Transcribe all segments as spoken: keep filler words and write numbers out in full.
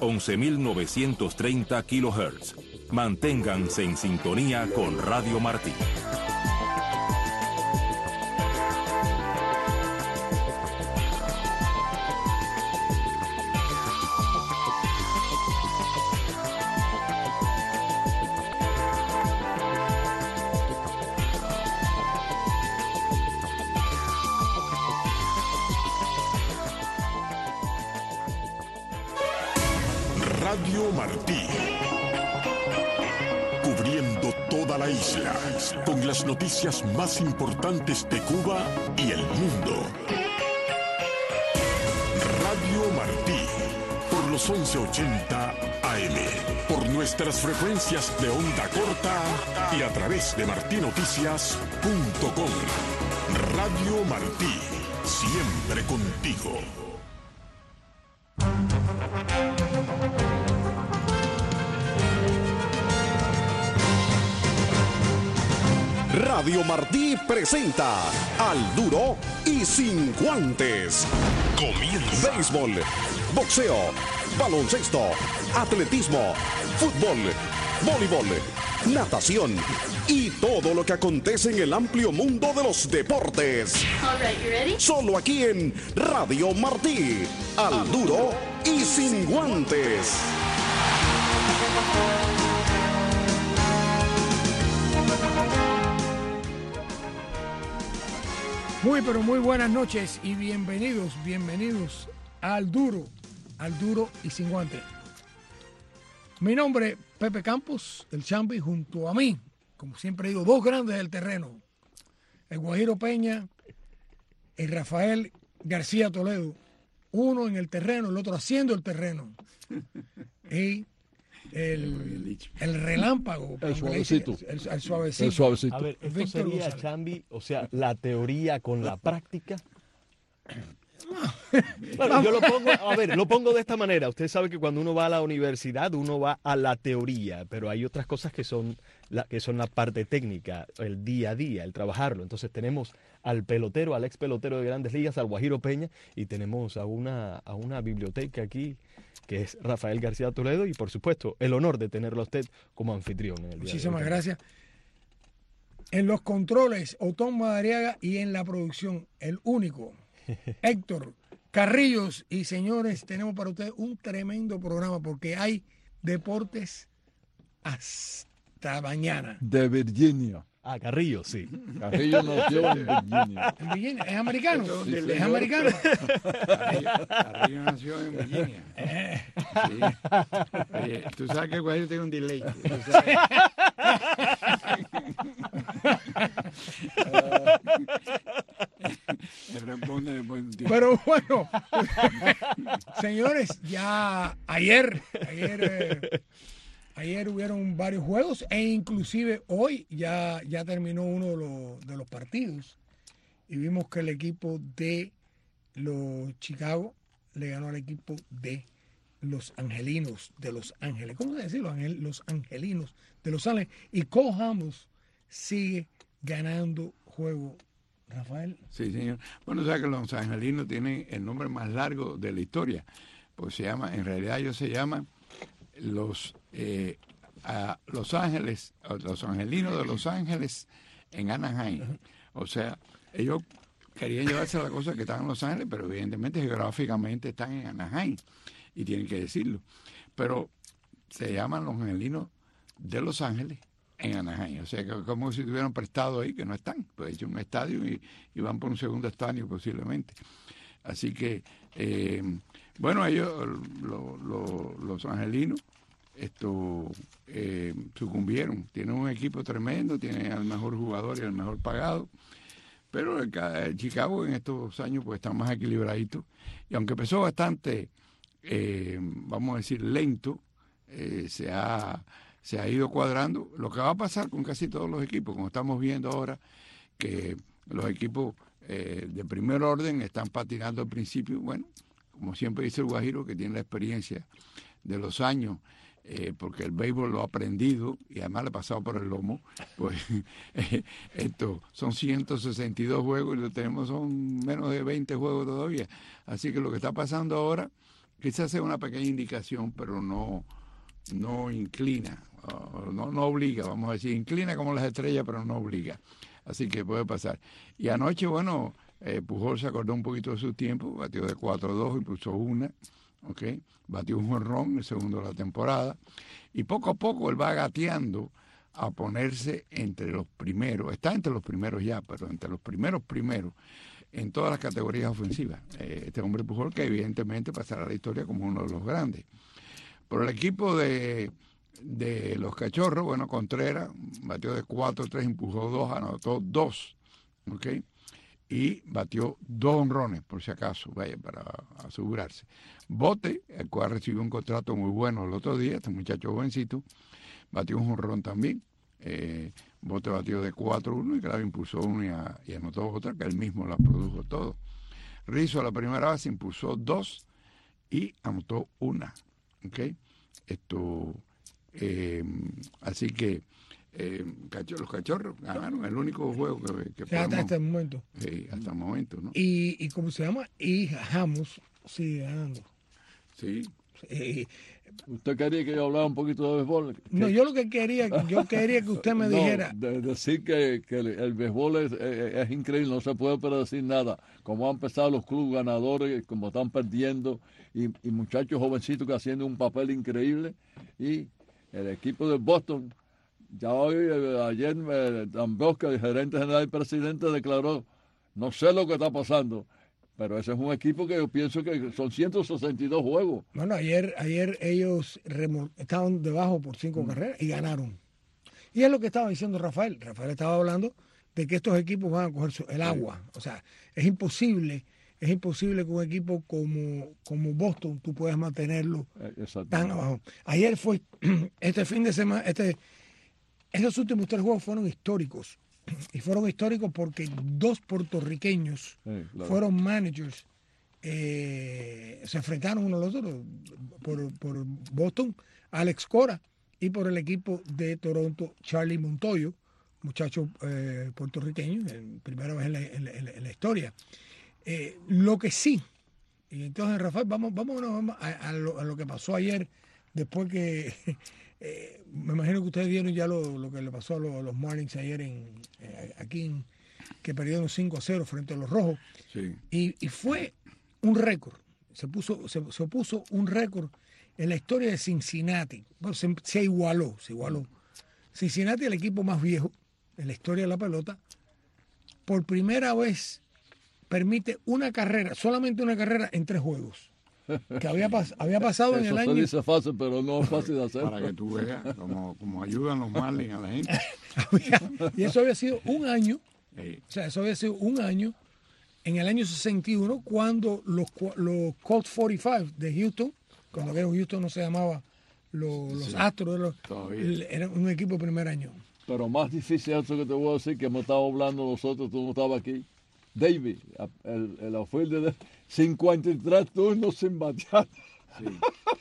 once mil novecientos treinta kilohertz. Manténganse en sintonía con Radio Martí. Radio Martí, cubriendo toda la isla, con las noticias más importantes de Cuba y el mundo. Radio Martí, por los once ochenta A M, por nuestras frecuencias de onda corta y a través de martinoticias punto com. Radio Martí, siempre contigo. Radio Martí presenta Al Duro y Sin Guantes. Comienza. Béisbol, boxeo, baloncesto, atletismo, fútbol, voleibol, natación y todo lo que acontece en el amplio mundo de los deportes. All right, you ready? Solo aquí en Radio Martí. Al Duro y Sin Guantes. Muy, pero muy buenas noches y bienvenidos, bienvenidos al Duro, al Duro y Sin Guantes. Mi nombre es Pepe Campos, el Chambi, junto a mí, como siempre digo, dos grandes del terreno, el Guajiro Peña y Rafael García Toledo, uno en el terreno, el otro haciendo el terreno. Y el, el relámpago, el suavecito. El, el suavecito. El suavecito. A ver, esto Víctor sería, González. Chambi, o sea, la teoría con la práctica. Bueno, yo lo pongo, a ver, lo pongo de esta manera. Usted sabe que cuando uno va a la universidad, uno va a la teoría, pero hay otras cosas que son la, que son la parte técnica, el día a día, el trabajarlo. Entonces tenemos al pelotero, al ex pelotero de Grandes Ligas, al Guajiro Peña, y tenemos a una, a una biblioteca aquí, que es Rafael García Toledo, y por supuesto, el honor de tenerlo a usted como anfitrión en el día Muchísimas de hoy. gracias. En los controles, Otón Madariaga, y en la producción, el único, Héctor Carrillos. Y señores, tenemos para ustedes un tremendo programa porque hay deportes hasta mañana. De Virginia. Ah, Carrillo, sí. Carrillo nació en Virginia. ¿En Virginia? ¿Es americano? Esto es ¿Es, un delay. americano? Carrillo, Carrillo nació en Virginia. Sí. Oye, tú sabes que el Guajiro tiene un delay. Tú sabes. Él responde después de un tiempo. Pero bueno, señores, ya ayer, ayer, eh, ayer hubieron varios juegos e inclusive hoy ya, ya terminó uno de los, de los partidos y vimos que el equipo de los Chicago le ganó al equipo de los Angelinos de Los Ángeles. ¿Cómo se dice? Los, angel, los Angelinos de Los Ángeles. Y Cole Hamels sigue ganando juego. Rafael. Sí, señor. Bueno, sabes que los angelinos tienen el nombre más largo de la historia. Pues se llama, en realidad ellos se llaman los, eh, a Los Ángeles, los angelinos de Los Ángeles en Anaheim. O sea, ellos querían llevarse a la cosa que estaban en Los Ángeles, pero evidentemente geográficamente están en Anaheim y tienen que decirlo. Pero se llaman los angelinos de Los Ángeles en Anaheim, o sea, que como si tuvieran prestado ahí, que no están, pues hecho un estadio y, y van por un segundo estadio posiblemente. Así que, eh, bueno, ellos, lo, lo, los angelinos, esto eh, sucumbieron. Tienen un equipo tremendo, tienen al mejor jugador y al mejor pagado, pero el, el Chicago en estos años pues está más equilibradito, y aunque empezó bastante, eh, vamos a decir, lento, eh, se ha... se ha ido cuadrando, lo que va a pasar con casi todos los equipos, como estamos viendo ahora, que los equipos eh, de primer orden están patinando al principio, bueno, como siempre dice el Guajiro, que tiene la experiencia de los años, eh, porque el béisbol lo ha aprendido y además le ha pasado por el lomo, pues eh, esto son ciento sesenta y dos juegos y lo tenemos, son menos de veinte juegos todavía, así que lo que está pasando ahora, quizás sea una pequeña indicación, pero no, no inclina, uh, no, no obliga, vamos a decir, inclina como las estrellas, pero no obliga. Así que puede pasar. Y anoche, bueno, eh, Pujol se acordó un poquito de su tiempo, batió de cuatro dos, impulsó una, ¿ok? Batió un jonrón, el segundo de la temporada, y poco a poco él va gateando a ponerse entre los primeros, está entre los primeros ya, pero entre los primeros primeros, en todas las categorías ofensivas. Eh, este hombre Pujol, que evidentemente pasará a la historia como uno de los grandes. Por el equipo de, de los Cachorros, bueno, Contreras batió de cuatro tres, empujó dos, anotó dos, ¿ok? Y batió dos honrones, por si acaso, vaya, para asegurarse. Bote, el cual recibió un contrato muy bueno el otro día, este muchacho jovencito, batió un honrón también. Eh, Bote batió de cuatro uno y claro, impulsó uno y, a, y anotó otra, que él mismo la produjo todo. Rizzo a la primera base impulsó dos y anotó una. ¿Ok? Esto, eh, así que eh, los Cachorros ganaron el único juego que, que hasta, hasta el momento. Sí, hasta el momento, ¿no? Y, y ¿cómo se llama? Y Ramos sigue ganando. Sí. Eh, ¿Usted quería que yo hablara un poquito de béisbol? No, yo lo que quería, yo quería que usted me no, dijera. De decir que, que el, el béisbol es, es, es increíble, no se puede predecir nada. Como han empezado los clubes ganadores, como están perdiendo, y, y muchachos jovencitos que haciendo un papel increíble. Y el equipo de Boston, ya hoy, ayer, Dan Bosca, el gerente general y presidente, declaró: no sé lo que está pasando. Pero ese es un equipo que yo pienso que son ciento sesenta y dos juegos. Bueno, ayer, ayer ellos estaban debajo por cinco mm. carreras y ganaron. Y es lo que estaba diciendo Rafael. Rafael estaba hablando de que estos equipos van a coger su, el agua. O sea, es imposible, es imposible que un equipo como, como Boston tú puedas mantenerlo tan abajo. Ayer fue, este fin de semana, este, estos últimos tres juegos fueron históricos. Y fueron históricos porque dos puertorriqueños sí, claro. fueron managers, eh, se enfrentaron uno a los otros, por, por Boston, Alex Cora, y por el equipo de Toronto, Charlie Montoyo, muchacho eh, puertorriqueño, primera vez en la, en la, en la, en la historia. Eh, lo que sí, y entonces Rafael, vamos, vamos, vamos a, a, lo, a lo que pasó ayer, después que... Eh, me imagino que ustedes vieron ya lo, lo que le pasó a los, a los Marlins ayer en, eh, aquí, en, que perdieron cinco a cero frente a los Rojos. Sí. Y, y fue un récord. Se puso, se, se puso un récord en la historia de Cincinnati. Bueno, se, se igualó, se igualó. Cincinnati, el equipo más viejo en la historia de la pelota, por primera vez permite una carrera, solamente una carrera en tres juegos. Que había, pas, había pasado en el año. Eso se dice fácil, pero no es fácil de hacer. Para que tú veas como, como ayudan los Marlins a la gente. Y eso había sido un año, sí. o sea, eso había sido un año, en el año sesenta y uno, cuando los, los Colt cuarenta y cinco de Houston, cuando aquel Houston no se llamaba los, los sí. Astros, los, era un equipo de primer año. Pero más difícil eso que te voy a decir, que hemos estado hablando nosotros, tú no estabas aquí. David, el, el outfielder de cincuenta y tres turnos sin batear. Sí.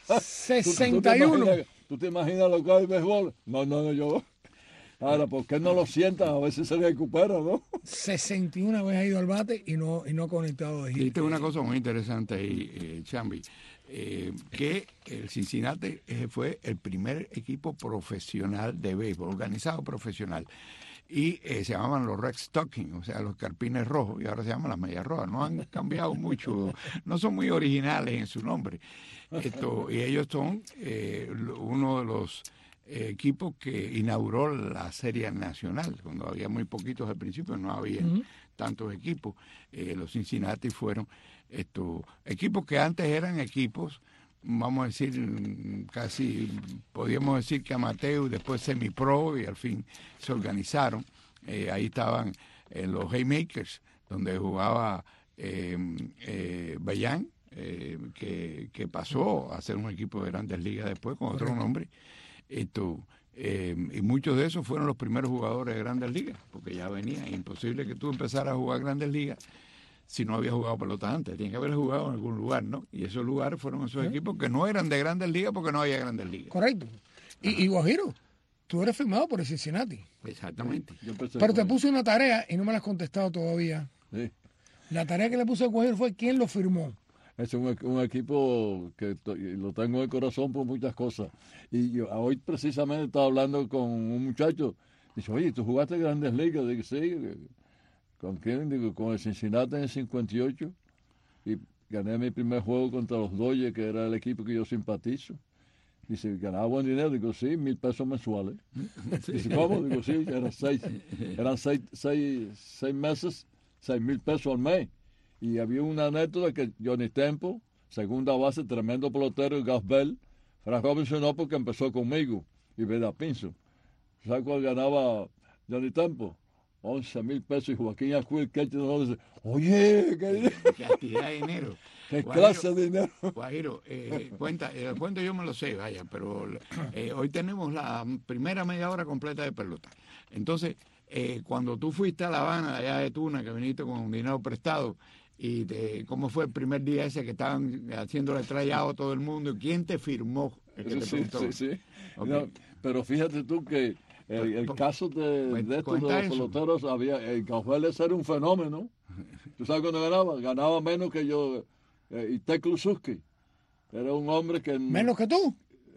sesenta y uno. ¿Tú, tú, te ¿Tú te imaginas lo que hay en béisbol? No, no, no, yo. Ahora, ¿por qué no lo sientan? A ver si se recupera, ¿no? sesenta y una veces ha ido al bate y no, y no ha conectado de hit. Dijiste una cosa muy interesante ahí, eh, Chambi, eh, que el Cincinnati fue el primer equipo profesional de béisbol, organizado profesional. Y eh, se llamaban los Red Stockings, o sea, los carpines rojos, y ahora se llaman las medias rojas. No han cambiado mucho, no son muy originales en su nombre. Esto, y ellos son eh, uno de los eh, equipos que inauguró la Serie Nacional, cuando había muy poquitos al principio, no había uh-huh. tantos equipos. Eh, los Cincinnati fueron estos equipos que antes eran equipos, vamos a decir, casi, podríamos decir que amateur, después semi-pro, y al fin se organizaron. Eh, ahí estaban eh, los Haymakers, donde jugaba eh, eh, Bayán, eh, que, que pasó a ser un equipo de Grandes Ligas después, con otro nombre. Esto, eh, y muchos de esos fueron los primeros jugadores de Grandes Ligas, porque ya venían. Imposible que tú empezaras a jugar Grandes Ligas si no había jugado pelota antes, tiene que haber jugado en algún lugar, ¿no? Y esos lugares fueron esos ¿Eh? equipos que no eran de Grandes Ligas porque no había Grandes Ligas. Correcto. Y, y Guajiro, tú eres firmado por el Cincinnati. Exactamente. Pero te puse una tarea y no me la has contestado todavía. Sí. La tarea que le puse a Guajiro fue quién lo firmó. Es un, un equipo que to, lo tengo en el corazón por muchas cosas. Y yo hoy precisamente estaba hablando con un muchacho. Dice, oye, ¿tú jugaste Grandes Ligas? Digo, sí. ¿Con quién? Digo, con el Cincinnati en el cincuenta y ocho. Y gané mi primer juego contra los Dodgers, que era el equipo que yo simpatizo. Dice, ¿ganaba buen dinero? Digo, sí, mil pesos mensuales. Dice, ¿cómo? Digo, sí, eran seis, eran seis, seis, seis meses, seis mil pesos al mes. Y había una anécdota que Johnny Temple, segunda base, tremendo pelotero, y Gus Bell, Frank Robinson no, porque empezó conmigo, y Veda Pinzo. ¿Sabes cuál ganaba Johnny Temple? once mil pesos, y Joaquín Acuil, que no dice, oye, ¿qué, ¿Qué cantidad de dinero? ¿Qué Guajiro, clase de dinero? Guajiro, eh, cuenta, el cuento yo me lo sé, vaya, pero eh, hoy tenemos la primera media hora completa de pelota. Entonces, eh, cuando tú fuiste a La Habana, allá de Tuna, que viniste con un dinero prestado, y te, ¿cómo fue el primer día ese que estaban haciéndole trayado a todo el mundo? ¿Quién te firmó? El que te sí, sí, sí. Okay. No, pero fíjate tú que el, el caso de, de estos de los peloteros, había, el Cauveles era un fenómeno. ¿Tú sabes cuándo ganaba? Ganaba menos que yo, eh, y Ted Kluszewski. Era un hombre que... ¿Menos que tú?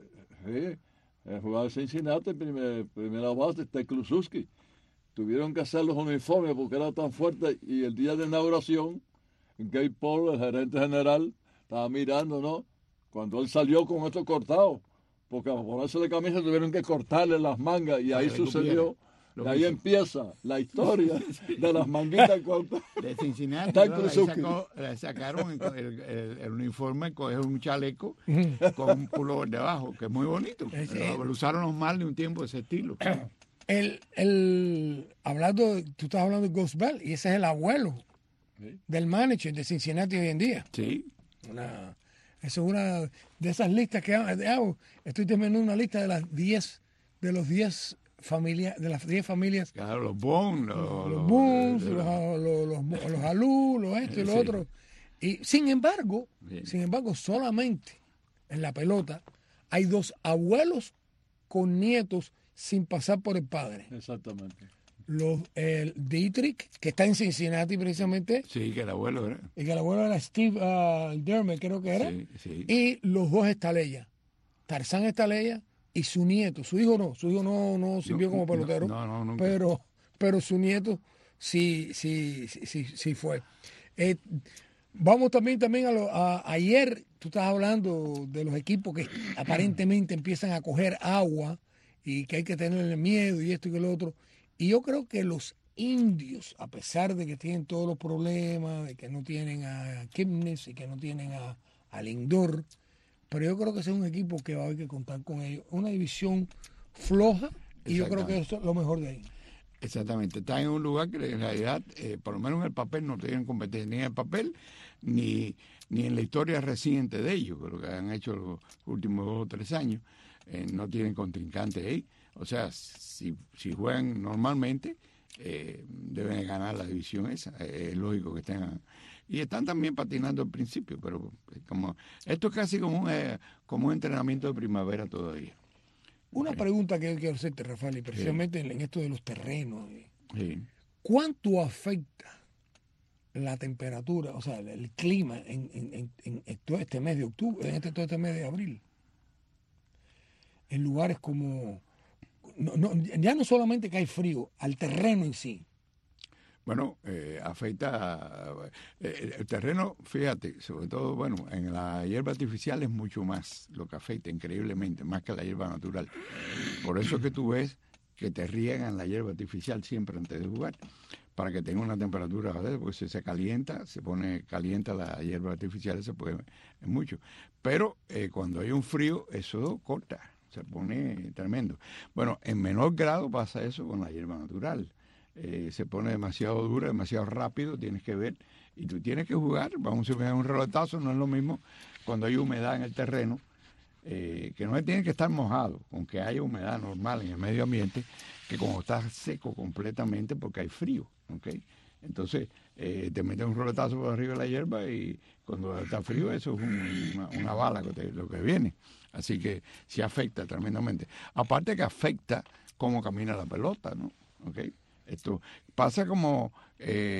Sí, eh, jugaba en Cincinnati, primer, primera base, Ted Kluszewski. Tuvieron que hacer los uniformes porque era tan fuerte, y el día de inauguración, Gabe Paul, el gerente general, estaba mirando, ¿no? Cuando él salió con esto cortado, porque a ponerse de camisa tuvieron que cortarle las mangas, y ahí sucedió, y ahí empieza la historia de las manguitas cortadas. De Cincinnati, ¿no? sacó, le sacaron el, el, el, el uniforme, es un chaleco con un pullover debajo, que es muy bonito. Pero lo usaron los Marlins un tiempo de ese estilo. El, el, hablando, tú estás hablando de Gus Bell, y ese es el abuelo ¿sí? del manager de Cincinnati hoy en día. Sí. Una, eso es una de esas listas que hago. Estoy terminando una lista de las diez, de los diez familias, de las diez familias. Claro, los Bones, los, los, los Bones, los, los, los, los, los Alú, los esto y lo sí. otro. Y sin embargo, sí. sin embargo, solamente en la pelota hay dos abuelos con nietos sin pasar por el padre. Exactamente. Los, el Dietrich, que está en Cincinnati precisamente. Sí, que el abuelo era. Y que el abuelo era Steve uh, Dermott, creo que era. Sí, sí. Y los dos Estaleya. Tarzán Estaleya y su nieto. Su hijo no, su hijo no, no sirvió no, como pelotero. No, no, nunca. Pero, pero su nieto sí, sí, sí, sí, sí fue. Eh, vamos también, también a, lo, a ayer tú estabas hablando de los equipos que aparentemente empiezan a coger agua y que hay que tenerle miedo y esto y que lo otro. Y yo creo que los indios, a pesar de que tienen todos los problemas, de que no tienen a Kipnis y que no tienen a, a Lindor, pero yo creo que ese es un equipo que va a haber que contar con ellos. Una división floja y yo creo que eso es lo mejor de ahí. Exactamente. Está en un lugar que en realidad, eh, por lo menos en el papel, no tienen competencia ni en el papel ni, ni en la historia reciente de ellos, lo que han hecho los últimos dos o tres años. Eh, no tienen contrincante ahí. O sea, si, si juegan normalmente, eh, deben ganar la división esa. Eh, es lógico que estén. Y están también patinando al principio, pero como esto es casi como un, eh, como un entrenamiento de primavera todavía. Una sí. pregunta que yo quiero hacerte, Rafael, y precisamente sí. en esto de los terrenos. Sí. ¿Cuánto afecta la temperatura, o sea, el clima en, en, en, en todo este mes de octubre, en este, todo este mes de abril? En lugares como, no, no, ya no solamente que hay frío, al terreno en sí. Bueno, eh, afecta eh, el terreno, fíjate, sobre todo, bueno, en la hierba artificial es mucho más lo que afecta, increíblemente, más que la hierba natural. Por eso es que tú ves que te riegan la hierba artificial siempre antes de jugar, para que tenga una temperatura, ¿verdad? Porque si se calienta, se pone calienta la hierba artificial, se puede, es mucho. Pero eh, cuando hay un frío, eso corta. Se pone tremendo. Bueno, en menor grado pasa eso con la hierba natural. Eh, se pone demasiado dura, demasiado rápido, tienes que ver, y tú tienes que jugar. Vamos a ver un relotazo, no es lo mismo cuando hay humedad en el terreno, eh, que no tiene que estar mojado, aunque haya humedad normal en el medio ambiente, que cuando está seco completamente porque hay frío, ¿ok? Entonces, eh, te metes un roletazo por arriba de la hierba y cuando está frío eso es un, una, una bala que te, lo que viene. Así que sí afecta tremendamente. Aparte que afecta cómo camina la pelota, ¿no? ¿Okay? Esto pasa como eh,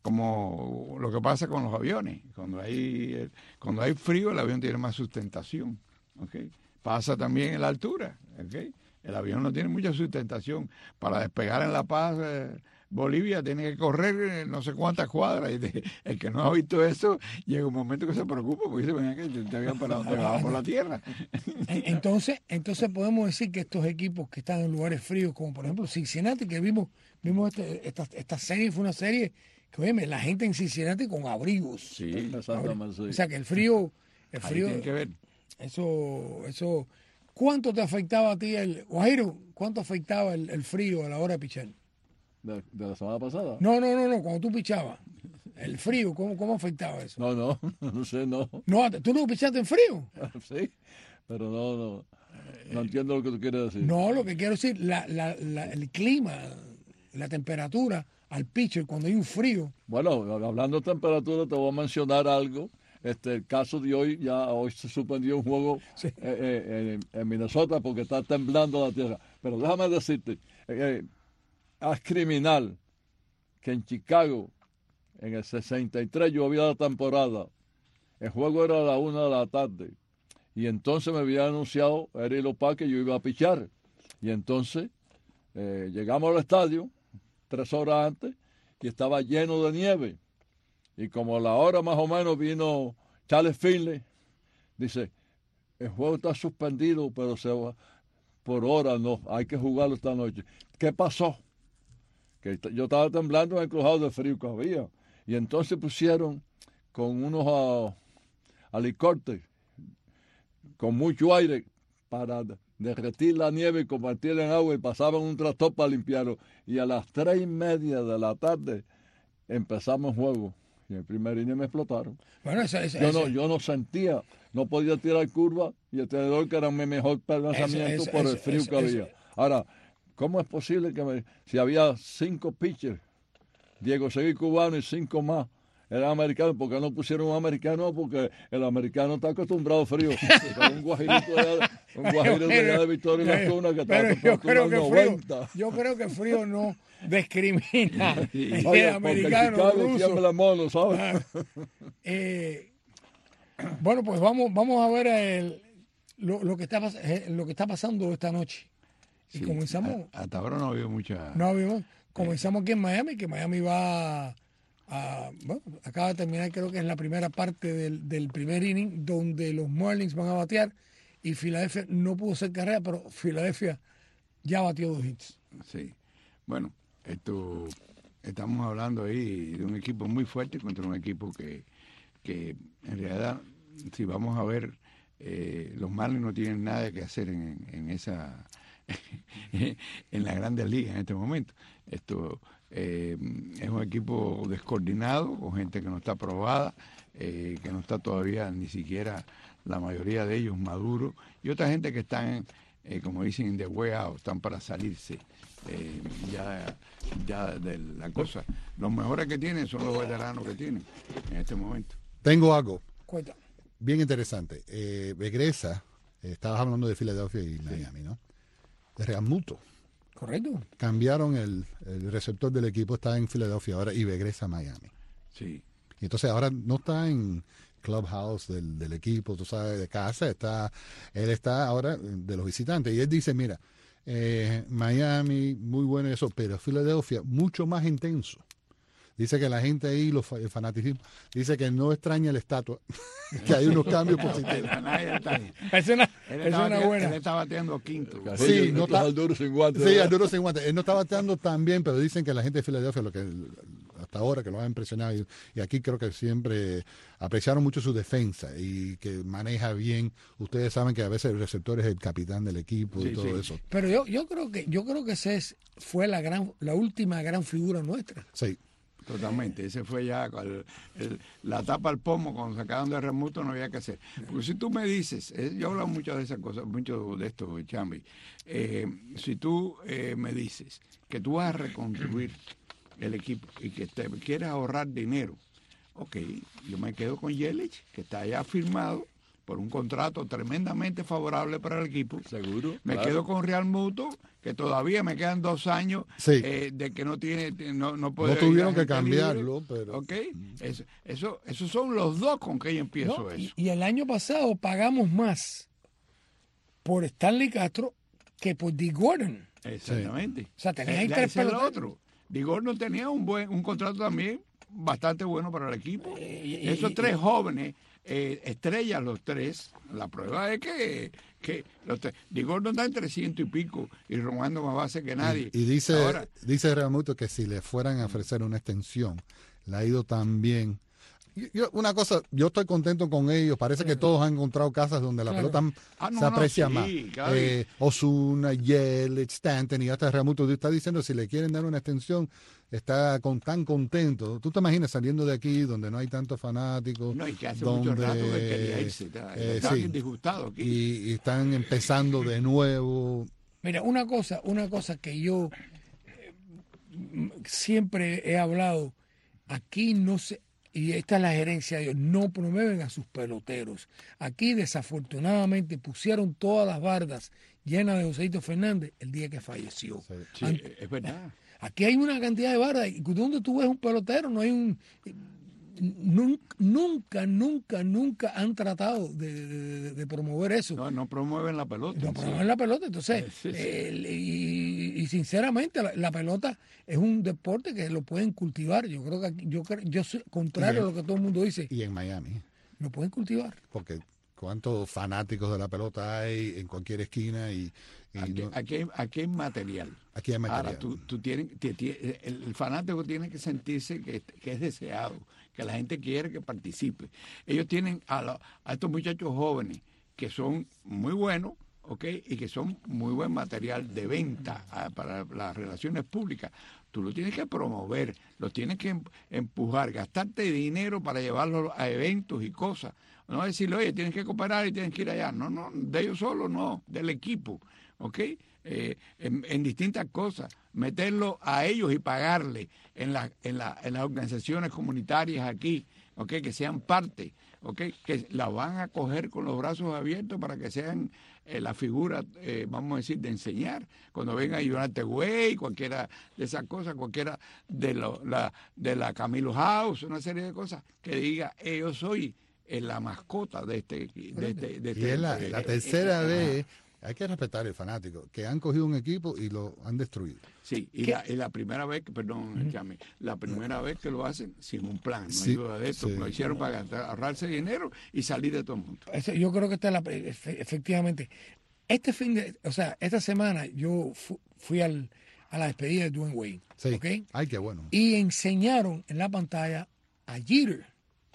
como lo que pasa con los aviones. Cuando hay, cuando hay frío, el avión tiene más sustentación. ¿Okay? Pasa también en la altura. ¿Okay? El avión no tiene mucha sustentación. Para despegar en La Paz, eh, Bolivia, tiene que correr eh, no sé cuántas cuadras. Y de, el que no ha visto eso, llega un momento que se preocupa porque dice, venga, que te habían parado debajo por la tierra. Entonces, entonces podemos decir que estos equipos que están en lugares fríos, como por ejemplo Cincinnati, que vimos, vimos este, esta, esta serie, fue una serie que, oye, la gente en Cincinnati con abrigos. Sí, exactamente. O sea que el frío, el frío, ahí tiene que ver. Eso, eso, ¿cuánto te afectaba a ti el, Guajiro, cuánto afectaba el, el frío a la hora de pichar? ¿De, de la semana pasada? No, no, no, no, cuando tú pichabas. El frío, ¿cómo, cómo afectaba eso? No, no, no sé, no. No, ¿tú no pichaste en frío? Sí, pero no, no, no entiendo lo que tú quieres decir. No, lo que quiero decir, la, la, la, el clima, la temperatura al pitcher cuando hay un frío. Bueno, hablando de temperatura, te voy a mencionar algo. Este, el caso de hoy, ya hoy se suspendió un juego sí. eh, eh, en, en Minnesota porque está temblando la tierra. Pero déjame decirte, eh, es criminal que en Chicago, en el sesenta y tres, yo había la temporada. El juego era a la una de la tarde. Y entonces me había anunciado Eric Lopar que yo iba a pichar. Y entonces eh, llegamos al estadio tres horas antes y estaba lleno de nieve. Y como a la hora más o menos vino Charles Finley, dice, el juego está suspendido, pero se va por hora, no, hay que jugarlo esta noche. ¿Qué pasó? Que yo estaba temblando en el crujado de frío que había. Y entonces pusieron con unos uh, alicortes, con mucho aire, para derretir la nieve y convertirla en agua, y pasaban un tractor para limpiarlo. Y a las tres y media de la tarde empezamos el juego. Y el primer inning me explotaron. Bueno, ese, ese, yo, no, ese. yo no sentía, no podía tirar curva, y el tenedor, que era mi mejor lanzamiento, ese, por ese, el frío ese, que ese. había. Ahora, ¿cómo es posible que me, si había cinco pitchers, Diego Seguí cubano y cinco más eran americanos, ¿por qué no pusieron un americano? Porque el americano está acostumbrado al frío. un guajirito de, un guajiro de allá de Victoria y las Tunas que está acostumbrado a noventa. Yo creo que el frío no discrimina el Oye, americano ruso. La mono, ¿sabes? eh, bueno, pues vamos, vamos a ver el, lo, lo, que está, lo que está pasando esta noche. Y sí, comenzamos. A, hasta ahora no ha habido mucha. No ha habido. Comenzamos aquí en Miami, que Miami va a, a, bueno, acaba de terminar, creo que es la primera parte del, del primer inning, donde los Marlins van a batear, y Filadelfia no pudo hacer carrera, pero Filadelfia ya batió dos hits. Sí. Bueno, esto estamos hablando ahí de un equipo muy fuerte contra un equipo que, que en realidad, si vamos a ver, eh, los Marlins no tienen nada que hacer en, en esa en las grandes ligas en este momento. Esto eh, es un equipo descoordinado, con gente que no está probada, eh, que no está todavía ni siquiera la mayoría de ellos maduros, y otra gente que están, eh, como dicen, in the way out, están para salirse eh, ya, ya de la cosa. Los mejores que tienen son los veteranos que tienen en este momento. Tengo algo Cuenta. bien interesante. Eh, regresa, eh, estabas hablando de Filadelfia y Miami, ¿no? De Realmuto. Correcto. Cambiaron el, el receptor del equipo, está en Filadelfia ahora y regresa a Miami. Sí. Y entonces ahora no está en clubhouse del, del equipo, tú sabes, de casa, está, él está ahora de los visitantes. Y él dice, mira, eh, Miami, muy bueno eso, pero Filadelfia, mucho más intenso. Dice que la gente ahí, los, el fanatismo, dice que no extraña el estatua, que hay unos cambios positivos. Es una, Él es estaba, una él, buena. él está bateando quinto. Sí, no está, al duro sin guantes. Sí, al duro sin guantes. Él no está bateando tan bien, pero dicen que la gente de Filadelfia, lo que hasta ahora que lo ha impresionado, y, y aquí creo que siempre apreciaron mucho su defensa y que maneja bien. Ustedes saben que a veces el receptor es el capitán del equipo Sí, y todo sí. eso. Pero yo, yo creo que yo creo que esa es, fue la gran, la última gran figura nuestra. Sí. Totalmente, ese fue ya el, el, la tapa al pomo, cuando sacaron de Realmuto no había que hacer. Porque si tú me dices, eh, yo hablo mucho de esas cosas, mucho de esto, Chambi, eh, si tú eh, me dices que tú vas a reconstruir el equipo y que te quieres ahorrar dinero, ok, yo me quedo con Yelich, que está ya firmado, por un contrato tremendamente favorable para el equipo. Seguro. Me claro. quedo con Real Muto, que todavía me quedan dos años Sí. eh, de que no tiene, no, no puede. No tuvieron ir que agente cambiarlo, libre. pero... Ok, eso, eso, esos son los dos con que yo empiezo ¿no? eso. Y, y el año pasado pagamos más por Stanley Castro que por Dee Gordon. Exactamente. O sea, tenías ahí Eh, tres ese es el peloteros. otro. Digor tenía un buen un contrato también bastante bueno para el equipo. Eh, y- Esos y- tres jóvenes, eh, estrellas los tres, la prueba es que, que los tres, Digor no está en trescientos y pico y robando más base que nadie. Y, y dice, Ahora, dice Real Muto que si le fueran a ofrecer una extensión, le ha ido tan bien. Yo- yo- una cosa, yo estoy contento con ellos. Parece que todos han encontrado casas donde la Claro. pelota Ah, no, se no, aprecia sí, más. claro. Eh, Osuna, Yelich, Stanton y hasta Real Muto está diciendo si le quieren dar una extensión, está con, tan contento. ¿Tú te imaginas saliendo de aquí donde no hay tantos fanáticos? no, y que hace donde, mucho rato que quería irse, está, eh, está sí. bien disgustado aquí. y, y están empezando de nuevo. Mira, una cosa, una cosa que yo eh, m- siempre he hablado, aquí no se, y esta es la gerencia de ellos, no promueven a sus peloteros. Aquí desafortunadamente pusieron todas las bardas llenas de Joséito Fernández el día que falleció. Sí, An- es verdad. Aquí hay una cantidad de bardas, y donde tú ves un pelotero, no hay un... Nunca, nunca, nunca, nunca han tratado de, de- de promover eso. No, no promueven la pelota. No sí. promueven la pelota, entonces, Sí, sí. el- y, y sinceramente la, la pelota es un deporte que lo pueden cultivar. Yo creo que aquí- yo cre- yo soy contrario a lo que todo el mundo dice, Y en Miami. lo pueden cultivar. Porque cuántos fanáticos de la pelota hay en cualquier esquina y, y Aquí, no- aquí, hay- aquí hay material. aquí hay material. Ahora, tú, tú tienes, ti- ti- el, el fanático tiene que sentirse que, que es deseado, que la gente quiere que participe. Ellos tienen a, la- a estos muchachos jóvenes que son muy buenos, ¿ok? Y que son muy buen material de venta ah, para las relaciones públicas. Tú lo tienes que promover, lo tienes que em- empujar, gastarte dinero para llevarlos a eventos y cosas. No decirle, oye, tienes que cooperar y tienes que ir allá. No, no, de ellos solo no, del equipo, ¿ok? Eh, en, en distintas cosas, meterlo a ellos y pagarle en, la, en, la, en las organizaciones comunitarias aquí, ¿ok? Que sean parte, ¿ok? Que la van a coger con los brazos abiertos para que sean eh, la figura, eh, vamos a decir, de enseñar. Cuando venga United Way, cualquiera de esas cosas, cualquiera de, lo, la, de la Camilo House, una serie de cosas, que diga, eh, yo soy eh, la mascota de este... De este, de Y este es la, eh, la eh, tercera eh, vez, hay que respetar el fanático, que han cogido un equipo y lo han destruido. Sí, y la, y la primera vez que, perdón, Chami, la primera vez que lo hacen sin un plan, no Sí, hay duda de esto, sí. lo hicieron para gastar- ahorrarse dinero y salir de todo el mundo. Eso- yo creo que esta es la, efe- efectivamente. Este fin de, o sea, esta semana yo fu- fui al, a la despedida de Dwayne Wade, Sí. ¿ok? Ay, qué bueno. Y enseñaron en la pantalla a Jeter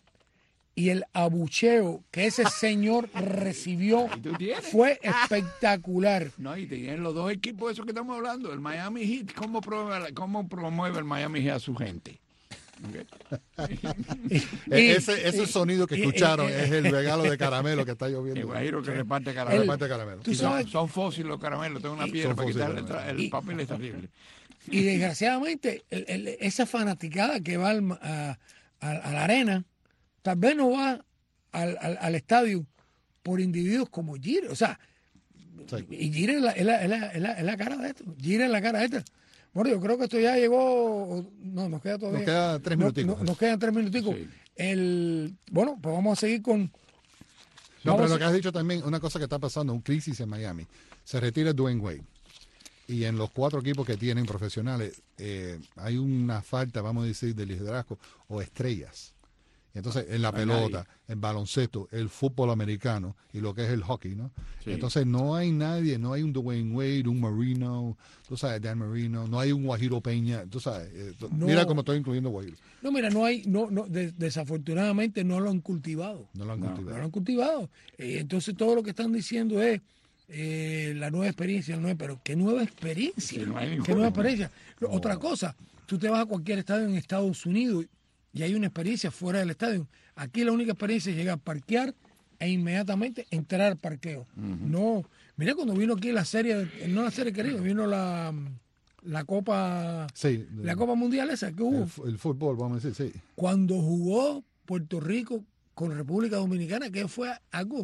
y el abucheo que ese señor recibió Ahí tú tienes. fue espectacular. No, y tienen los dos equipos esos que estamos hablando, el Miami Heat, ¿cómo promueve, cómo promueve el Miami Heat a su gente? Ok. E- ese ese y- sonido que y- escucharon y- es el regalo de caramelo que está Me lloviendo. imagino que reparte El- caramelo. Reparte caramelo. Tú Y son, sabes- son fósiles los caramelos, tengo una Y- piedra son para fósiles quitarle los el, tra- el caramelos. papel, es terrible. Y desgraciadamente, el- el- esa fanaticada que va al ma- a, a- a la arena, tal vez no va al, al- al estadio por individuos como Jeter. O sea, Sí. y Jeter es la, es, la, es, la, es, la, es la cara de esto. Jeter es la cara de esto. Bueno, yo creo que esto ya llegó. No, nos queda todavía. Nos queda tres no- minuticos. no- nos quedan tres minuticos. Sí. El, bueno, pues vamos a seguir con. No, vamos pero lo a- que has dicho también, una cosa que está pasando, un crisis en Miami. Se retira Dwayne Wade. Y en los cuatro equipos que tienen profesionales, eh, hay una falta, vamos a decir, de liderazgo o estrellas. Y entonces, en la No hay pelota, nadie. el baloncesto, el fútbol americano y lo que es el hockey, ¿no? Sí. Entonces, no hay nadie, no hay un Dwayne Wade, un Marino, tú sabes, Dan Marino, no hay un Guajiro Peña, tú sabes. eh, No. Mira cómo estoy incluyendo Guajiro. No, mira, no hay, no, no, de- desafortunadamente no lo han cultivado. No lo han No. No cultivado. lo han cultivado. Eh, entonces todo lo que están diciendo es eh, la nueva experiencia, la nueva, pero ¿qué nueva experiencia? Sí, no hay ¿Qué ninguna. nueva experiencia? Otra cosa, tú te vas a cualquier estadio en Estados Unidos y hay una experiencia fuera del estadio. Aquí la única experiencia es llegar a parquear e inmediatamente entrar al parqueo. No, mira cuando vino aquí la serie, de- no la serie querida, vino la, la Copa Sí, la Copa Mundial esa que hubo. el, fu- el fútbol, vamos a decir, sí. Cuando jugó Puerto Rico con República Dominicana, que fue algo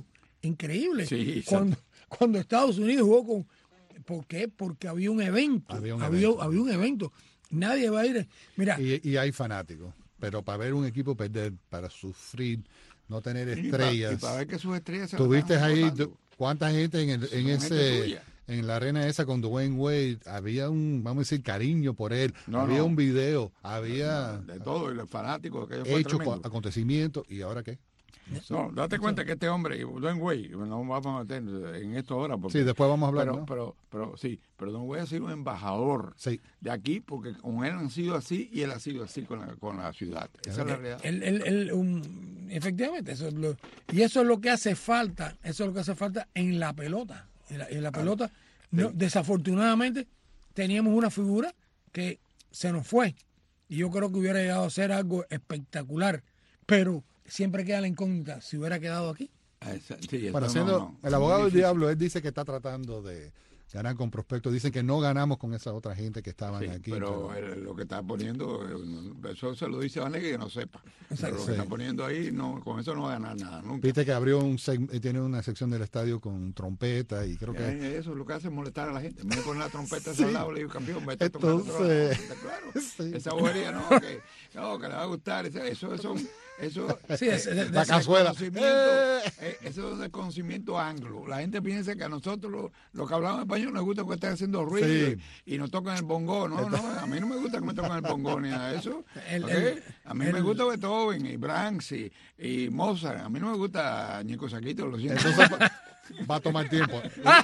increíble. Sí, cuando, cuando Estados Unidos jugó con... ¿Por qué? Porque había un evento. Había un había, evento. había un evento. Nadie va a ir. Mira, Y, y hay fanáticos. Pero para ver un equipo perder, para sufrir, no tener Y pa- estrellas. Y para ver que sus estrellas se lo ¿Tuviste están ahí botando. du- cuánta gente en, el, en Son gente ese tuya. en la arena esa con Dwayne Wade? Había un, vamos a decir, cariño por él. No, había no. un video, había De todo, y los fanáticos, que fue hechos, tremendo. acontecimientos. ¿Y ahora qué? No, date cuenta que este hombre, Don Way, no vamos a meter en esto ahora. Porque, Sí, después vamos a hablar, Pero, ¿no? pero, pero sí, pero Don Way ha sido un embajador Sí. de aquí, porque con él han sido así y él ha sido así con la, con la ciudad. Esa es la realidad. él, él- él, um, efectivamente, eso es lo, y eso es lo que hace falta, eso es lo que hace falta en la pelota. En la, en la pelota, no, desafortunadamente, teníamos una figura que se nos fue. Y yo creo que hubiera llegado a ser algo espectacular, pero siempre queda la incógnita si hubiera quedado aquí. Esa- sí, Bueno, esto siendo no, no. el abogado Muy del difícil. diablo, él dice que está tratando de ganar con prospectos. Dicen que no ganamos con esa otra gente que estaban Sí, aquí. pero pero- él lo que está poniendo, eh, eso se lo dice a Vanegas que no sepa. Pero lo Sí. que está poniendo ahí, no, con eso no va a ganar nada, nunca. Viste que abrió un seg- eh, tiene una sección del estadio con trompeta y creo que Eh, Eso es lo que hace es molestar a la gente. Me ponen la trompeta al lado, le digo, campeón, vete a Entonces, tocar otro lado. Claro, sí. esa bobería, no, que, no, que le va a gustar. Eso, eso, eso, eso Sí, es- es- La es- cazuela. desconocimiento, ¡Eh! eh, eso es desconocimiento anglo. La gente piensa que a nosotros, los lo que hablamos español, nos gusta que estén haciendo ruido Sí. y, y nos tocan el bongo. No, no, a mí no me gusta que me toquen el bongo ni nada de eso. El- ¿ok? el- a mí me el- gusta Beethoven y Brahms y, y Mozart. A mí no me gusta Ñico Saquito, lo siento. entonces va, va a tomar tiempo.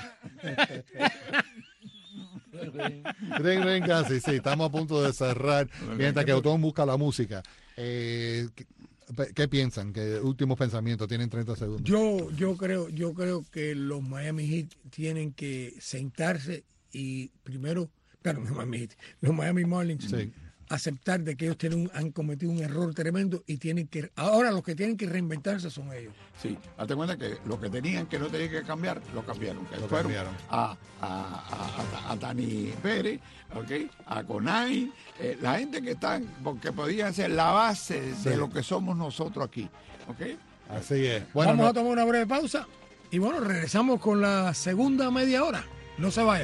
Ring, ring, casi, sí, estamos a punto de cerrar mientras que Otón busca la música. Eh, ¿qué, qué piensan? ¿Qué últimos pensamientos? Tienen treinta segundos. Yo, yo creo, yo creo que los Miami Heat tienen que sentarse y primero, claro, los Miami Heat, los Miami Marlins, Sí. aceptar de que ellos tienen, un- han cometido un error tremendo y tienen que, ahora los que tienen que reinventarse son ellos. Sí, hazte cuenta que lo que tenían que no tenían que cambiar, lo cambiaron. Que Lo fueron cambiaron. A, a, a, a, a Dani Pérez, ¿okay? A Conay, eh, la gente que están, porque podían ser la base de Sí. lo que somos nosotros aquí. ¿Ok? Así es. Bueno, Vamos no- a tomar una breve pausa y bueno, regresamos con la segunda media hora. No se vayan.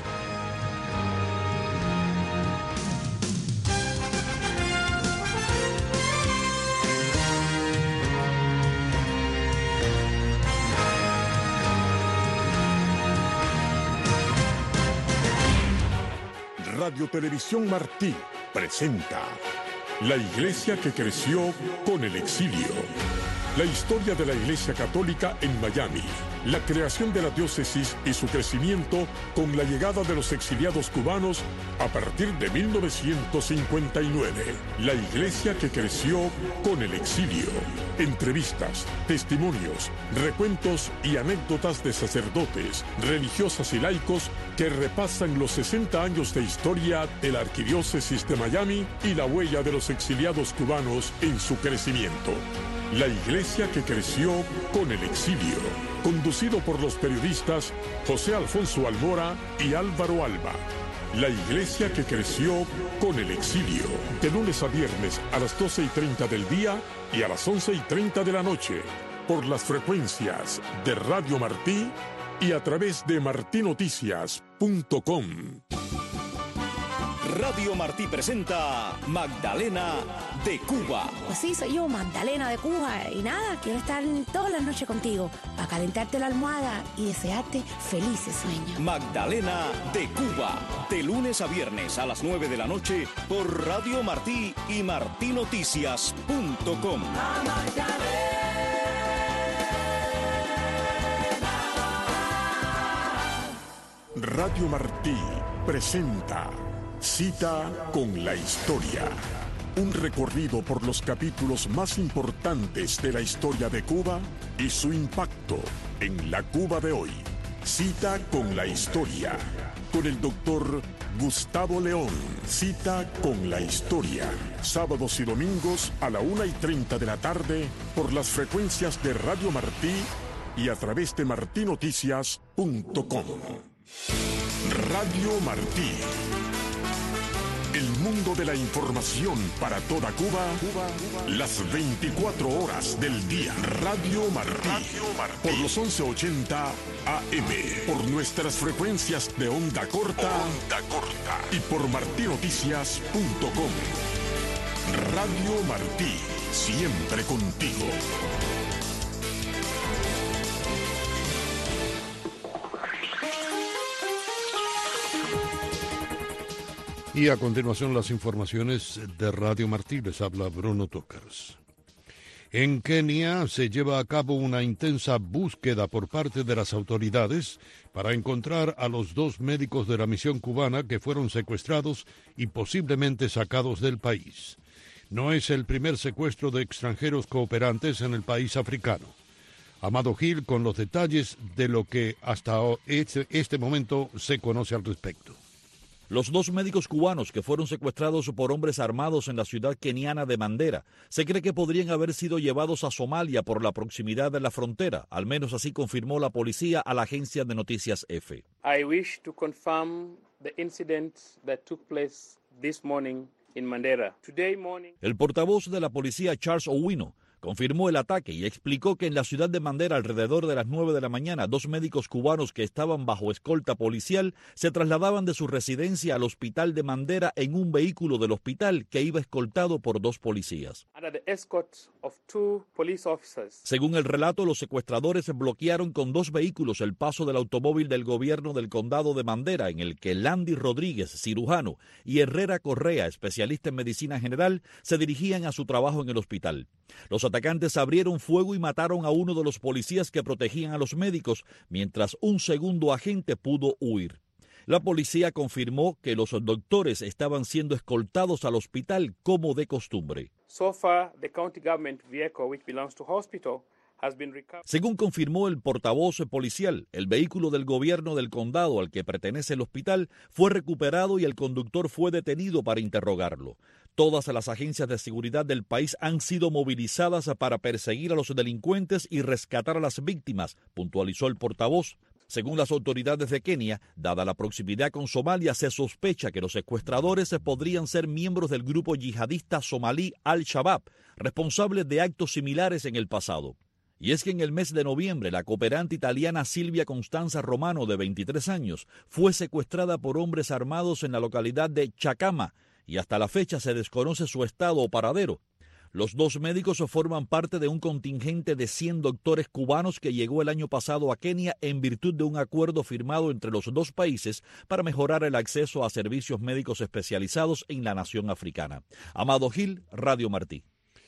Radio Televisión Martí presenta La Iglesia que creció con el exilio. La historia de la Iglesia Católica en Miami. La creación de la diócesis y su crecimiento con la llegada de los exiliados cubanos a partir de mil novecientos cincuenta y nueve. La Iglesia que creció con el exilio. Entrevistas, testimonios, recuentos y anécdotas de sacerdotes, religiosas y laicos que repasan los sesenta años de historia de la Arquidiócesis de Miami y la huella de los exiliados cubanos en su crecimiento. La Iglesia que creció con el exilio, conducido por los periodistas José Alfonso Almora y Álvaro Alba. La Iglesia que creció con el exilio, de lunes a viernes a las doce y treinta del día y a las once y treinta de la noche, por las frecuencias de Radio Martí y a través de martinoticias punto com. Radio Martí presenta Magdalena de Cuba. Pues sí, soy yo, Magdalena de Cuba. Y nada, quiero estar todas las noches contigo para calentarte la almohada y desearte felices sueños. Magdalena de Cuba. De lunes a viernes a las nueve de la noche por Radio Martí y martinoticias punto com. Radio Martí presenta Cita con la Historia. Un recorrido por los capítulos más importantes de la historia de Cuba y su impacto en la Cuba de hoy. Cita con la Historia. Con el doctor Gustavo León. Cita con la Historia. Sábados y domingos a la una y treinta de la tarde por las frecuencias de Radio Martí y a través de martinoticias punto com. Radio Martí. El mundo de la información para toda Cuba, Cuba, Cuba. Las veinticuatro horas del día. Radio Martí. Radio Martí. Por los once ochenta A M. Por nuestras frecuencias de onda corta. Onda corta. Y por martí noticias punto com. Radio Martí. Siempre contigo. Y a continuación las informaciones de Radio Martí. Les habla Bruno Tokars. En Kenia se lleva a cabo una intensa búsqueda por parte de las autoridades para encontrar a los dos médicos de la misión cubana que fueron secuestrados y posiblemente sacados del país. No es el primer secuestro de extranjeros cooperantes en el país africano. Amado Gil con los detalles de lo que hasta este, este momento se conoce al respecto. Los dos médicos cubanos que fueron secuestrados por hombres armados en la ciudad keniana de Mandera se cree que podrían haber sido llevados a Somalia por la proximidad de la frontera. Al menos así confirmó la policía a la agencia de noticias EFE. I wish to confirm the incident that took place this morning in Mandera. Today morning... El portavoz de la policía, Charles Owino, confirmó el ataque y explicó que en la ciudad de Mandera, alrededor de las nueve de la mañana, dos médicos cubanos que estaban bajo escolta policial se trasladaban de su residencia al hospital de Mandera en un vehículo del hospital que iba escoltado por dos policías. Según el relato, los secuestradores bloquearon con dos vehículos el paso del automóvil del gobierno del condado de Mandera, en el que Landy Rodríguez, cirujano, y Herrera Correa, especialista en medicina general, se dirigían a su trabajo en el hospital. Los atacantes abrieron fuego y mataron a uno de los policías que protegían a los médicos, mientras un segundo agente pudo huir. La policía confirmó que los doctores estaban siendo escoltados al hospital como de costumbre. So far, the county government vehicle which belongs to hospital has been recovered. Según confirmó el portavoz policial, el vehículo del gobierno del condado al que pertenece el hospital fue recuperado y el conductor fue detenido para interrogarlo. Todas las agencias de seguridad del país han sido movilizadas para perseguir a los delincuentes y rescatar a las víctimas, puntualizó el portavoz. Según las autoridades de Kenia, dada la proximidad con Somalia, se sospecha que los secuestradores podrían ser miembros del grupo yihadista somalí Al-Shabaab, responsable de actos similares en el pasado. Y es que en el mes de noviembre, la cooperante italiana Silvia Constanza Romano, de veintitrés años, fue secuestrada por hombres armados en la localidad de Chacama, y hasta la fecha se desconoce su estado o paradero. Los dos médicos forman parte de un contingente de cien doctores cubanos que llegó el año pasado a Kenia en virtud de un acuerdo firmado entre los dos países para mejorar el acceso a servicios médicos especializados en la nación africana. Amado Gil, Radio Martí.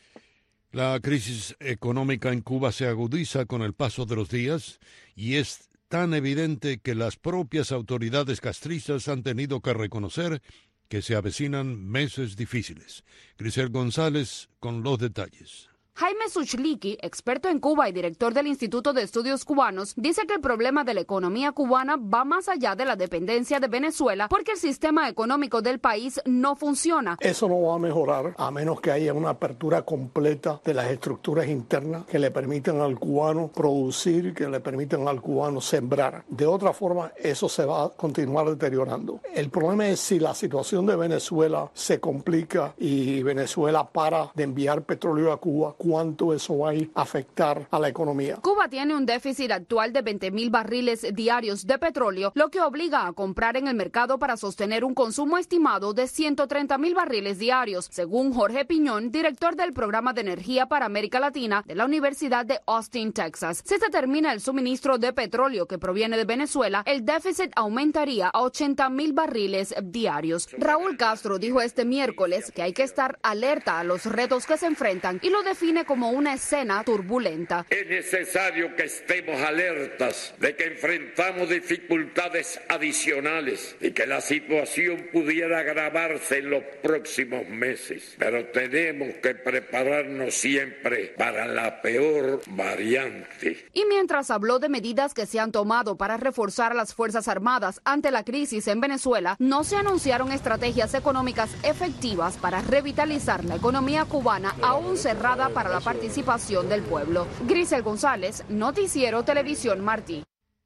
La crisis económica en Cuba se agudiza con el paso de los días y es tan evidente que las propias autoridades castristas han tenido que reconocer que se avecinan meses difíciles. Grisel González con los detalles. Jaime Suchliki, experto en Cuba y director del Instituto de Estudios Cubanos, dice que el problema de la economía cubana va más allá de la dependencia de Venezuela porque el sistema económico del país no funciona. Eso no va a mejorar a menos que haya una apertura completa de las estructuras internas que le permitan al cubano producir, que le permitan al cubano sembrar. De otra forma, eso se va a continuar deteriorando. El problema es si la situación de Venezuela se complica y Venezuela para de enviar petróleo a Cuba, cuánto eso va a afectar a la economía. Cuba tiene un déficit actual de veinte mil barriles diarios de petróleo, lo que obliga a comprar en el mercado para sostener un consumo estimado de ciento treinta mil barriles diarios, según Jorge Piñón, director del Programa de Energía para América Latina de la Universidad de Austin, Texas. Si se termina el suministro de petróleo que proviene de Venezuela, el déficit aumentaría a ochenta mil barriles diarios. Raúl Castro dijo este miércoles que hay que estar alerta a los retos que se enfrentan y lo define como una escena turbulenta. Es necesario que estemos alertas de que enfrentamos dificultades adicionales y que la situación pudiera agravarse en los próximos meses. Pero tenemos que prepararnos siempre para la peor variante. Y mientras habló de medidas que se han tomado para reforzar a las Fuerzas Armadas ante la crisis en Venezuela, no se anunciaron estrategias económicas efectivas para revitalizar la economía cubana aún cerrada para para la participación del pueblo. Grisel González, Noticiero Televisión Martí.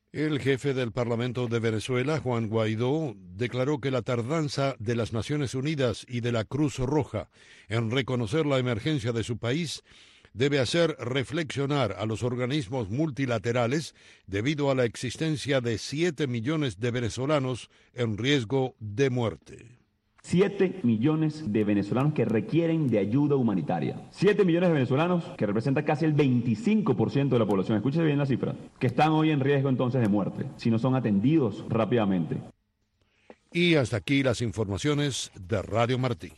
El jefe del Parlamento de Venezuela, Juan Guaidó, declaró que la tardanza de las Naciones Unidas y de la Cruz Roja en reconocer la emergencia de su país debe hacer reflexionar a los organismos multilaterales debido a la existencia de siete millones de venezolanos en riesgo de muerte. siete millones de venezolanos que requieren de ayuda humanitaria. siete millones de venezolanos que representan casi el veinticinco por ciento de la población. Escúchese bien la cifra. Que están hoy en riesgo entonces de muerte si no son atendidos rápidamente. Y hasta aquí las informaciones de Radio Martí.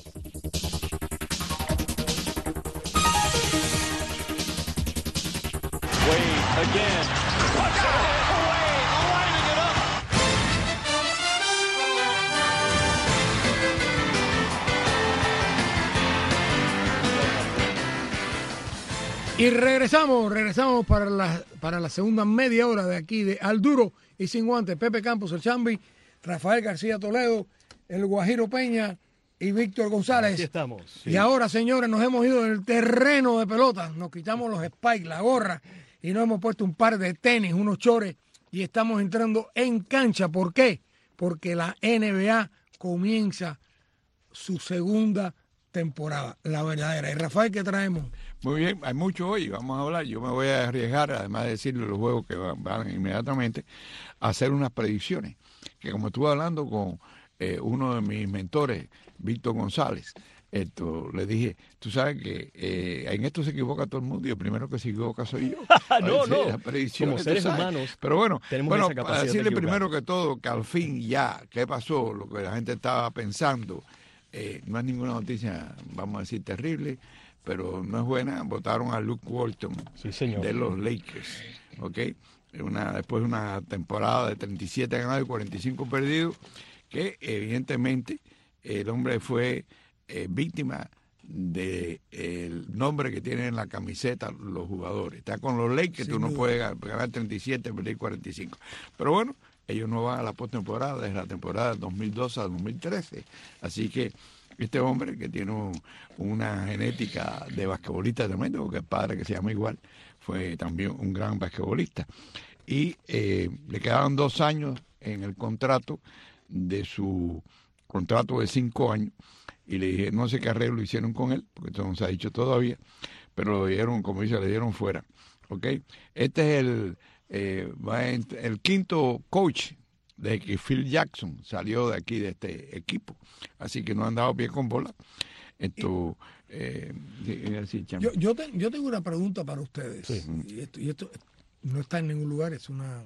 Wade again. Y regresamos, regresamos para la, para la segunda media hora de aquí de Al Duro y Sin Guantes. Pepe Campos, el Chambi, Rafael García Toledo, el Guajiro Peña y Víctor González. Aquí estamos. Sí. Y ahora, señores, nos hemos ido del terreno de pelota, nos quitamos los spikes, la gorra y nos hemos puesto un par de tenis, unos chores y estamos entrando en cancha. ¿Por qué? Porque la N B A comienza su segunda temporada, la verdadera. Y Rafael, ¿qué traemos? Muy bien, hay mucho hoy, vamos a hablar. Yo me voy a arriesgar, además de decirle los juegos que van, van inmediatamente, a hacer unas predicciones. Que como estuve hablando con eh, uno de mis mentores, Víctor González, esto le dije, tú sabes que eh, en esto se equivoca todo el mundo y el primero que se equivoca soy yo. no, no, como seres humanos. Pero bueno, bueno para decirle de primero que todo que al fin ya, ¿qué pasó? Lo que la gente estaba pensando, eh, no es ninguna noticia, vamos a decir, terrible, pero no es buena. Votaron a Luke Walton sí, señor. de los Lakers, ¿ok? Una, después de una temporada de treinta y siete ganados y cuarenta y cinco perdidos, que evidentemente el hombre fue eh, víctima del de nombre que tienen en la camiseta los jugadores. Está con los Lakers, sí, tú no no. puedes ganar treinta y siete, perder cuarenta y cinco. Pero bueno, ellos no van a la postemporada desde la temporada dos mil doce a dos mil trece. Así que este hombre que tiene un, una genética de basquetbolista tremendo, porque el padre, que se llama igual, fue también un gran basquetbolista. Y eh, le quedaban dos años en el contrato de su contrato de cinco años. Y le dije, no sé qué arreglo hicieron con él, porque esto no se ha dicho todavía, pero lo dieron, como dice, le dieron fuera. ¿Ok? Este es el, eh, el quinto coach de que Phil Jackson salió de aquí, de este equipo. Así que no han dado pie con bola. Esto, eh, así, yo, yo, te, yo tengo una pregunta para ustedes. Sí. Y, esto, y esto no está en ningún lugar, es una...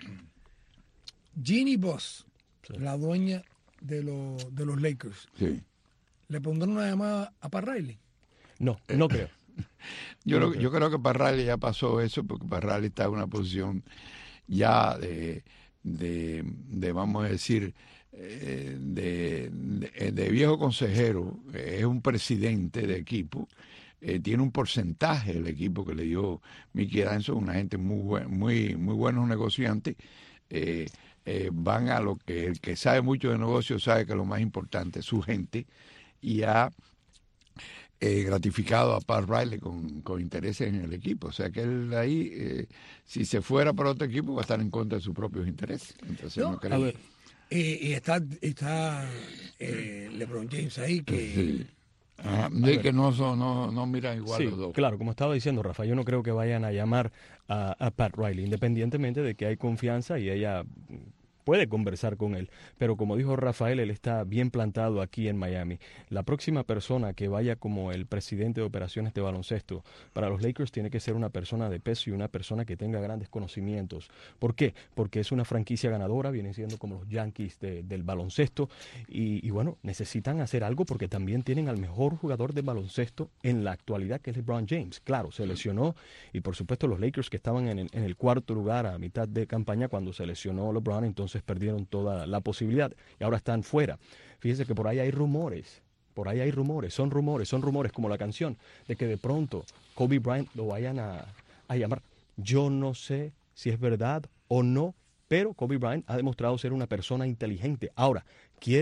Jeannie Buss, sí, la dueña de, lo, de los Lakers, sí, ¿le pondrán una llamada a Pat Riley? No, no creo. Yo, no, creo. yo creo que Pat Riley ya pasó eso, porque Pat Riley está en una posición ya de... De, de, vamos a decir, eh, de, de, de viejo consejero, eh, es un presidente de equipo, eh, tiene un porcentaje del equipo que le dio Mickey Danson, una gente muy buen, muy muy buenos negociantes, eh, eh, van a lo que el que sabe mucho de negocios sabe que lo más importante es su gente, y ha Eh, gratificado a Pat Riley con, con intereses en el equipo. O sea que él ahí, eh, si se fuera para otro equipo, va a estar en contra de sus propios intereses. Entonces no, no creo. A ver, y, y está, está eh, LeBron James ahí que... Sí. Ah, de que no, son, no, no miran igual sí, los dos. Claro, como estaba diciendo Rafa, yo no creo que vayan a llamar a, a Pat Riley, independientemente de que hay confianza y ella puede conversar con él, pero como dijo Rafael, él está bien plantado aquí en Miami. La próxima persona que vaya como el presidente de operaciones de baloncesto para los Lakers tiene que ser una persona de peso y una persona que tenga grandes conocimientos. ¿Por qué? Porque es una franquicia ganadora, vienen siendo como los Yankees de, del baloncesto y, y bueno, necesitan hacer algo porque también tienen al mejor jugador de baloncesto en la actualidad, que es LeBron James. Claro, se lesionó y por supuesto los Lakers que estaban en el, en el cuarto lugar a mitad de campaña cuando se lesionó LeBron, entonces perdieron toda la posibilidad y ahora están fuera. Fíjese que por ahí hay rumores, por ahí hay rumores, son rumores, son rumores como la canción, de que de pronto Kobe Bryant lo vayan a, a llamar. Yo no sé si es verdad o no, pero Kobe Bryant ha demostrado ser una persona inteligente. Ahora, quiere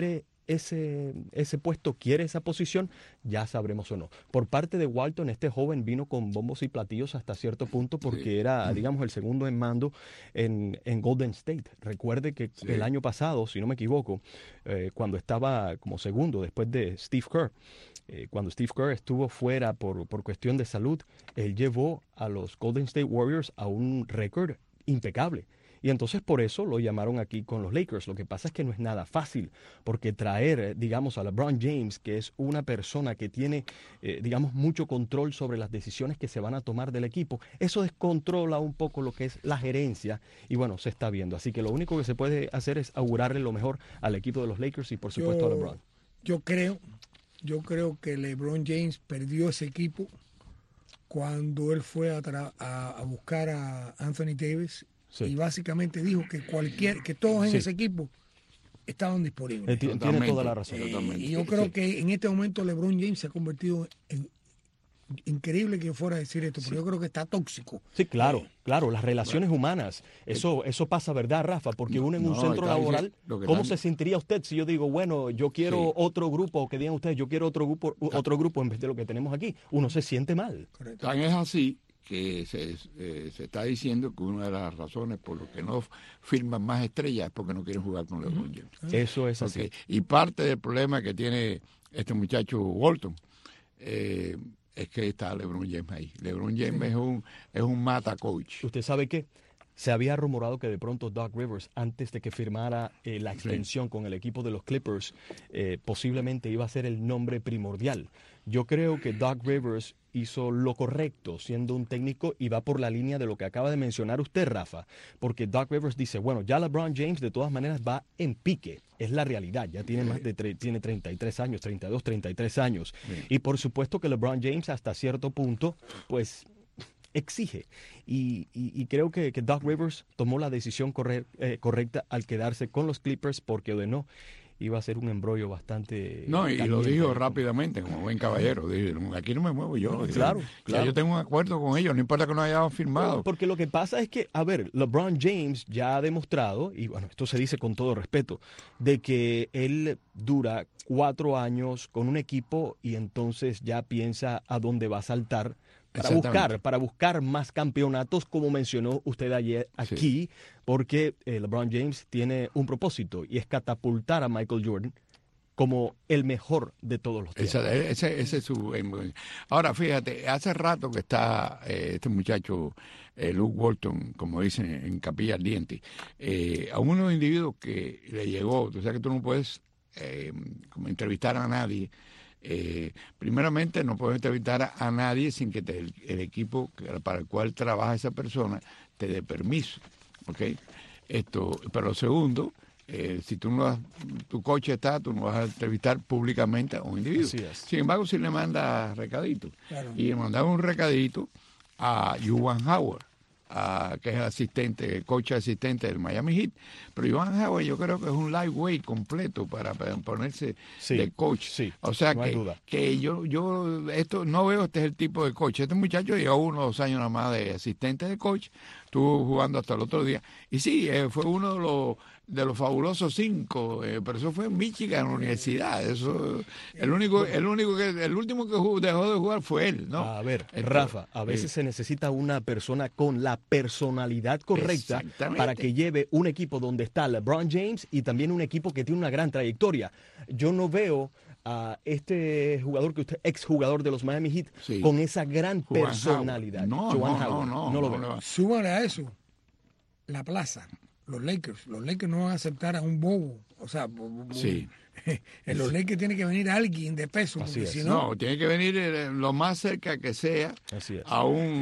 ese, ese puesto, quiere esa posición, ya sabremos o no. Por parte de Walton, este joven vino con bombos y platillos hasta cierto punto porque sí. era, digamos, el segundo en mando en, en Golden State. Recuerde que sí. el año pasado, si no me equivoco, eh, cuando estaba como segundo después de Steve Kerr, eh, cuando Steve Kerr estuvo fuera por, por cuestión de salud, él llevó a los Golden State Warriors a un récord impecable. Y entonces por eso lo llamaron aquí con los Lakers. Lo que pasa es que no es nada fácil, porque traer, digamos, a LeBron James, que es una persona que tiene, eh, digamos, mucho control sobre las decisiones que se van a tomar del equipo, eso descontrola un poco lo que es la gerencia y bueno, se está viendo. Así que lo único que se puede hacer es augurarle lo mejor al equipo de los Lakers y por supuesto yo, a LeBron. Yo creo, yo creo que LeBron James perdió ese equipo cuando él fue a, a, a buscar a Anthony Davis. Sí. Y básicamente dijo que cualquier, que todos en sí. ese equipo estaban disponibles. Tiene toda la razón. Eh, y yo creo sí. que en este momento LeBron James se ha convertido en, increíble que yo fuera a decir esto, sí. pero yo creo que está tóxico. Sí, claro, eh, claro, las relaciones bueno, humanas, eso eso pasa, ¿verdad, Rafa? Porque uno en no, un centro laboral, ¿cómo se sentiría usted si yo digo, bueno, yo quiero sí. otro grupo, o que digan ustedes, yo quiero otro grupo, otro grupo en vez de lo que tenemos aquí? Uno se siente mal. Tan es así que se, eh, se está diciendo que una de las razones por lo que no firman más estrellas es porque no quieren jugar con LeBron James. Uh-huh. Eso es okay. así. Y parte del problema que tiene este muchacho Walton eh, es que está LeBron James ahí. LeBron James sí. es un es un mata coach. ¿Usted sabe qué? Se había rumorado que de pronto Doc Rivers, antes de que firmara eh, la extensión sí. con el equipo de los Clippers, eh, posiblemente iba a ser el nombre primordial. Yo creo que Doc Rivers hizo lo correcto siendo un técnico y va por la línea de lo que acaba de mencionar usted, Rafa, porque Doc Rivers dice, bueno, ya LeBron James de todas maneras va en pique, es la realidad, ya tiene más de tre- tiene treinta y tres años, treinta y dos, treinta y tres años, sí. y por supuesto que LeBron James hasta cierto punto, pues exige. Y, y, y creo que, que Doc Rivers tomó la decisión corre, eh, correcta al quedarse con los Clippers, porque de no iba a ser un embrollo bastante... No, y lo dijo rápidamente, como buen caballero. Dije, aquí no me muevo yo. No, claro, ya claro. Yo tengo un acuerdo con ellos, no importa que no hayamos firmado. Porque lo que pasa es que, a ver, LeBron James ya ha demostrado, y bueno, esto se dice con todo respeto, de que él dura cuatro años con un equipo y entonces ya piensa a dónde va a saltar para buscar, para buscar más campeonatos, como mencionó usted ayer aquí, sí. porque eh, LeBron James tiene un propósito y es catapultar a Michael Jordan como el mejor de todos los tiempos. Ese, ese, ese es su... Ahora, fíjate, hace rato que está eh, este muchacho, eh, Luke Walton, como dicen en Capilla Ardiente, eh, a unos individuos que le llegó, tú sabes que tú no puedes eh, como entrevistar a nadie. Eh, primeramente, no puedes entrevistar a, a nadie sin que te, el, el equipo para el cual trabaja esa persona te dé permiso, ¿ok? Esto, pero segundo, eh, si tú no has, tu coche está, tú no vas a entrevistar públicamente a un individuo. Sin embargo, si le mandas recadito, claro. y le mandaba un recadito a Juwan Howard, a, que es el asistente, el coach asistente del Miami Heat, pero Juwan Howard yo creo que es un lightweight completo para, para ponerse sí, de coach. Sí, o sea no que, que yo, yo esto no veo, este es el tipo de coach. Este muchacho lleva uno o dos años nada más de asistente de coach, estuvo jugando hasta el otro día. Y sí, eh, fue uno de los de los fabulosos cinco, eh, pero eso fue en Michigan, en la universidad. Eso, el único, el único que, el último que jugó, dejó de jugar fue él, ¿no? A ver, Esto, Rafa, a veces eh, se necesita una persona con la personalidad correcta para que lleve un equipo donde está LeBron James y también un equipo que tiene una gran trayectoria. Yo no veo a este jugador que usted, exjugador de los Miami Heat, sí. con esa gran Juan personalidad. Howard. No, Juan no, Howard. no, no, no lo no, veo. no. Súbale a eso la plaza. Los Lakers, los Lakers no van a aceptar a un bobo, o sea, sí. en los Lakers tiene que venir alguien de peso, Así porque es. si no, no, tiene que venir eh, lo más cerca que sea a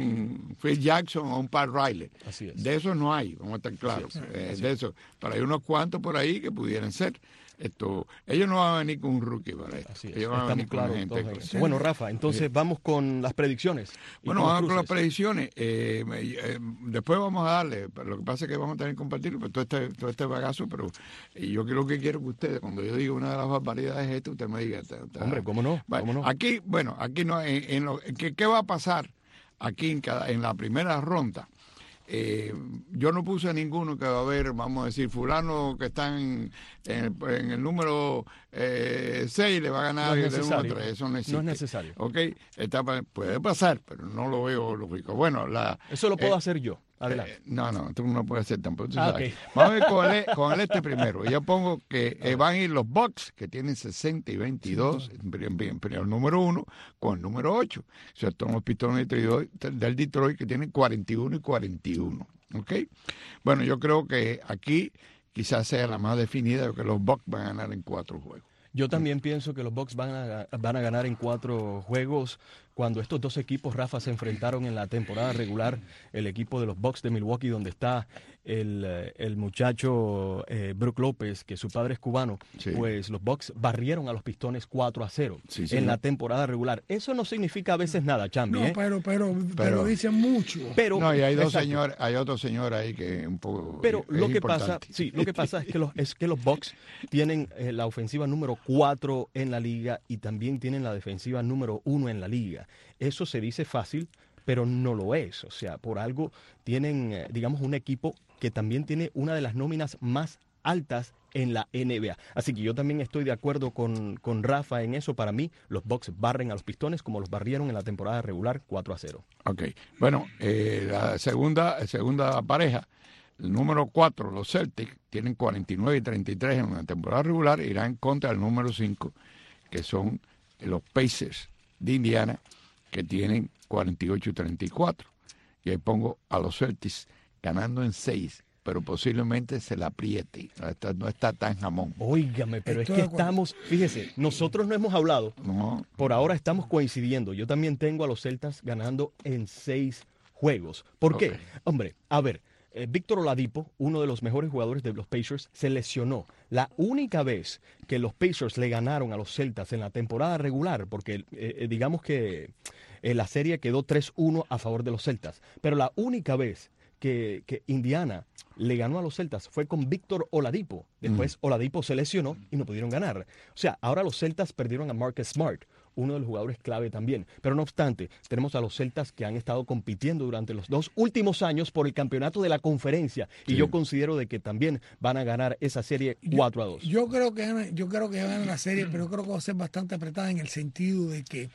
un Phil Jackson o un Pat Riley. Así es. De eso no hay, vamos a estar claros. Eh, de eso, pero hay unos cuantos por ahí que pudieran ser. Esto, ellos no van a venir con un rookie para esto. Así es. Ellos van Estamos a venir claros, con gente. todos en bueno, Rafa, entonces sí. vamos con las predicciones. Bueno, con vamos con las predicciones. Eh, eh, después vamos a darle, pero lo que pasa es que vamos a tener que compartirlo, pues, todo este, todo este bagazo, pero y yo creo que quiero que ustedes, cuando yo diga una de las barbaridades es esto, usted me diga. Ta, ta. Hombre, ¿cómo no? Bueno, ¿Cómo no? Aquí, bueno, aquí no, en, en lo, ¿qué, ¿qué va a pasar aquí en, cada, en la primera ronda? Eh, yo no puse a ninguno que va a haber, vamos a decir, fulano que está en, en, el, en el número eh, seis le va a ganar no es el número necesario. tres. Eso no existe. No es necesario. Ok, está, puede pasar, pero no lo veo lógico. Bueno, la, eso lo puedo eh, hacer yo. Adelante. Eh, no, no, tú no puedes hacer tampoco. Tú Ah, sabes. okay. Vamos a ver con el, con el este primero. Yo pongo que eh, van a ir los Bucks, que tienen sesenta y veintidós, en, en, en el número uno, con el número ocho. O sea, son los Pistones del Detroit, que tienen cuarenta y uno y cuarenta y uno. ¿Ok? Bueno, yo creo que aquí quizás sea la más definida, que los Bucks van a ganar en cuatro juegos. Yo también pienso que los Bucks van a, van a ganar en cuatro juegos. Cuando estos dos equipos, Rafa, se enfrentaron en la temporada regular, el equipo de los Bucks de Milwaukee, donde está el, el muchacho eh, Brook López, que su padre es cubano, sí. Pues los Bucks barrieron a los Pistones cuatro a cero sí, sí, en sí. la temporada regular. Eso no significa a veces nada, Chambi. No, ¿eh? pero, pero, pero, pero dicen mucho. Pero, no, y hay dos señores, hay otro señor ahí que un poco Pero es lo que importante. pasa, sí, lo que pasa es que los, es que los Bucks tienen eh, la ofensiva número cuatro en la liga y también tienen la defensiva número uno en la liga. Eso se dice fácil, pero no lo es. O sea, por algo tienen, eh, digamos, un equipo que también tiene una de las nóminas más altas en la N B A. Así que yo también estoy de acuerdo con, con Rafa en eso. Para mí, los Bucks barren a los Pistones como los barrieron en la temporada regular cuatro a cero. Ok. Bueno, eh, la segunda, segunda pareja, el número cuatro, los Celtics, tienen cuarenta y nueve y treinta y tres en la temporada regular, irán contra el número cinco, que son los Pacers de Indiana, que tienen cuarenta y ocho y treinta y cuatro. Y ahí pongo a los Celtics ganando en seis, pero posiblemente se la apriete. No está, no está tan jamón. Óigame, pero Estoy es que estamos, fíjese, nosotros no hemos hablado. No. Por ahora estamos coincidiendo. Yo también tengo a los Celtas ganando en seis juegos. ¿Por qué? Okay. Hombre, a ver, eh, Víctor Oladipo, uno de los mejores jugadores de los Pacers, se lesionó. La única vez que los Pacers le ganaron a los Celtas en la temporada regular, porque eh, digamos que eh, la serie quedó tres uno a favor de los Celtas, pero la única vez que, que Indiana le ganó a los Celtas fue con Víctor Oladipo. Después mm. Oladipo se lesionó y no pudieron ganar. O sea, ahora los Celtas perdieron a Marcus Smart, uno de los jugadores clave también. Pero no obstante, tenemos a los Celtas que han estado compitiendo durante los dos últimos años por el campeonato de la conferencia. Y sí. yo considero de que también van a ganar esa serie cuatro a dos. Yo, yo creo que yo creo que ganan la serie, pero yo creo que va a ser bastante apretada en el sentido de que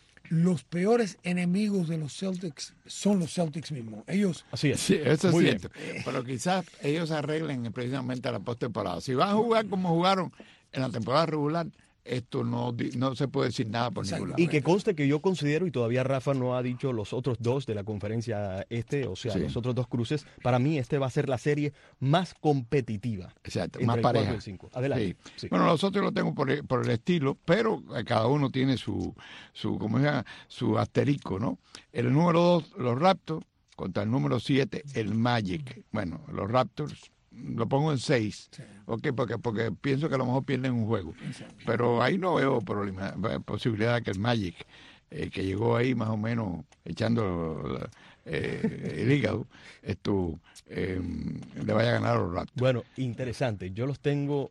los peores enemigos de los Celtics son los Celtics mismos. Ellos. Así es. Sí, eso Muy es cierto. Bien. Pero quizás ellos arreglen precisamente a la postemporada. Si van a jugar como jugaron en la temporada regular, esto no, no se puede decir nada por ningún lado. Y que conste que yo considero, y todavía Rafa no ha dicho los otros dos de la conferencia este, o sea, sí. los otros dos cruces, para mí este va a ser la serie más competitiva. Exacto, más pareja. Adelante. Sí. Sí. Bueno, los otros lo tengo por el, por el estilo, pero cada uno tiene su, su, ¿cómo se llama? Su asterisco, ¿no? El número dos, los Raptors, contra el número siete, el Magic. Bueno, los Raptors lo pongo en seis, sí. okay, porque, porque pienso que a lo mejor pierden un juego. Sí. Pero ahí no veo problema, posibilidad de que el Magic, eh, que llegó ahí más o menos echando eh, el hígado, esto eh, le vaya a ganar a los Raptors. Bueno, interesante. Yo los tengo...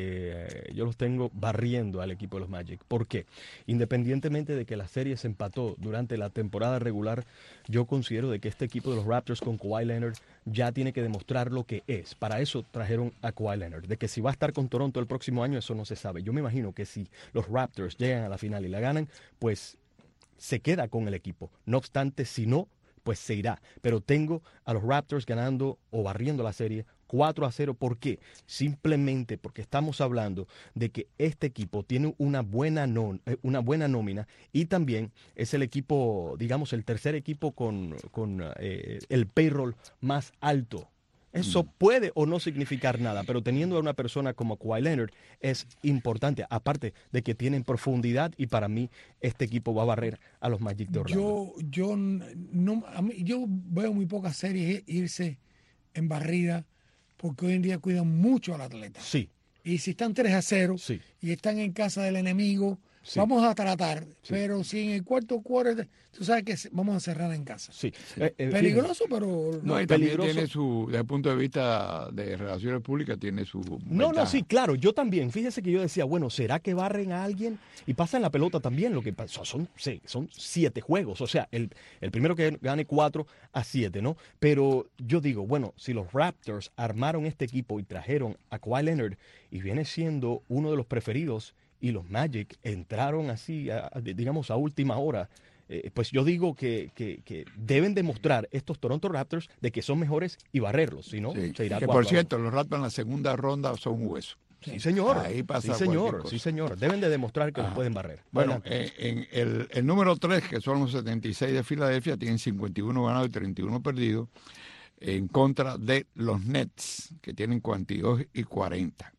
Eh, yo los tengo barriendo al equipo de los Magic. ¿Por qué? Independientemente de que la serie se empató durante la temporada regular, yo considero de que este equipo de los Raptors con Kawhi Leonard ya tiene que demostrar lo que es. Para eso trajeron a Kawhi Leonard. De que si va a estar con Toronto el próximo año, eso no se sabe. Yo me imagino que si los Raptors llegan a la final y la ganan, pues se queda con el equipo. No obstante, si no, pues se irá. Pero tengo a los Raptors ganando o barriendo la serie cuatro a cero. ¿Por qué? Simplemente porque estamos hablando de que este equipo tiene una buena, no, una buena nómina y también es el equipo, digamos, el tercer equipo con, con eh, el payroll más alto. Eso puede o no significar nada, pero teniendo a una persona como Kawhi Leonard es importante, aparte de que tienen profundidad y para mí este equipo va a barrer a los Magic de Orlando. Yo, yo, no, a mí, yo veo muy pocas series irse en barrida porque hoy en día cuidan mucho al atleta. Sí. Y si están tres a cero sí. y están en casa del enemigo, Sí. Vamos a tratar, Sí. pero si en el cuarto quarter, tú sabes que vamos a cerrar en casa. Sí. Eh, eh, Peligroso, pero... No, y también peligroso. tiene su, desde el punto de vista de relaciones públicas, tiene su No, ventaja. no, sí, claro, yo también. Fíjese que yo decía, bueno, ¿será que barren a alguien? Y pasan la pelota también. Lo que pasa son, sí, son siete juegos. O sea, el, el primero que gane cuatro a siete, ¿no? Pero yo digo, bueno, si los Raptors armaron este equipo y trajeron a Kawhi Leonard y viene siendo uno de los preferidos y los Magic entraron así, a, a, digamos, a última hora, eh, pues yo digo que, que, que deben demostrar estos Toronto Raptors de que son mejores y barrerlos, si no, Sí. se irá Que cuatro por a cierto, los Raptors en la segunda ronda son un hueso. Sí, señor. Ahí pasa sí, señor. cualquier cosa. Sí, señor. Deben de demostrar que Ajá. los pueden barrer. Bueno, Adelante. eh, en el, el número tres, que son los setenta y seis de Filadelfia, tienen cincuenta y uno ganados y treinta y uno perdidos, en contra de los Nets, que tienen cuarenta y dos y cuarenta.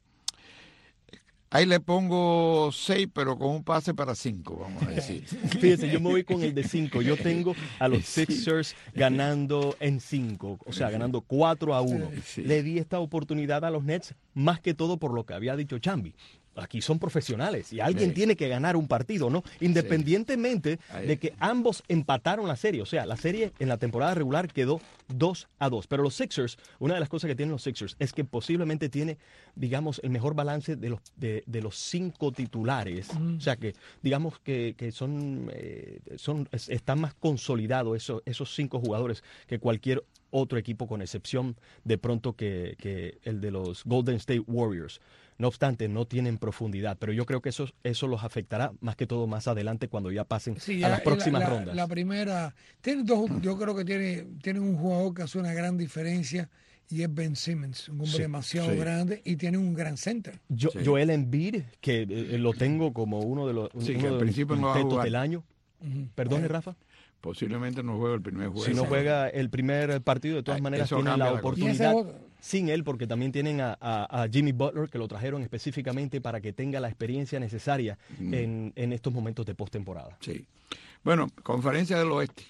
Ahí le pongo seis, pero con un pase para cinco, vamos a decir. Fíjese, yo me voy con el de cinco. Yo tengo a los Sixers ganando en cinco, o sea, ganando cuatro a uno. Sí. Le di esta oportunidad a los Nets, más que todo por lo que había dicho Chambi. Aquí son profesionales y alguien Sí. tiene que ganar un partido, ¿no? Independientemente Ahí. de que ambos empataron la serie. O sea, la serie en la temporada regular quedó dos a dos. Pero los Sixers, una de las cosas que tienen los Sixers es que posiblemente tiene, digamos, el mejor balance de los, de, de los cinco titulares. Mm. O sea, que digamos que, que son, eh, son es- están más consolidados esos, esos cinco jugadores que cualquier otro equipo, con excepción de pronto que, que el de los Golden State Warriors. No obstante, no tienen profundidad, pero yo creo que eso, eso los afectará más que todo más adelante cuando ya pasen Sí, a ya las la- próximas la, rondas. La primera, tiene dos, yo creo que tiene, tiene un jugador que hace una gran diferencia y es Ben Simmons, un hombre Sí, demasiado sí. grande y tiene un gran center. Yo, Sí. Joel Embiid, que eh, lo tengo como uno de los Sí, uno que al de los principio no va a quintetos jugar. del año. Ujú. Perdone, Eh, Rafa. Posiblemente no juega el primer juego. Si no juega el primer partido, de todas Ah, maneras eso tienen cambia la la cosa. Y ese oportunidad otro- sin él, porque también tienen a, a- a Jimmy Butler, que lo trajeron específicamente para que tenga la experiencia necesaria Mm. en, en estos momentos de postemporada. Sí. Bueno, conferencia del oeste.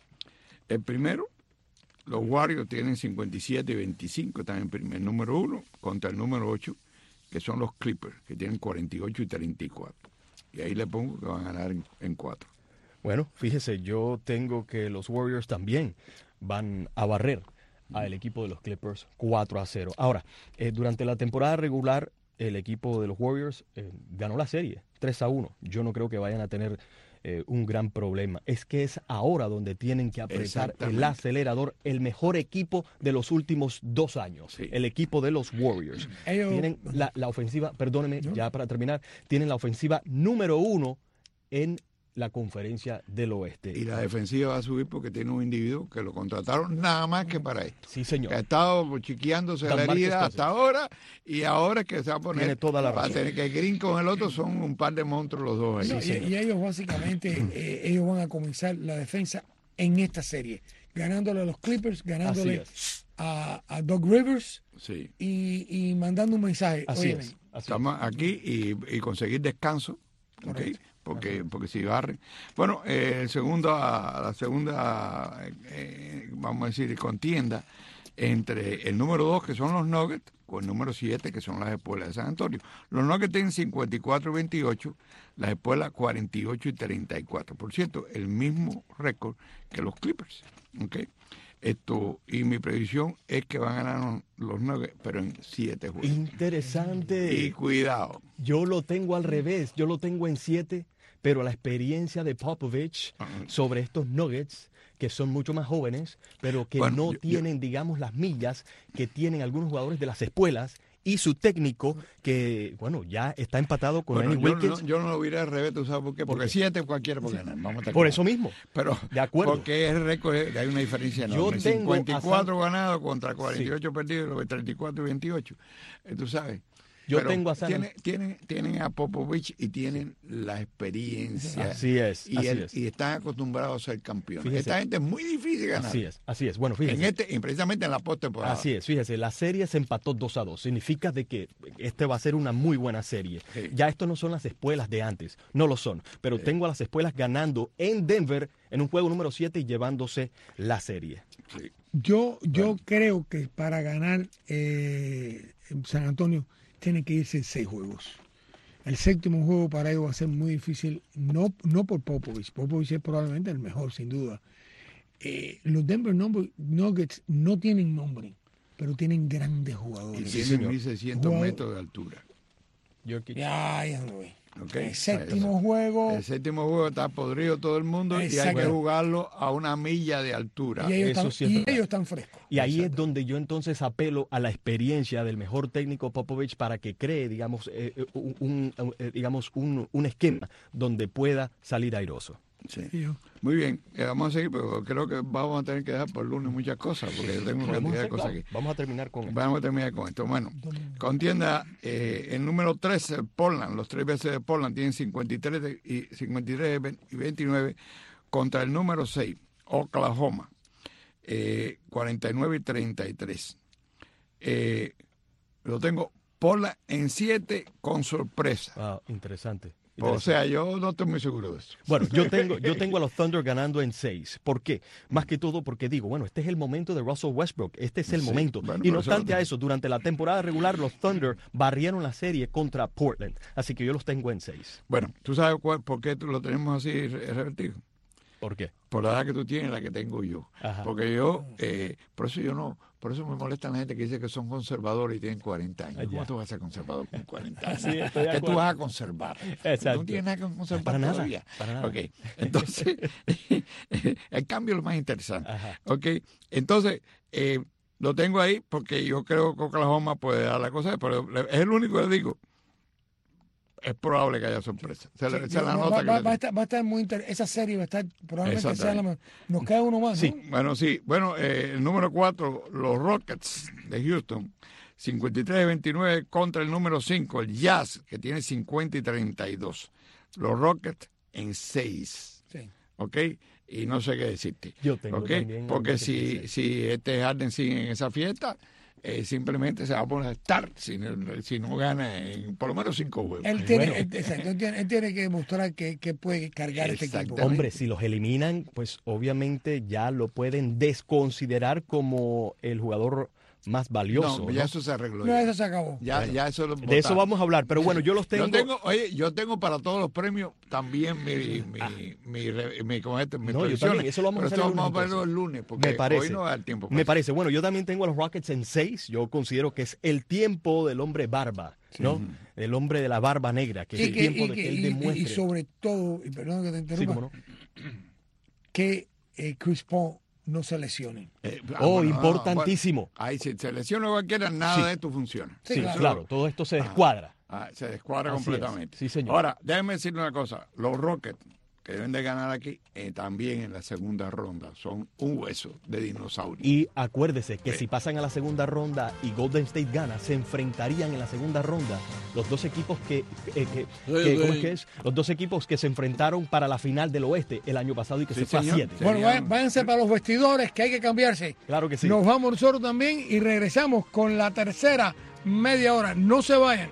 El primero, los Warriors tienen cincuenta y siete y veinticinco, están en primer número uno, contra el número ocho, que son los Clippers, que tienen cuarenta y ocho y treinta y cuatro. Y ahí le pongo que van a ganar en, en cuatro. Bueno, fíjese, yo tengo que los Warriors también van a barrer al equipo de los Clippers cuatro a cero. Ahora, eh, durante la temporada regular, el equipo de los Warriors eh, ganó la serie tres a uno. Yo no creo que vayan a tener eh, un gran problema. Es que es ahora donde tienen que apretar el Exactamente. acelerador, el mejor equipo de los últimos dos años, Sí. el equipo de los Warriors. Ellos- Tienen la, la ofensiva, perdóneme, ya para terminar, tienen la ofensiva número uno en la conferencia del oeste. Y la defensiva va a subir porque tiene un individuo que lo contrataron nada más que para esto. Sí, señor. Que ha estado chiquiándose Dan la Marcus herida Cousins. hasta ahora y ahora es que se va a poner. Tiene toda la va a razón. tener que el Green con el otro son un par de monstruos los dos ahí. No, y, y ellos básicamente, eh, ellos van a comenzar la defensa en esta serie, ganándole a los Clippers, ganándole Así a, a Doug Rivers Sí. y, y mandando un mensaje. Así Óyeme, es. Así Estamos aquí y, y conseguir descanso, ¿ok? Correcto. Porque, porque si barren. Bueno, eh, el segunda, la segunda, eh, vamos a decir, contienda entre el número dos, que son los Nuggets, con el número siete, que son las Espuelas de San Antonio. Los Nuggets tienen cincuenta y cuatro y veintiocho, las Espuelas cuarenta y ocho y treinta y cuatro. Por cierto, el mismo récord que los Clippers, ¿ok? Esto, y mi predicción es que van a ganar los Nuggets, pero en siete juegos. Interesante. Y cuidado. Yo lo tengo al revés, yo lo tengo en siete, pero la experiencia de Popovich sobre estos Nuggets, que son mucho más jóvenes, pero que Bueno, no yo- tienen, digamos, las millas que tienen algunos jugadores de las espuelas, y su técnico, que, bueno, ya está empatado con Bueno, Lenny yo, Wilkins. no, yo no lo hubiera al revés, ¿tú sabes por qué? ¿Por Porque qué? siete cualquiera puede ganar. Vamos a estar Por claros. eso mismo. Pero, De acuerdo. porque el récord, es- hay una diferencia Yo enorme. tengo cincuenta y cuatro a ganados contra cuarenta y ocho perdidos, los de treinta y cuatro y veintiocho. Eh, Tú sabes. Yo Pero tengo a San- tienen, tienen, tienen a Popovich y tienen la experiencia. Así es, Y, así el- es. y están acostumbrados a ser campeones. Fíjese. Esta gente es muy difícil ganar. Así es, así es. Bueno, fíjese. En este, y precisamente en la postemporada. Así es, fíjese, la serie se empató dos a dos. Significa de que este va a ser una muy buena serie. Sí. Ya esto no son las espuelas de antes, no lo son. Pero tengo a las espuelas ganando en Denver en un juego número siete y llevándose la serie. Sí. Yo, yo creo que para ganar eh, San Antonio tiene que irse seis juegos. El séptimo juego para ellos va a ser muy difícil, no, no por Popovich. Popovich es probablemente el mejor, sin duda. Eh, los Denver Nuggets no tienen nombre, pero tienen grandes jugadores. Y tienen mil seiscientos metros de altura. Ya, ya no voy. Okay. El séptimo juego. El séptimo juego está podrido todo el mundo. Exacto. Y hay que jugarlo a una milla de altura. Y ellos, están, sí y ellos están frescos. Y ahí Exacto. es donde yo entonces apelo a la experiencia del mejor técnico Popovich para que cree, digamos, eh, un, un, eh, digamos un, un esquema donde pueda salir airoso. Sí. Muy bien, eh, vamos a seguir, pero creo que vamos a tener que dejar por lunes muchas cosas, porque yo tengo una cantidad de cosas aquí. Vamos a terminar con esto. Vamos a terminar con esto. Bueno, contienda eh, el número tres, Portland, los tres veces de Portland tienen cincuenta y tres y cincuenta y tres y veintinueve contra el número seis, Oklahoma, eh, cuarenta y nueve y treinta y tres. Eh, lo tengo Portland en siete con sorpresa. Ah, interesante. O sea, yo no estoy muy seguro de eso. Bueno, yo tengo, yo tengo a los Thunder ganando en seis. ¿Por qué? Más que todo porque digo, bueno, este es el momento de Russell Westbrook. Este es el sí, momento. Bueno, y no obstante a eso, durante la temporada regular, los Thunder barrieron la serie contra Portland. Así que yo los tengo en seis. Bueno, ¿tú sabes cuál, por qué lo tenemos así revertido? ¿Por qué? Por la edad que tú tienes, la que tengo yo. Ajá. Porque yo, eh, por eso yo no, por eso me molesta la gente que dice que son conservadores y tienen cuarenta años. ¿Cómo tú vas a ser conservador con cuarenta años? Sí, ¿qué tú vas a conservar? Exacto. No tienes nada que conservar para todavía. Nada, para nada. Okay. Entonces, el cambio es lo más interesante. Ajá. Okay. Entonces, eh, lo tengo ahí porque yo creo que Oklahoma puede dar la cosa, pero es el único que digo. Es probable que haya sorpresa. Se, sí, se la nota va, que va, va, a estar, va a estar muy interesante. Esa serie va a estar probablemente sea la, nos queda uno más. Sí, ¿no? bueno, sí. Bueno, eh, el número cuatro, los Rockets de Houston, cincuenta y tres y veintinueve contra el número cinco, el Jazz, que tiene cincuenta y treinta y dos. Los Rockets en seis. Sí. ¿Ok? Y no sé qué decirte. Yo tengo ¿okay? también. Porque si, si este Harden sigue en esa fiesta, Eh, simplemente se va a poner a estar si no, si no gana en por lo menos cinco juegos. Él tiene, bueno. él, exacto, él, tiene, él tiene que demostrar que, que puede cargar este equipo. Hombre, si los eliminan, pues obviamente ya lo pueden desconsiderar como el jugador más valioso. No, ya ¿no? eso se arregló. No, ya. eso se acabó. Ya, bueno, ya eso lo de eso vamos a hablar, pero bueno, yo los tengo. Yo tengo, oye, yo tengo para todos los premios también mi, mi, ah. mi, mi, mi, como este, mis no, yo también, eso lo vamos pero a hacer esto vamos a verlo el lunes, porque me parece, hoy no va a dar tiempo. Me parece. Bueno, yo también tengo a los Rockets en seis. Yo considero que es el tiempo del hombre barba, ¿no? Sí. El hombre de la barba negra, que y es el que, tiempo de que, que él y, demuestre. Y sobre todo, y perdón que te interrumpa, sí, ¿cómo no? que eh, Chris Paul no se lesionen. Eh, oh, bueno, importantísimo. No, bueno, ahí si se lesiona cualquiera, nada sí. de esto funciona. Sí, sí claro. claro, todo esto se descuadra. Ah, ah, se descuadra Así completamente. Es. Sí, señor. Ahora, déjeme decirle una cosa. Los Rockets, que deben de ganar aquí, eh, también en la segunda ronda, son un hueso de dinosaurio. Y acuérdese que sí. si pasan a la segunda ronda y Golden State gana, se enfrentarían en la segunda ronda los dos equipos que, eh, que, sí, que sí. ¿cómo es que es? Los dos equipos que se enfrentaron para la final del oeste el año pasado y que sí, se fue señor. a siete. Bueno, Serían... váyanse para los vestidores, que hay que cambiarse. Claro que sí. Nos vamos nosotros también y regresamos con la tercera media hora. No se vayan.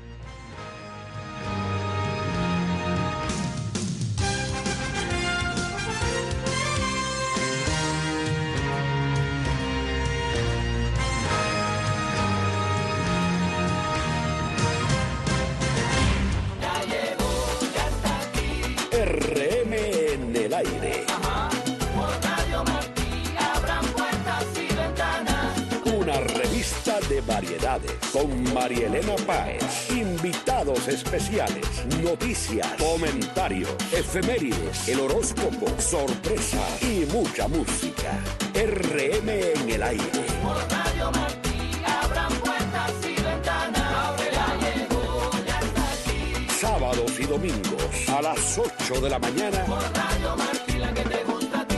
R M en el aire. Ajá. Por Radio Martí abran puertas y ventanas. Una revista de variedades con María Elena Páez. Invitados especiales, noticias, comentarios, efemérides, el horóscopo, sorpresas y mucha música. R M en el aire. Por Radio Martí abran puertas y ventanas. Ya llegó, ya está aquí. Sábados y domingos a las ocho de la mañana. Por Radio Martí, la que te gusta a ti.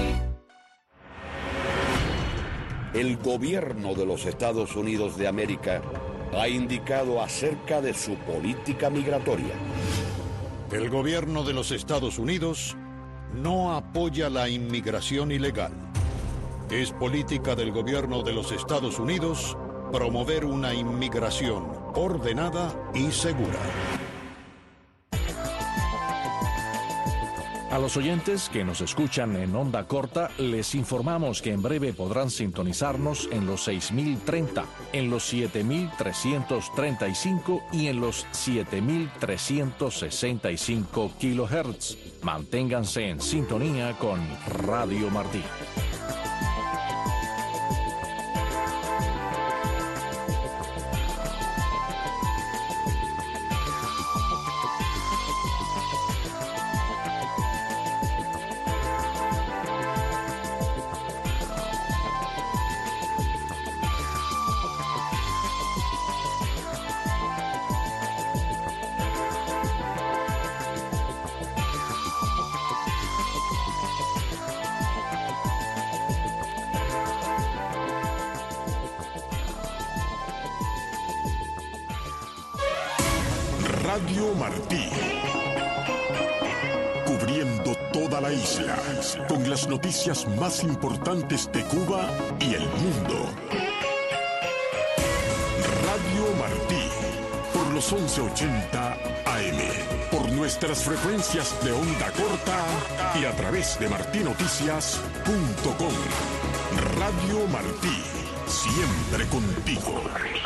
El gobierno de los Estados Unidos de América ha indicado acerca de su política migratoria. El gobierno de los Estados Unidos no apoya la inmigración ilegal. Es política del gobierno de los Estados Unidos promover una inmigración ordenada y segura. A los oyentes que nos escuchan en onda corta, les informamos que en breve podrán sintonizarnos en los seis mil treinta, en los siete mil trescientos treinta y cinco y en los siete mil trescientos sesenta y cinco kilohertz. Manténganse en sintonía con Radio Martí. Radio Martí, cubriendo toda la isla, con las noticias más importantes de Cuba y el mundo. Radio Martí, por los once ochenta A M, por nuestras frecuencias de onda corta y a través de martí noticias punto com. Radio Martí, siempre contigo.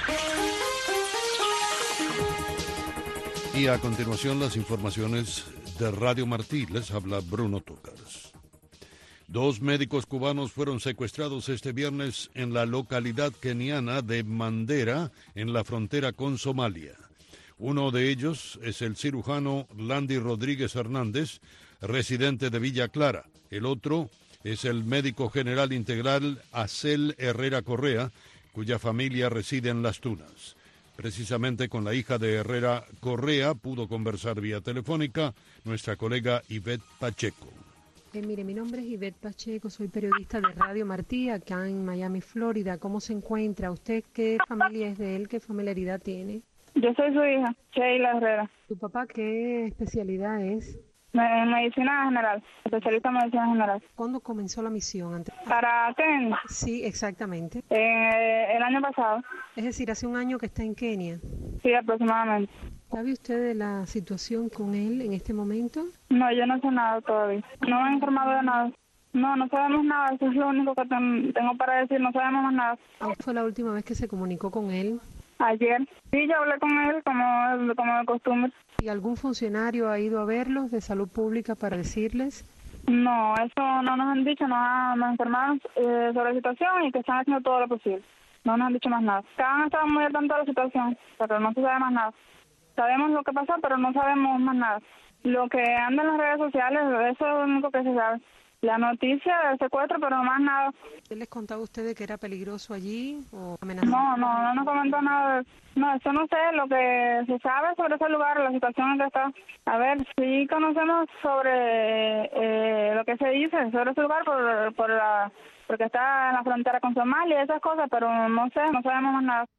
Y a continuación las informaciones de Radio Martí. Les habla Bruno Tócaras. Dos médicos cubanos fueron secuestrados este viernes en la localidad keniana de Mandera, en la frontera con Somalia. Uno de ellos es el cirujano Landy Rodríguez Hernández, residente de Villa Clara. El otro es el médico general integral Acel Herrera Correa, cuya familia reside en Las Tunas. Precisamente con la hija de Herrera Correa pudo conversar vía telefónica nuestra colega Ivette Pacheco. Eh, mire, mi nombre es Ivette Pacheco, soy periodista de Radio Martí, acá en Miami, Florida. ¿Cómo se encuentra? ¿Usted qué familia es de él? ¿Qué familiaridad tiene? Yo soy su hija, Sheila Herrera. ¿Tu papá qué especialidad es? En medicina general, especialista en medicina general. ¿Cuándo comenzó la misión? Antes? ¿Para Kenia? Sí, exactamente. Eh, el año pasado. Es decir, hace un año que está en Kenia. Sí, aproximadamente. ¿Sabe usted de la situación con él en este momento? No, yo no sé nada todavía. No me han informado de nada. No, no sabemos nada. Eso es lo único que ten, tengo para decir. No sabemos más nada. ¿Cuándo fue la última vez que se comunicó con él? Ayer. Sí, yo hablé con él como, como de costumbre. ¿Y algún funcionario ha ido a verlos de salud pública para decirles? No, eso no nos han dicho, nos han, nos han informado eh, sobre la situación y que están haciendo todo lo posible. No nos han dicho más nada. Han estado muy al tanto de la situación, pero no se sabe más nada. Sabemos lo que pasó, pero no sabemos más nada. Lo que anda en las redes sociales, eso es lo único que se sabe. La noticia del secuestro, pero más nada. ¿Él les contaba a ustedes que era peligroso allí o amenazado? No, no, no nos comentó nada. No, eso no sé, lo que se sabe sobre ese lugar, la situación en que está. A ver, sí conocemos sobre eh, lo que se dice sobre ese lugar por, por la, porque está en la frontera con Somalia y esas cosas, pero no sé, no sabemos más nada.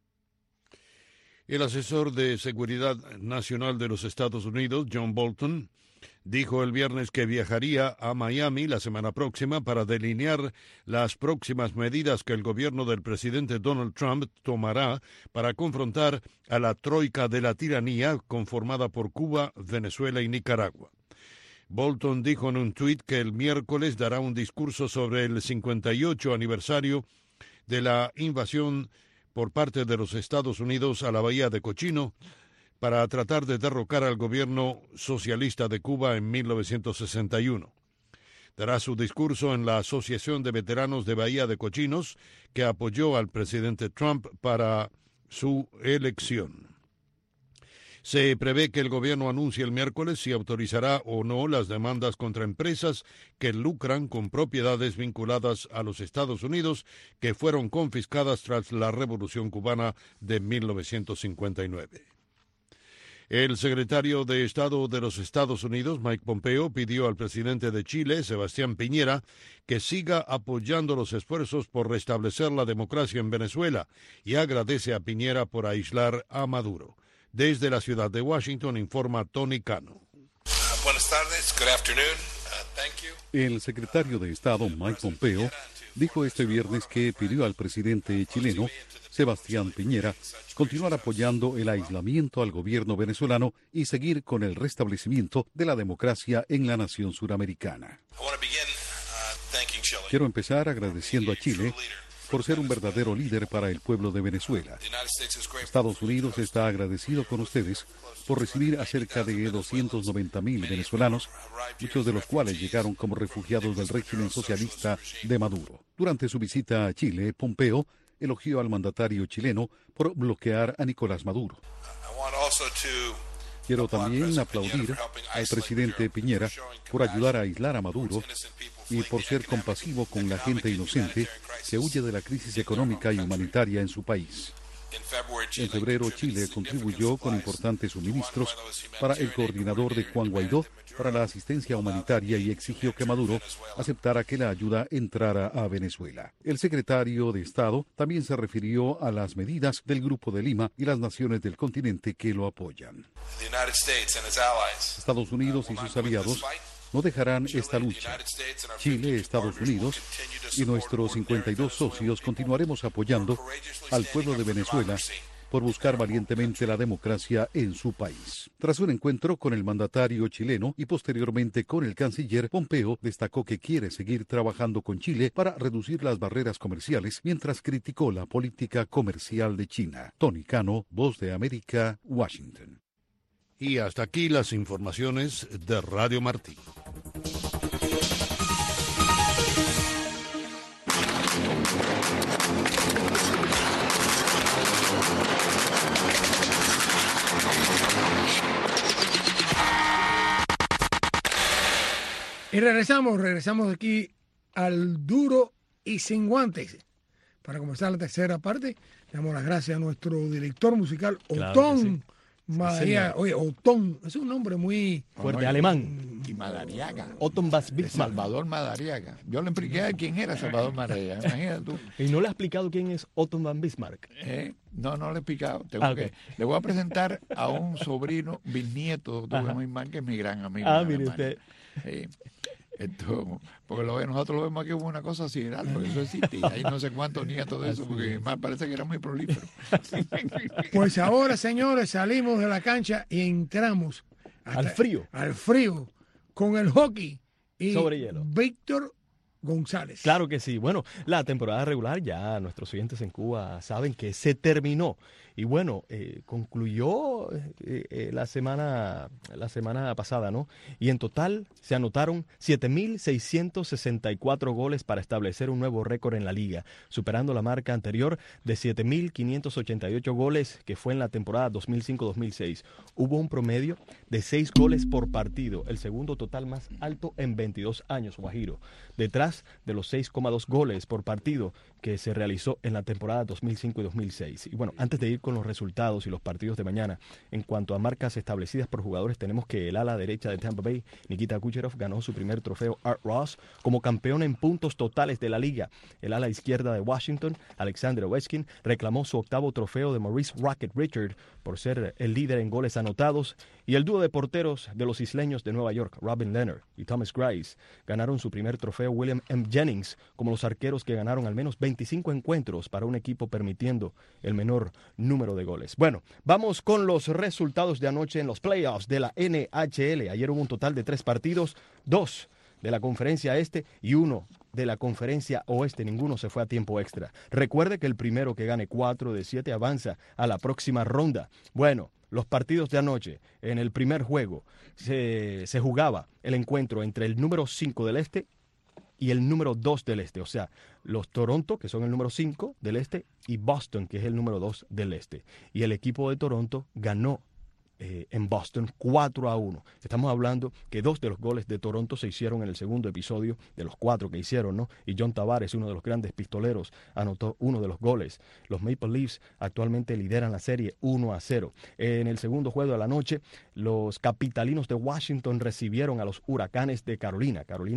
El asesor de Seguridad Nacional de los Estados Unidos, John Bolton, dijo el viernes que viajaría a Miami la semana próxima para delinear las próximas medidas que el gobierno del presidente Donald Trump tomará para confrontar a la troika de la tiranía conformada por Cuba, Venezuela y Nicaragua. Bolton dijo en un tuit que el miércoles dará un discurso sobre el cincuenta y ocho aniversario de la invasión por parte de los Estados Unidos a la Bahía de Cochino, para tratar de derrocar al gobierno socialista de Cuba en mil novecientos sesenta y uno. Dará su discurso en la Asociación de Veteranos de Bahía de Cochinos, que apoyó al presidente Trump para su elección. Se prevé que el gobierno anuncie el miércoles si autorizará o no las demandas contra empresas que lucran con propiedades vinculadas a los Estados Unidos que fueron confiscadas tras la Revolución Cubana de mil novecientos cincuenta y nueve. El secretario de Estado de los Estados Unidos, Mike Pompeo, pidió al presidente de Chile, Sebastián Piñera, que siga apoyando los esfuerzos por restablecer la democracia en Venezuela y agradece a Piñera por aislar a Maduro. Desde la ciudad de Washington informa Tony Cano. Uh, buenas tardes, good afternoon, uh, thank you. El secretario de Estado, Mike Pompeo, dijo este viernes que pidió al presidente chileno, Sebastián Piñera, continuar apoyando el aislamiento al gobierno venezolano y seguir con el restablecimiento de la democracia en la nación suramericana. Quiero empezar agradeciendo a Chile por ser un verdadero líder para el pueblo de Venezuela. Estados Unidos está agradecido con ustedes por recibir a cerca de doscientos noventa mil venezolanos, muchos de los cuales llegaron como refugiados del régimen socialista de Maduro. Durante su visita a Chile, Pompeo elogió al mandatario chileno por bloquear a Nicolás Maduro. Quiero también aplaudir al presidente Piñera por ayudar a aislar a Maduro y por ser compasivo con la gente inocente que huye de la crisis económica y humanitaria en su país. En febrero, Chile contribuyó con importantes suministros para el coordinador de Juan Guaidó para la asistencia humanitaria y exigió que Maduro aceptara que la ayuda entrara a Venezuela. El secretario de Estado también se refirió a las medidas del Grupo de Lima y las naciones del continente que lo apoyan. Estados Unidos y sus aliados no dejarán esta lucha. Chile, Estados Unidos y nuestros cincuenta y dos socios continuaremos apoyando al pueblo de Venezuela por buscar valientemente la democracia en su país. Tras un encuentro con el mandatario chileno y posteriormente con el canciller, Pompeo destacó que quiere seguir trabajando con Chile para reducir las barreras comerciales, mientras criticó la política comercial de China. Tony Cano, Voz de América, Washington. Y hasta aquí las informaciones de Radio Martí. Y regresamos, regresamos aquí al Duro y Sin Guantes. Para comenzar la tercera parte, le damos las gracias a nuestro director musical, Claro Otón que sí. Madariaga. Sí, Oye, Otón, es un nombre muy fuerte, alemán. Y Madariaga. Otton Bass Bismarck. Salvador Madariaga. Yo le expliqué a quién era Salvador Madariaga. Imagínate tú. ¿Y no le ha explicado quién es Otton van Bismarck? Eh, no, no le he explicado. Tengo Ah, que, ok. le voy a presentar a un sobrino, bisnieto de Ajá. Bismarck, que es mi gran amigo. Ah, en mire Alemania. usted. Sí. Esto, porque lo, nosotros lo vemos aquí como una cosa sideral, porque eso existe. Y hay no sé cuántos nietos de eso, porque más parece que era muy prolífero. Pues ahora, señores, salimos de la cancha y entramos hasta- Al frío. Al frío con el hockey y Sobre hielo. Víctor González. Claro que sí. Bueno, la temporada regular ya nuestros oyentes en Cuba saben que se terminó. Y bueno, eh, concluyó eh, eh, la semana la semana pasada, ¿no? Y en total se anotaron siete mil seiscientos sesenta y cuatro goles para establecer un nuevo récord en la liga, superando la marca anterior de siete mil quinientos ochenta y ocho goles que fue en la temporada dos mil cinco dos mil seis. Hubo un promedio de seis goles por partido, el segundo total más alto en veintidós años, Guajiro, detrás de los seis coma dos goles por partido que se realizó en la temporada dos mil cinco y dos mil seis. Y bueno, antes de ir con los resultados y los partidos de mañana, en cuanto a marcas establecidas por jugadores, tenemos que el ala derecha de Tampa Bay, Nikita Kucherov, ganó su primer trofeo Art Ross como campeón en puntos totales de la liga. El ala izquierda de Washington, Alexander Ovechkin, reclamó su octavo trofeo de Maurice Rocket Richard por ser el líder en goles anotados. Y el dúo de porteros de los isleños de Nueva York, Robin Leonard y Thomas Greiss, ganaron su primer trofeo William M. Jennings como los arqueros que ganaron al menos veinticinco encuentros para un equipo permitiendo el menor número de goles. Bueno, vamos con los resultados de anoche en los playoffs de la N H L. Ayer hubo un total de tres partidos, dos de la conferencia este y uno de la conferencia oeste. Ninguno se fue a tiempo extra. Recuerde que el primero que gane cuatro de siete avanza a la próxima ronda. Bueno, los partidos de anoche, en el primer juego, se, se jugaba el encuentro entre el número cinco del este y el número dos del este, o sea, los Toronto, que son el número cinco del este, y Boston, que es el número dos del este. Y el equipo de Toronto ganó eh, en Boston cuatro a uno. Estamos hablando que dos de los goles de Toronto se hicieron en el segundo episodio, de los cuatro que hicieron, ¿no? Y John Tavares, uno de los grandes pistoleros, anotó uno de los goles. Los Maple Leafs actualmente lideran la serie uno a cero. En el segundo juego de la noche, los capitalinos de Washington recibieron a los Huracanes de Carolina. Carolina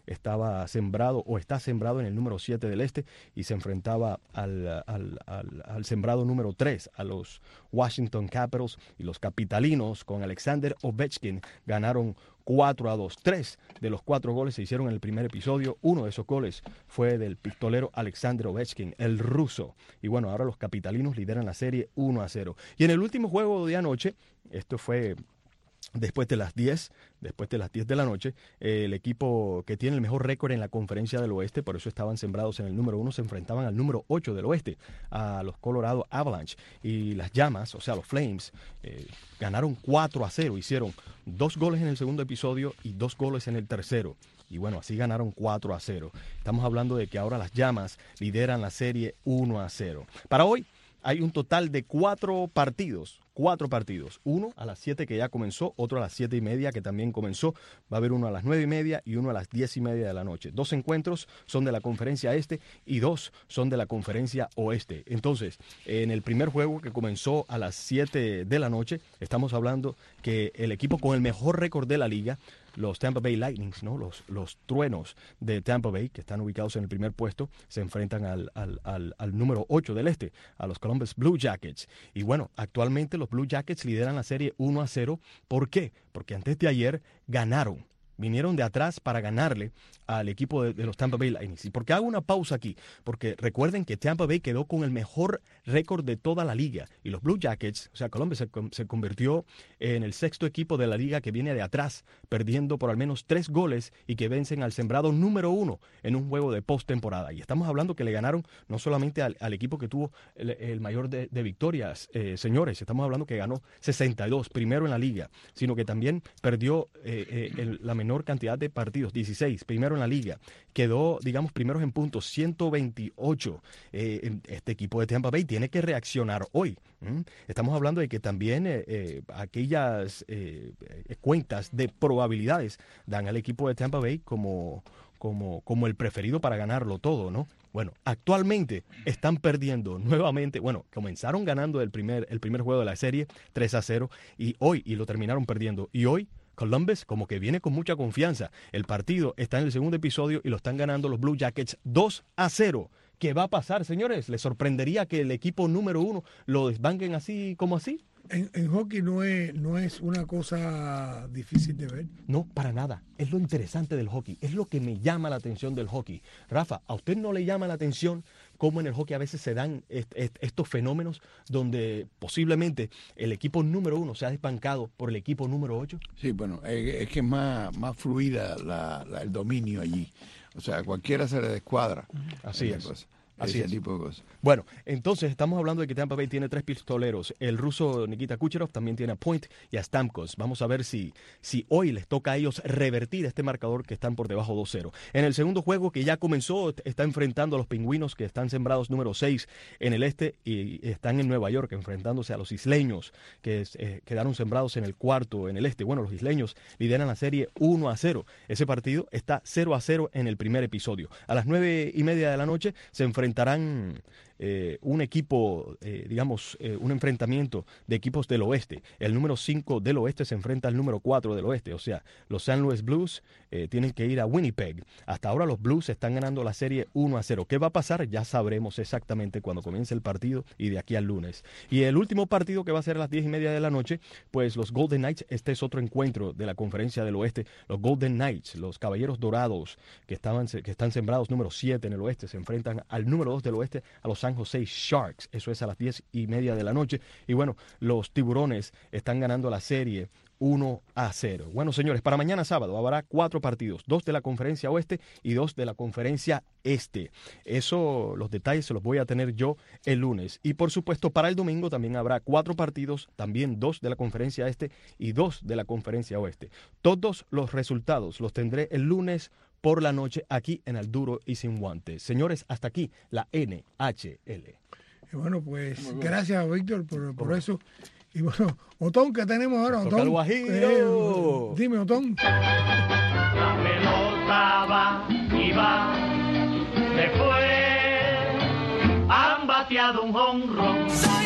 estaba sembrado o está sembrado en el número siete del este y se enfrentaba al, al, al, al sembrado número tres, a los Washington Capitals, y los capitalinos con Alexander Ovechkin ganaron cuatro a dos. Tres de los cuatro goles se hicieron en el primer episodio. Uno de esos goles fue del pistolero Alexander Ovechkin, el ruso. Y bueno, ahora los capitalinos lideran la serie uno a cero. Y en el último juego de anoche, esto fue después de las diez, después de las diez de la noche, eh, el equipo que tiene el mejor récord en la Conferencia del Oeste, por eso estaban sembrados en el número uno, se enfrentaban al número ocho del Oeste, a los Colorado Avalanche. Y las Llamas, o sea, los Flames, eh, ganaron cuatro a cero, hicieron dos goles en el segundo episodio y dos goles en el tercero. Y bueno, así ganaron cuatro a cero. Estamos hablando de que ahora las Llamas lideran la serie uno a cero. Para hoy hay un total de cuatro partidos. Cuatro partidos. Uno a las siete que ya comenzó, otro a las siete y media que también comenzó. Va a haber uno a las nueve y media y uno a las diez y media de la noche. Dos encuentros son de la conferencia este y dos son de la conferencia oeste. Entonces, en el primer juego que comenzó a las siete de la noche, estamos hablando que el equipo con el mejor récord de la liga, los Tampa Bay Lightnings, ¿no? Los, los truenos de Tampa Bay, que están ubicados en el primer puesto, se enfrentan al, al, al, al número ocho del este, a los Columbus Blue Jackets. Y bueno, actualmente los Blue Jackets lideran la serie uno a cero. ¿Por qué? Porque antes de ayer ganaron. Vinieron de atrás para ganarle al equipo de, de los Tampa Bay Lightning. ¿Y por qué hago una pausa aquí? Porque recuerden que Tampa Bay quedó con el mejor récord de toda la liga. Y los Blue Jackets, o sea, Columbus se, se convirtió en el sexto equipo de la liga que viene de atrás, perdiendo por al menos tres goles y que vencen al sembrado número uno en un juego de postemporada. Y estamos hablando que le ganaron no solamente al, al equipo que tuvo el, el mayor de, de victorias, eh, señores, estamos hablando que ganó sesenta y dos, primero en la liga, sino que también perdió eh, eh, el, la menor cantidad de partidos, dieciséis, primero en la liga, quedó, digamos, primeros en puntos, ciento veintiocho. Eh, este equipo de Tampa Bay tiene que reaccionar hoy. ¿Mm? Estamos hablando de que también eh, eh, aquellas eh, cuentas de probabilidades dan al equipo de Tampa Bay como, como, como el preferido para ganarlo todo, ¿no? Bueno, actualmente están perdiendo nuevamente. Bueno, comenzaron ganando el primer, el primer juego de la serie, tres a cero, y hoy, y lo terminaron perdiendo. Y hoy Columbus como que viene con mucha confianza. El partido está en el segundo episodio y lo están ganando los Blue Jackets dos a cero. ¿Qué va a pasar, señores? ¿Les sorprendería que el equipo número uno lo desbanquen así como así? En, en hockey no es, no es una cosa difícil de ver. No, para nada. Es lo interesante del hockey. Es lo que me llama la atención del hockey. Rafa, ¿a usted no le llama la atención cómo en el hockey a veces se dan est est estos fenómenos donde posiblemente el equipo número uno se ha desbancado por el equipo número ocho? Sí, bueno, es, es que es más, más fluida la, la, el dominio allí. O sea, cualquiera se le descuadra. Así es. Cosa. Así ese es. tipo de cosas. Bueno, entonces estamos hablando de que Tampa Bay tiene tres pistoleros. El ruso Nikita Kucherov también tiene a Point y a Stamkos. Vamos a ver si, si hoy les toca a ellos revertir este marcador que están por debajo dos cero. En el segundo juego que ya comenzó, está enfrentando a los Pingüinos que están sembrados número seis en el este y están en Nueva York enfrentándose a los isleños que eh, quedaron sembrados en el cuarto en el este. Bueno, los isleños lideran la serie uno a cero. Ese partido está cero a cero en el primer episodio. A las nueve y media de la noche se enfrentarán eh, un equipo, eh, digamos, eh, un enfrentamiento de equipos del oeste. El número cinco del oeste se enfrenta al número cuatro del oeste. O sea, los Saint Louis Blues eh, tienen que ir a Winnipeg. Hasta ahora los Blues están ganando la serie uno a cero. ¿Qué va a pasar? Ya sabremos exactamente cuando comience el partido y de aquí al lunes. Y el último partido que va a ser a las diez y media de la noche, pues los Golden Knights, este es otro encuentro de la conferencia del oeste. Los Golden Knights, los Caballeros Dorados, que, estaban, que están sembrados número siete en el oeste, se enfrentan al número dos del oeste, a los San Jose Sharks. Eso es a las diez y media de la noche. Y bueno, los Tiburones están ganando la serie uno a cero. Bueno, señores, para mañana sábado habrá cuatro partidos, dos de la conferencia oeste y dos de la conferencia este. Eso, los detalles se los voy a tener yo el lunes. Y por supuesto, para el domingo también habrá cuatro partidos, también dos de la conferencia este y dos de la conferencia oeste. Todos los resultados los tendré el lunes por la noche aquí en Al Duro y Sin Guantes. Señores, hasta aquí la N H L. Y bueno, pues gracias, Víctor, por, por eso. Y bueno, Otón, ¿qué tenemos ahora? Toca Otón. el Guajiro. Eh, dime, Otón. La pelota va y va, se fue, han bateado un jonrón. Soy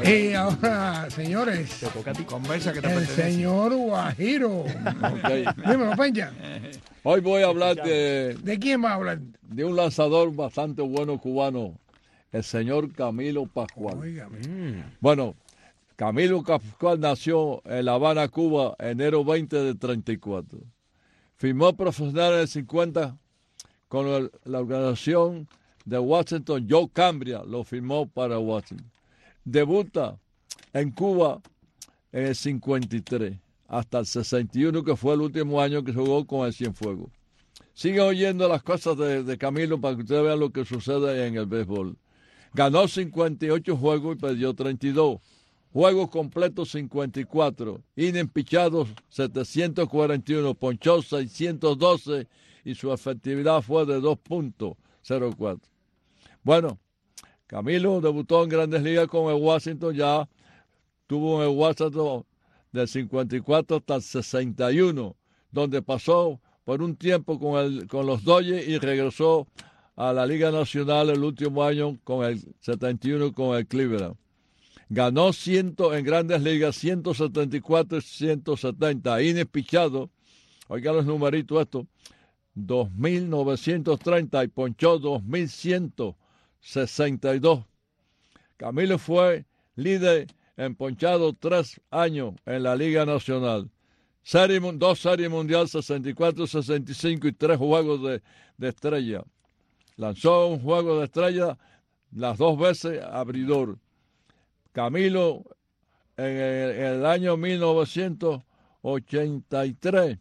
Y ahora, señores, Te toca a ti. Conversa que te el pertenece. señor Guajiro. Ok. Dímelo, Pencha. Hoy voy a hablar de, ¿De quién va a hablar? de un lanzador bastante bueno cubano, el señor Camilo Pascual. Óigame. Bueno, Camilo Pascual nació en La Habana, Cuba, enero veinte de treinta y cuatro. Firmó profesional en el cincuenta con el- la organización de Washington. Joe Cambria lo firmó para Washington. Debuta en Cuba en el cincuenta y tres hasta el sesenta y uno, que fue el último año que jugó con el Cienfuegos. Sigue oyendo las cosas de, de Camilo para que ustedes vean lo que sucede en el béisbol. Ganó cincuenta y ocho juegos y perdió treinta y dos. Juegos completos cincuenta y cuatro. Innings pichados setecientos cuarenta y uno. Ponchó seiscientos doce y su efectividad fue de dos punto cero cuatro. Bueno, Camilo debutó en Grandes Ligas con el Washington. Ya tuvo en el Washington del cincuenta y cuatro hasta el sesenta y uno, donde pasó por un tiempo con, el, con los Dodgers y regresó a la Liga Nacional el último año con el setenta y uno con el Cleveland. Ganó cien en Grandes Ligas ciento setenta y cuatro y ciento setenta. Innings pichados, oigan los numeritos estos, dos mil novecientos treinta y ponchó dos mil ciento sesenta y dos. Camilo fue líder en ponchado tres años en la Liga Nacional. Serie, dos series mundial, sesenta y cuatro sesenta y cinco y tres juegos de, de estrella. Lanzó un juego de estrella las dos veces abridor. Camilo en el, en el año mil novecientos ochenta y tres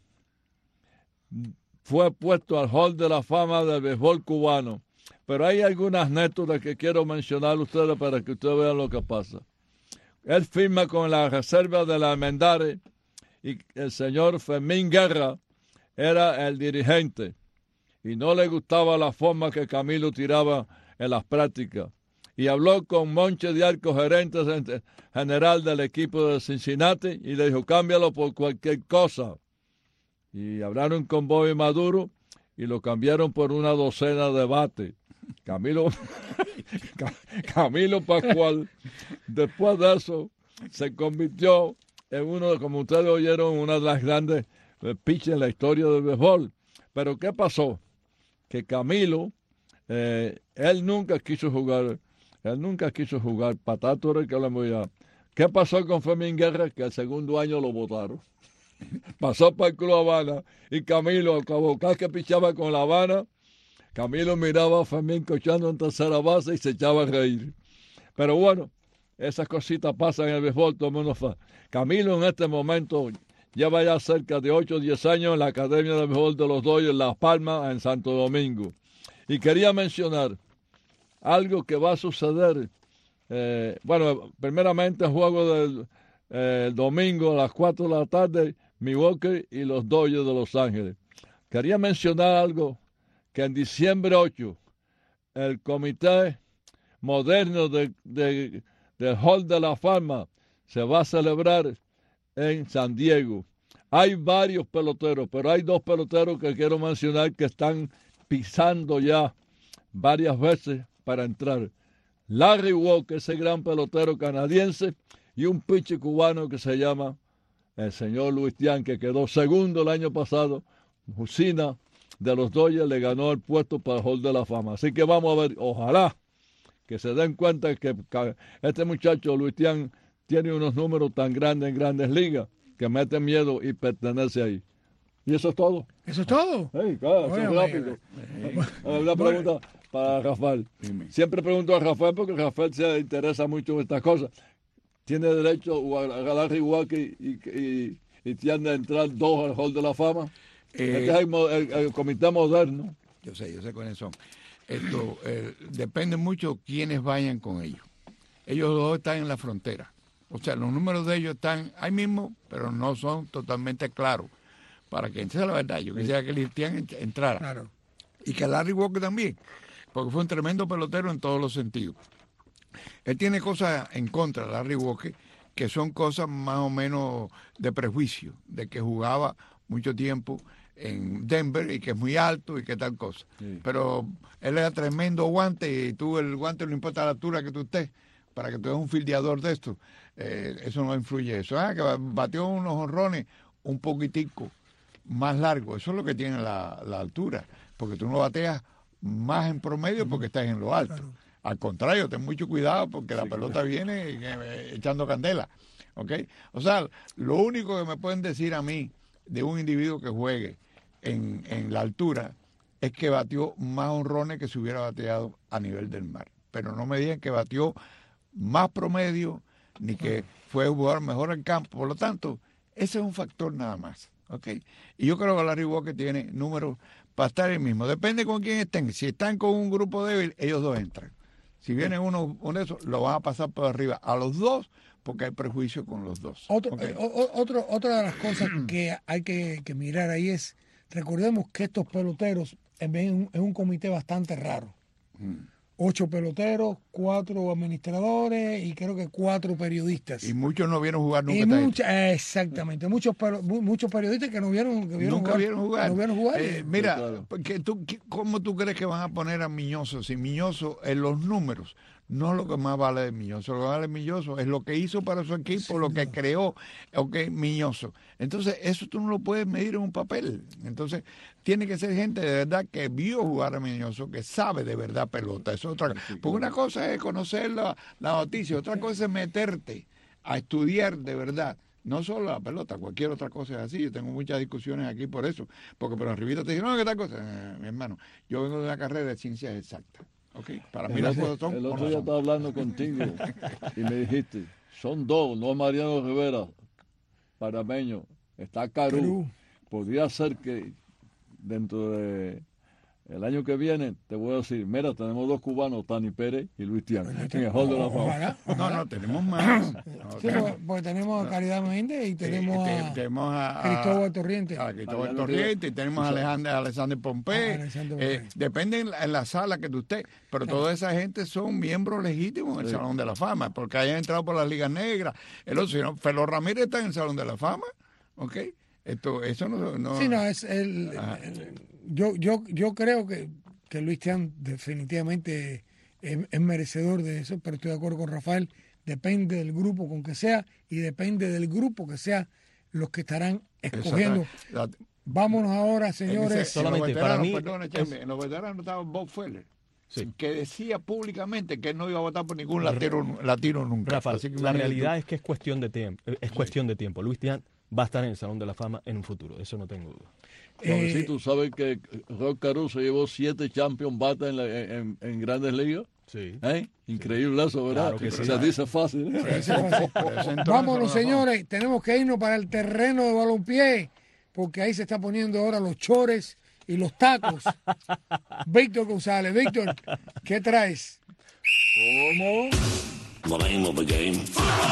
fue puesto al Hall de la Fama del béisbol cubano. Pero hay algunas anécdotas que quiero mencionar a ustedes para que ustedes vean lo que pasa. Él firma con la reserva de la Almendares y el señor Fermín Guerra era el dirigente y no le gustaba la forma que Camilo tiraba en las prácticas. Y habló con Monche de Arco, gerente general del equipo de Cincinnati, y le dijo, cámbialo por cualquier cosa. Y hablaron con Bobby Maduro y lo cambiaron por una docena de bates. Camilo, Camilo Pascual, después de eso, se convirtió en uno, como ustedes oyeron, una de las grandes eh, pitchers en la historia del béisbol. Pero ¿qué pasó? Que Camilo, eh, él nunca quiso jugar, él nunca quiso jugar patato, era el que hablamos ya. ¿Qué pasó con Fermín Guerra? Que el segundo año lo votaron. Pasó para el Club Habana y Camilo, al cabo que pichaba con La Habana, Camilo miraba a Fermín cochando en tercera base y se echaba a reír. Pero bueno, esas cositas pasan en el béisbol, todo el mundo fa. Camilo en este momento lleva ya cerca de ocho o diez años en la Academia de Béisbol de los Dodgers Las Palmas, en Santo Domingo. Y quería mencionar algo que va a suceder. Eh, bueno, primeramente el juego del eh, el domingo a las cuatro de la tarde, Milwaukee y los Dodgers de Los Ángeles. Quería mencionar algo, que en diciembre ocho, el comité moderno de, de, del Hall de la Fama se va a celebrar en San Diego. Hay varios peloteros, pero hay dos peloteros que quiero mencionar que están pisando ya varias veces para entrar. Larry Walker, ese gran pelotero canadiense, y un pitcher cubano que se llama el señor Luis Tian, que quedó segundo el año pasado. Jusina de los Dodgers le ganó el puesto para el Hall de la Fama. Así que vamos a ver, ojalá que se den cuenta que este muchacho Luis Tian tiene unos números tan grandes en Grandes Ligas que mete miedo y pertenece ahí. Y eso es todo. ¿Eso es todo? Hey, claro, eso es Oye, rápido. oye. Una pregunta para Rafael. Siempre pregunto a Rafael porque Rafael se interesa mucho en estas cosas. ¿Tiene derecho a Larry Walker y, y, y tiene de entrar dos al Hall de la Fama? Eh, es que hay el, el comité moderno. Yo sé, yo sé cuáles son. Esto eh, depende mucho quiénes vayan con ellos. Ellos dos están en la frontera. O sea, los números de ellos están ahí mismo, pero no son totalmente claros. Para que esa es la verdad. Yo quisiera que Listian entrara. Claro. Y que Larry Walker también, porque fue un tremendo pelotero en todos los sentidos. Él tiene cosas en contra, Larry Walker, que son cosas más o menos de prejuicio, de que jugaba mucho tiempo en Denver y que es muy alto y que tal cosa. Sí. Pero él era tremendo guante y tú el guante no importa la altura que tú estés, para que tú eres un fildeador de esto, eh, eso no influye eso. Ah, que batió unos honrones un poquitico más largo, eso es lo que tiene la, la altura, porque tú no bateas más en promedio porque estás en lo alto. Claro. Al contrario, ten mucho cuidado porque la sí, pelota claro. viene eh, echando candela. ¿Okay? O sea, lo único que me pueden decir a mí de un individuo que juegue en, en la altura es que batió más honrones que si hubiera bateado a nivel del mar. Pero no me digan que batió más promedio ni que fue un jugador mejor en campo. Por lo tanto, ese es un factor nada más. ¿Okay? Y yo creo que Larry Walker tiene números para estar el mismo. Depende con quién estén. Si están con un grupo débil, ellos dos entran. Si viene uno, uno de esos, lo van a pasar por arriba a los dos porque hay prejuicio con los dos. Otro, ¿Okay? eh, otro, otra de las cosas que hay que, que mirar ahí es, recordemos que estos peloteros es un, es un comité bastante raro. Mm. Ocho peloteros, cuatro administradores y creo que cuatro periodistas. Y muchos no vieron jugar nunca. Y mucha, exactamente, muchos muchos periodistas que no vieron, que vieron nunca jugar, vieron jugar. No vieron jugar. Eh, mira, claro. que tú, ¿cómo tú crees que van a poner a Miñoso? Si Miñoso en los números no es lo que más vale de Miñoso, lo que vale de Miñoso es lo que hizo para su equipo, sí, lo que no. creó, okay, Miñoso. Entonces, eso tú no lo puedes medir en un papel. Entonces, tiene que ser gente de verdad que vio jugar a Miñoso, que sabe de verdad pelota. Eso es otra cosa. Porque una cosa es conocer la, la noticia, otra cosa es meterte a estudiar de verdad. No solo la pelota, cualquier otra cosa es así. Yo tengo muchas discusiones aquí por eso. Porque por arribita te dicen, no, ¿qué tal cosa? Eh, mi hermano, yo vengo de una carrera de ciencias exactas. Okay. Para mí las cosas son. El otro día estaba hablando contigo y me dijiste, son dos, no Mariano Rivera, panameño, está Caru. Caru. Podría ser que dentro de el año que viene te voy a decir, mira, tenemos dos cubanos, Tani Pérez y Luis Tian, en el Hall de la Fama. No, no, tenemos más. No, sí, porque, porque tenemos a Caridad Méndez y tenemos, eh, a, tenemos a Cristóbal Torriente. A Cristóbal Torriente y tenemos a Alexander, Alexander Pompey. Eh, depende en la, en la sala que tú estés, pero claro. toda esa gente son miembros legítimos en el sí. Salón de la Fama, porque hayan entrado por las ligas negras. El otro, si no, Felo Ramírez está en el Salón de la Fama, ¿ok? Esto, eso no, no... Sí, no, es el... el yo, yo, yo creo que, que Luis Tian definitivamente es, es merecedor de eso, pero estoy de acuerdo con Rafael, depende del grupo con que sea y depende del grupo que sea los que estarán escogiendo. La, Vámonos ahora, señores. Ese, solamente para mí... Perdón, es... En los veteranos estaba Bob Feller. Sí. Que decía públicamente que él no iba a votar por ningún latino, latino nunca. Rafael, Así que la realidad tú... es que es cuestión de tiempo. Es sí. cuestión de tiempo. Luis Tian va a estar en el Salón de la Fama en un futuro, eso no tengo duda. Eh, sí, tú sabes que Rod Carew se llevó siete Champions Bata en, la, en, en Grandes Ligas. Sí. ¿Eh? Increíble sí. eso, ¿verdad? Claro que sí. Se dice fácil. ¿eh? Sí, fácil. Vámonos, señores, tenemos que irnos para el terreno de balompié, porque ahí se está poniendo ahora los chores y los tacos. Víctor González, Víctor, ¿qué traes? ¿Cómo? The name of the game.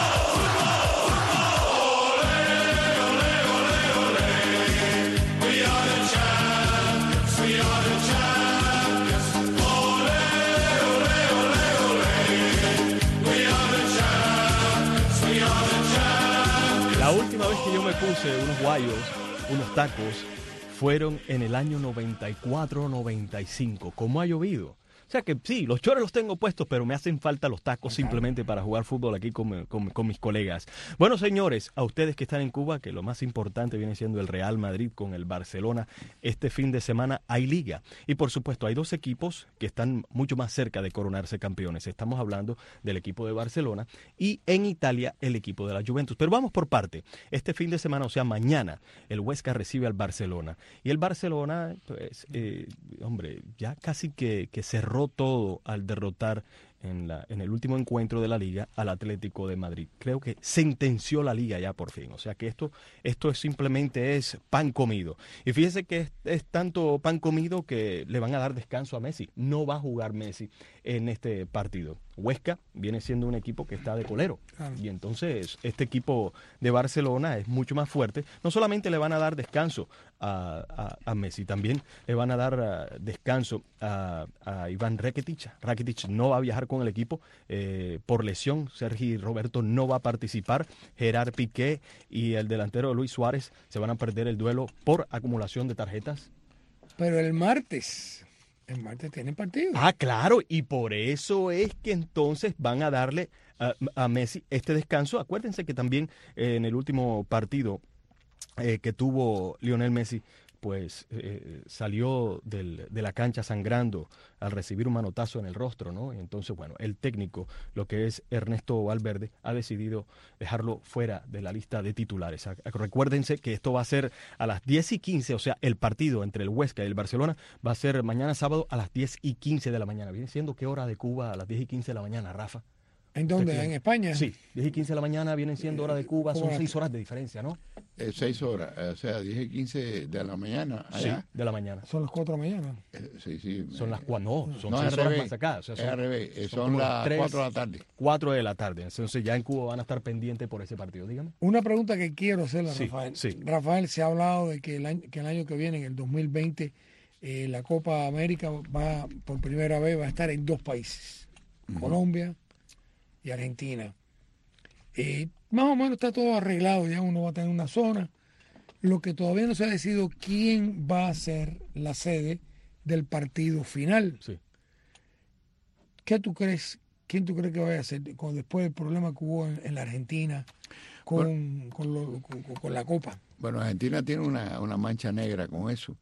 La última vez que yo me puse unos guayos, unos tacos, fueron en el año noventa y cuatro noventa y cinco. ¿Cómo ha llovido? O sea que sí, los chores los tengo puestos, pero me hacen falta los tacos simplemente para jugar fútbol aquí con, con, con mis colegas. Bueno, señores, a ustedes que están en Cuba, que lo más importante viene siendo el Real Madrid con el Barcelona, este fin de semana hay liga. Y por supuesto, hay dos equipos que están mucho más cerca de coronarse campeones. Estamos hablando del equipo de Barcelona y en Italia el equipo de la Juventus. Pero vamos por parte. Este fin de semana, o sea, mañana, el Huesca recibe al Barcelona. Y el Barcelona, pues, eh, hombre, ya casi que, que cerró todo al derrotar en, la, en el último encuentro de la Liga al Atlético de Madrid. Creo que sentenció la Liga ya por fin. O sea que esto, esto es simplemente es pan comido. Y fíjense que es, es tanto pan comido que le van a dar descanso a Messi. No va a jugar Messi en este partido. Huesca viene siendo un equipo que está de colero. Claro. Y entonces este equipo de Barcelona es mucho más fuerte. No solamente le van a dar descanso a, a, a Messi, también le van a dar uh, descanso a, a Iván Rakitic. Rakitic no va a viajar con el equipo eh, por lesión. Sergi Roberto no va a participar. Gerard Piqué y el delantero Luis Suárez se van a perder el duelo por acumulación de tarjetas. Pero el martes, El martes tienen partido. Ah, claro, y por eso es que entonces van a darle a, a Messi este descanso. Acuérdense que también eh, en el último partido eh, que tuvo Lionel Messi, pues eh, salió del, de la cancha sangrando al recibir un manotazo en el rostro, ¿no? Y entonces, bueno, el técnico, lo que es Ernesto Valverde, ha decidido dejarlo fuera de la lista de titulares. Recuérdense que esto va a ser a las diez y quince, o sea, el partido entre el Huesca y el Barcelona va a ser mañana sábado a las diez y quince de la mañana. ¿Viene siendo qué hora de Cuba a las diez y quince de la mañana, Rafa? ¿En dónde? ¿En España? Sí, diez y quince de la mañana vienen siendo hora de Cuba, son Cuba. seis horas de diferencia, ¿no? Eh, seis horas, o sea, diez y quince de la mañana allá. Sí, de la mañana. Son las cuatro de la mañana. Eh, sí, sí. Son las cuatro, no, son No, seis al horas revés, más acá. O sea, es son, al revés, eh, son como las tres, cuatro de la tarde. cuatro de la tarde, entonces ya en Cuba van a estar pendientes por ese partido, dígame. Una pregunta que quiero hacerle a Sí, Rafael. sí. Rafael, se ha hablado de que el año que, el año que viene, en el dos mil veinte, eh, la Copa América va por primera vez va a estar en dos países, Ujú. Colombia y Argentina. Eh, más o menos está todo arreglado, ya uno va a tener una zona. Lo que todavía no se ha decidido quién va a ser la sede del partido final. Sí. ¿Qué tú crees? ¿Quién tú crees que vaya a ser con, después del problema que hubo en, en la Argentina con, con, lo- con- con la Copa? Bueno, Argentina tiene una, una mancha negra con eso.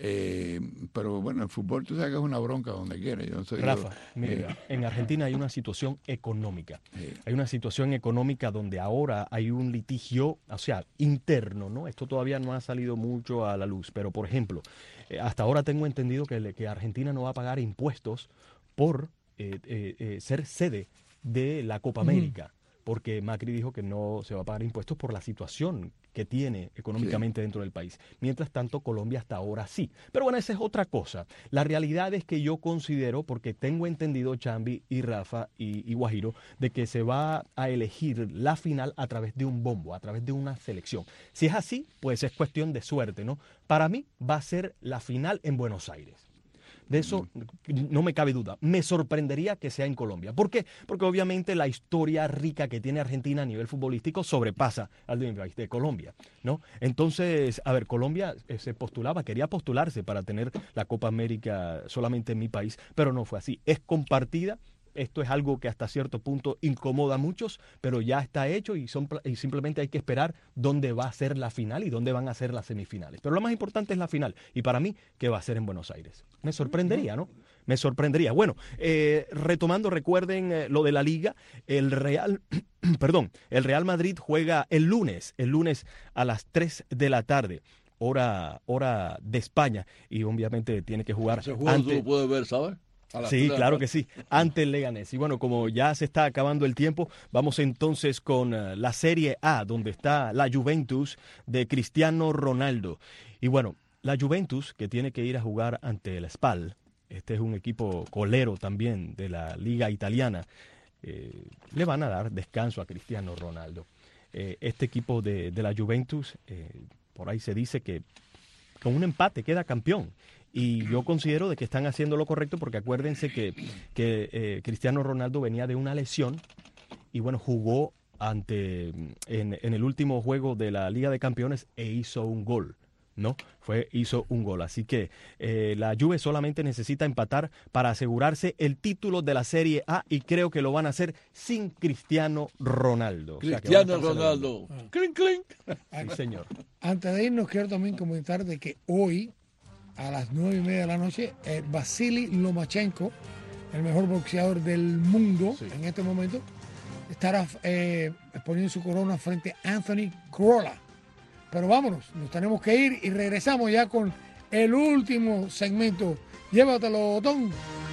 Eh, pero bueno, el fútbol tú sabes que es una bronca donde quiera. Yo no soy Rafa, yo, mira, eh, en Argentina hay una situación económica. Sí. Hay una situación económica donde ahora hay un litigio, o sea, interno, ¿no? Esto todavía no ha salido mucho a la luz, pero por ejemplo, eh, hasta ahora tengo entendido que, le- que Argentina no va a pagar impuestos por eh, eh, eh, ser sede de la Copa Ujú. América, porque Macri dijo que no se va a pagar impuestos por la situación que tiene económicamente dentro del país. Mientras tanto, Colombia hasta ahora sí. Pero bueno, esa es otra cosa. La realidad es que yo considero, porque tengo entendido, Chambi y Rafa y, y Guajiro, de que se va a elegir la final a través de un bombo, a través de una selección. Si es así, pues es cuestión de suerte, ¿no? Para mí va a ser la final en Buenos Aires. De eso no me cabe duda. Me sorprendería que sea en Colombia. ¿Por qué? Porque obviamente la historia rica que tiene Argentina a nivel futbolístico sobrepasa al de mi país, de Colombia, ¿no? Entonces, a ver, Colombia eh, se postulaba, quería postularse para tener la Copa América solamente en mi país, pero no fue así. Es compartida. Esto es algo que hasta cierto punto incomoda a muchos, pero ya está hecho y, son, y simplemente hay que esperar dónde va a ser la final y dónde van a ser las semifinales. Pero lo más importante es la final y para mí que va a ser en Buenos Aires. Me sorprendería, ¿no? Me sorprendería. Bueno, eh, retomando, recuerden eh, lo de la Liga, el Real, perdón, el Real Madrid juega el lunes, el lunes a las tres de la tarde. Hora, hora de España y obviamente tiene que jugar Ese juego ante... tú lo puedes ver, ¿sabes? A las Sí, tres de la claro tarde. que sí, ante el Leganés. Y bueno, como ya se está acabando el tiempo, vamos entonces con uh, la Serie A, donde está la Juventus de Cristiano Ronaldo. Y bueno, la Juventus, que tiene que ir a jugar ante el Spal, este es un equipo colero también de la Liga Italiana, eh, le van a dar descanso a Cristiano Ronaldo. Eh, este equipo de, de la Juventus, eh, por ahí se dice que con un empate queda campeón. Y yo considero de que están haciendo lo correcto porque acuérdense que, que eh, Cristiano Ronaldo venía de una lesión y bueno, jugó ante en, en el último juego de la Liga de Campeones e hizo un gol, ¿no? Fue, hizo un gol. Así que eh, la Juve solamente necesita empatar para asegurarse el título de la Serie A y creo que lo van a hacer sin Cristiano Ronaldo. O sea, que van a Cristiano estar Ronaldo. celebrando. Clink, clink. Sí, señor. Antes de irnos, quiero también comentar de que hoy, a las nueve y media de la noche, eh, Vasily Lomachenko, el mejor boxeador del mundo en este momento, estará eh, poniendo su corona frente a Anthony Crolla. Pero vámonos, nos tenemos que ir y regresamos ya con el último segmento. Llévatelo, Otón.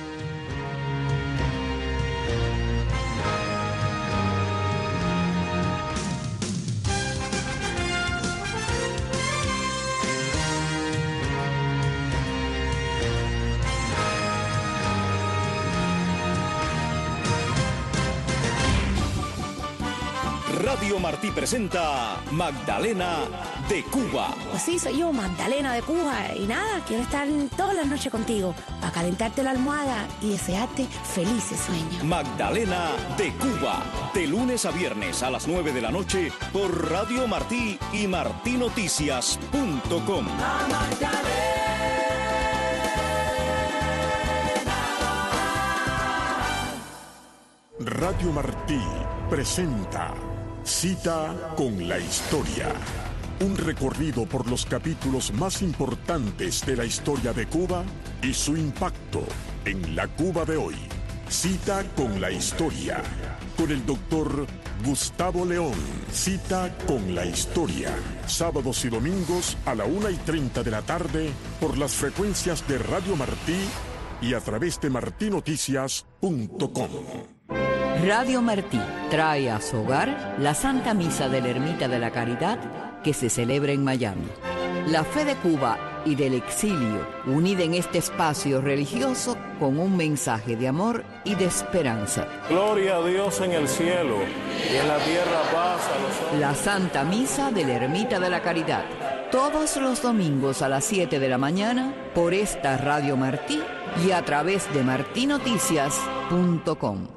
Radio Martí presenta Magdalena de Cuba. Pues sí, soy yo, Magdalena de Cuba. Y nada, quiero estar todas las noches contigo para calentarte la almohada y desearte felices sueños. Magdalena de Cuba. De lunes a viernes a las nueve de la noche por Radio Martí y martinoticias punto com. La Magdalena. Radio Martí presenta Cita con la Historia. Un recorrido por los capítulos más importantes de la historia de Cuba y su impacto en la Cuba de hoy. Cita con la Historia. Con el doctor Gustavo León. Cita con la Historia. Sábados y domingos a la una y treinta de la tarde por las frecuencias de Radio Martí y a través de martí noticias punto com. Radio Martí trae a su hogar la Santa Misa de la Ermita de la Caridad que se celebra en Miami. La fe de Cuba y del exilio, unida en este espacio religioso con un mensaje de amor y de esperanza. Gloria a Dios en el cielo y en la tierra paz a los hombres. La Santa Misa de la Ermita de la Caridad, todos los domingos a las siete de la mañana por esta Radio Martí y a través de martí noticias punto com.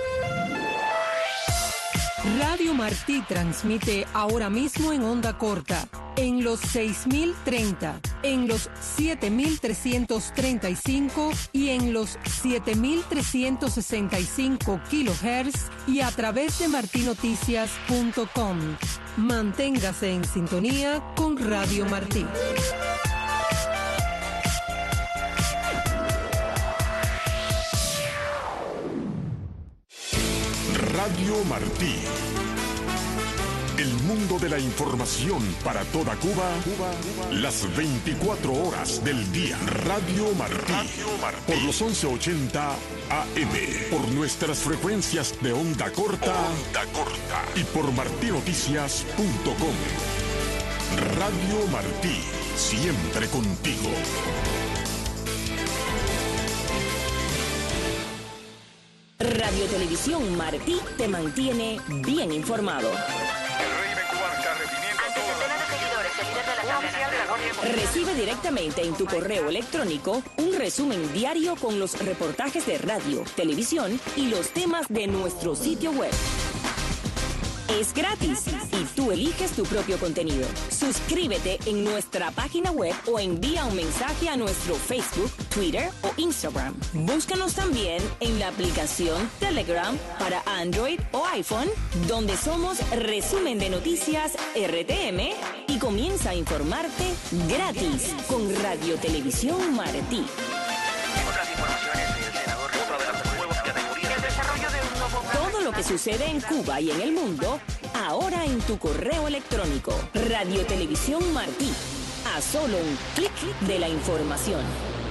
Radio Martí transmite ahora mismo en onda corta, en los seis mil treinta, en los siete mil trescientos treinta y cinco y en los siete mil trescientos sesenta y cinco kilohertz y a través de martí noticias punto com. Manténgase en sintonía con Radio Martí. Radio Martí. El mundo de la información para toda Cuba, las veinticuatro horas del día. Radio Martí. Por los once ochenta A M. Por nuestras frecuencias de onda corta, onda corta. Y por martí noticias punto com. Radio Martí. Siempre contigo. Radio Televisión Martí te mantiene bien informado. Recibe directamente en tu correo electrónico un resumen diario con los reportajes de radio, televisión y los temas de nuestro sitio web. Es gratis y tú eliges tu propio contenido. Suscríbete en nuestra página web o envía un mensaje a nuestro Facebook, Twitter o Instagram. Búscanos también en la aplicación Telegram para Android o iPhone, donde somos Resumen de Noticias R T M y comienza a informarte gratis con Radio Televisión Martí. Todo lo que sucede en Cuba y en el mundo, ahora en tu correo electrónico. Radio Televisión Martí. A solo un clic de la información.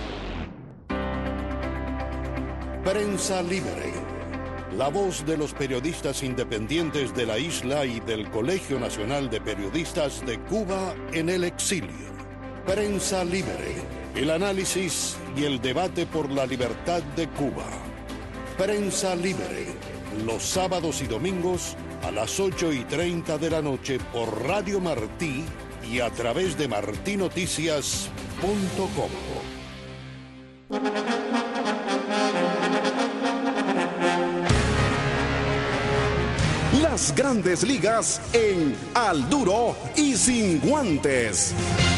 Prensa Libre. La voz de los periodistas independientes de la isla y del Colegio Nacional de Periodistas de Cuba en el exilio. Prensa Libre. El análisis y el debate por la libertad de Cuba. Prensa Libre, los sábados y domingos a las ocho y treinta de la noche por Radio Martí y a través de martí noticias punto com. Las grandes ligas en Al Duro y Sin Guantes.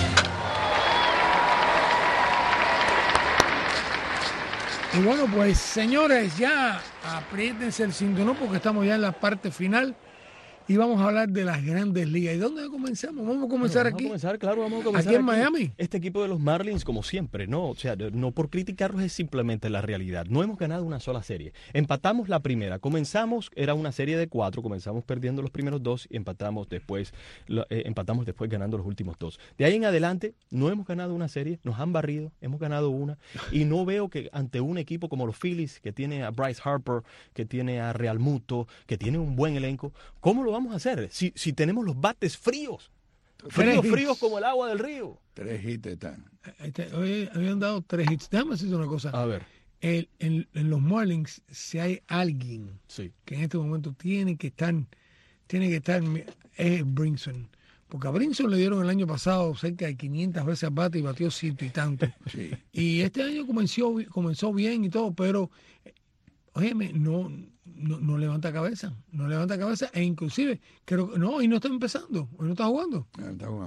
Y bueno, pues señores, ya apriétense el cinturón porque estamos ya en la parte final y vamos a hablar de las grandes ligas. ¿Y dónde comenzamos? Vamos a comenzar bueno, vamos aquí. A comenzar, claro, vamos a comenzar aquí en aquí. Miami. Este equipo de los Marlins, como siempre, no, o sea, no por criticarlos, es simplemente la realidad. No hemos ganado una sola serie. Empatamos la primera. Comenzamos, era una serie de cuatro, comenzamos perdiendo los primeros dos y empatamos después, eh, empatamos después ganando los últimos dos. De ahí en adelante no hemos ganado una serie, nos han barrido, hemos ganado una y no veo que ante un equipo como los Phillies, que tiene a Bryce Harper, que tiene a Real Muto, que tiene un buen elenco, ¿cómo lo vamos a hacer? Si, si tenemos los bates fríos, fríos, fríos como el agua del río. Tres hits están. Este, hoy habían dado tres hits. Déjame decirte una cosa. A ver. El, en, en los Marlins, si hay alguien sí. que en este momento tiene que estar, tiene que estar, es Brinson. Porque a Brinson le dieron el año pasado cerca de quinientas veces al bate y batió ciento y tanto. Sí. Y este año comenzó, comenzó bien y todo, pero, óyeme, no... No, no levanta cabeza, no levanta cabeza e inclusive creo que no, y no está empezando, hoy no está jugando. No está jugando.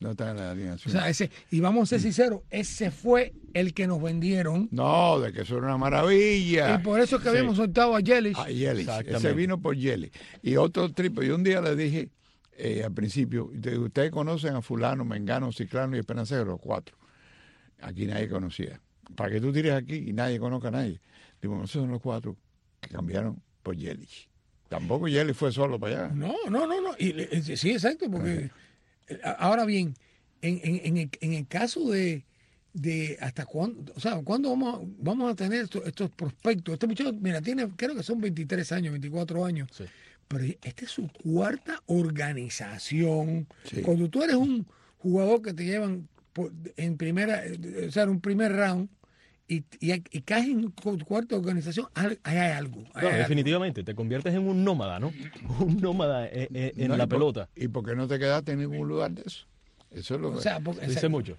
No está en la O alineación. sea, ese, y vamos a ser sinceros, ese fue el que nos vendieron. No, de que eso era una maravilla. Y por eso es que habíamos Sí. soltado a Yelich. A Yelich. Exactamente. Ese vino por Yelich. Y otro triple. Y un día le dije eh, al principio, de- ustedes conocen a fulano, mengano, ciclano y esperancero, los cuatro. Aquí nadie conocía. Para que tú tires aquí y nadie conozca a nadie. Digo, esos son los cuatro que cambiaron por Yelich. Tampoco Yelich fue solo para allá. No, no, no, no. Y, eh, sí, exacto, porque eh, ahora bien, en, en, en, el, en el caso de, de hasta cuándo, o sea, ¿cuándo vamos a, vamos a tener estos, estos prospectos? Este muchacho, mira, tiene, creo que son veintitrés años, veinticuatro años, Sí. pero esta es su cuarta organización. Sí. Cuando tú eres un jugador que te llevan por- en primera, eh, o sea, en un primer round, y, y, y caes en tu cuarta organización, hay, hay algo. hay No, algo. definitivamente, te conviertes en un nómada, ¿no? Un nómada eh, eh, en No, la y por- pelota. ¿Y por qué no te quedaste en ningún lugar de eso? Eso es lo que... O sea, porque- Dice exacto. mucho.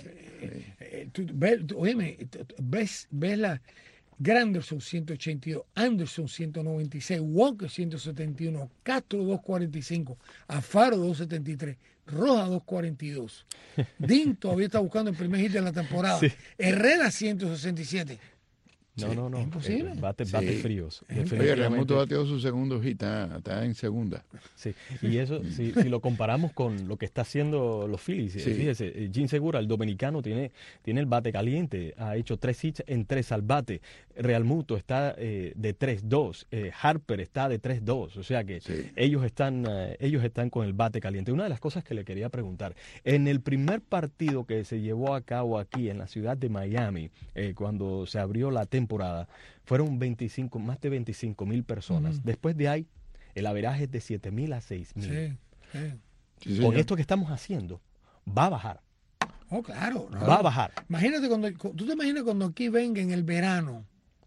Eh, Eh, tú ves, tú- óyeme, tú- tú ves, ves la Granderson ciento ochenta y dos, Anderson ciento noventa y seis, Walker ciento setenta y uno, Castro doscientos cuarenta y cinco, Alfaro doscientos setenta y tres, Roja doscientos cuarenta y dos, Dean todavía está buscando el primer hit de la temporada, Sí. Herrera ciento sesenta y siete. No, no, no. imposible. Eh, Bate, Sí. bate fríos. Oye, definitivamente. Remuto bateó su segundo hit, está, está en segunda. Sí, y eso, si, si lo comparamos con lo que está haciendo los Phillies, eh, Sí. fíjese, eh, Jim Segura, el dominicano, tiene, tiene el bate caliente, ha hecho tres hits en tres al bate. Real Muto está eh, de tres dos, eh, Harper está de tres dos, o sea que Sí. ellos están eh, ellos están con el bate caliente. Una de las cosas que le quería preguntar, en el primer partido que se llevó a cabo aquí en la ciudad de Miami, eh, cuando se abrió la temporada, fueron veinticinco, más de veinticinco mil personas. Ujú. Después de ahí, el averaje es de siete mil a seis mil. Sí, sí. Sí, Con señor. esto que estamos haciendo, va a bajar. Oh, claro. Va a bajar. Imagínate cuando, tú te imaginas cuando aquí venga en el verano,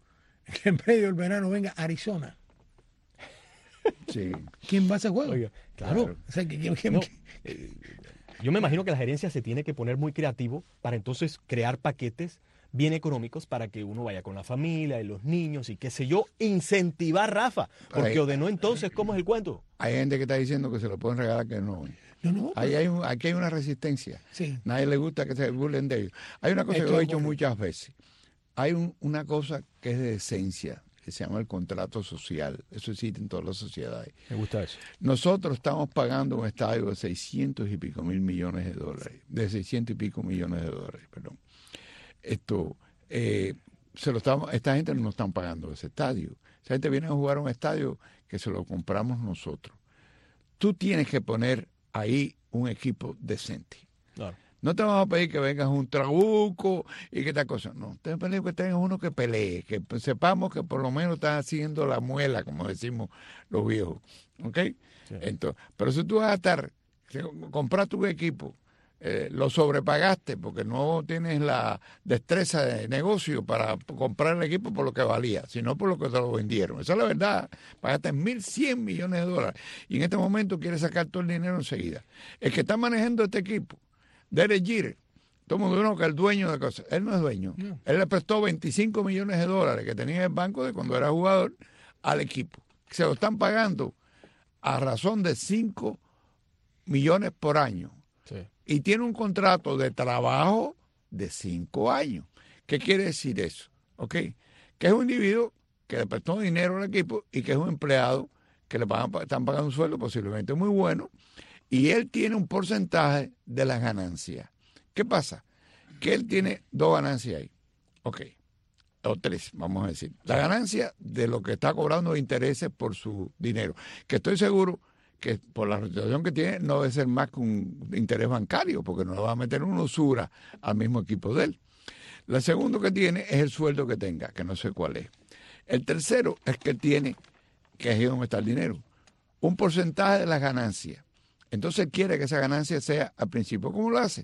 que en medio del verano venga Arizona. Sí. ¿Quién va a ese juego? Oiga, claro. O sea, que- que- que- No, eh, yo me imagino que la gerencia se tiene que poner muy creativo para entonces crear paquetes bien económicos para que uno vaya con la familia y los niños y qué sé yo, incentivar Rafa, porque Ahí- o de no entonces, ¿cómo es el cuento? Hay gente que está diciendo que se lo pueden regalar, que no. No, no. Ahí hay un- aquí hay una resistencia. Sí. Nadie le gusta que se burlen de ellos. Hay una cosa Esto que lo he dicho ocurre. muchas veces. Hay un- una cosa que es de esencia, que se llama el contrato social. Eso existe en todas las sociedades. Me gusta eso. Nosotros estamos pagando un estadio de seiscientos y pico mil millones de dólares. De seiscientos y pico millones de dólares, perdón. Esto, eh, se lo estamos, esta gente no nos están pagando ese estadio. Esa gente viene a jugar a un estadio que se lo compramos nosotros. Tú tienes que poner ahí un equipo decente. Claro. No te vamos a pedir que vengas un trabuco y que tal cosa. No, te vamos a pedir que tengas uno que pelee, que sepamos que por lo menos estás haciendo la muela, como decimos los viejos. ¿Ok? Entonces, pero si tú vas a estar, comprar tu equipo, eh, lo sobrepagaste porque no tienes la destreza de negocio para comprar el equipo por lo que valía, sino por lo que te lo vendieron. Esa es la verdad. Pagaste mil cien millones de dólares y en este momento quieres sacar todo el dinero enseguida. El que está manejando este equipo, Derek Jeter, todo el mundo dice que el dueño de cosas. Él no es dueño. No. Él le prestó veinticinco millones de dólares que tenía en el banco de cuando era jugador al equipo. Se lo están pagando a razón de cinco millones por año. Sí. Y tiene un contrato de trabajo de cinco años. ¿Qué quiere decir eso? ¿Ok? Que es un individuo que le prestó dinero al equipo y que es un empleado que le pagan, están pagando un sueldo posiblemente muy bueno y él tiene un porcentaje de las ganancias. ¿Qué pasa? Que él tiene dos ganancias ahí. Ok. O tres, vamos a decir. La ganancia de lo que está cobrando de intereses por su dinero. Que estoy seguro que por la situación que tiene no debe ser más que un interés bancario, porque no le va a meter una usura al mismo equipo de él. El segundo que tiene es el sueldo que tenga, que no sé cuál es. El tercero es que él tiene, que es ahí donde está el dinero, un porcentaje de las ganancias. Entonces él quiere que esa ganancia sea al principio. ¿Cómo lo hace?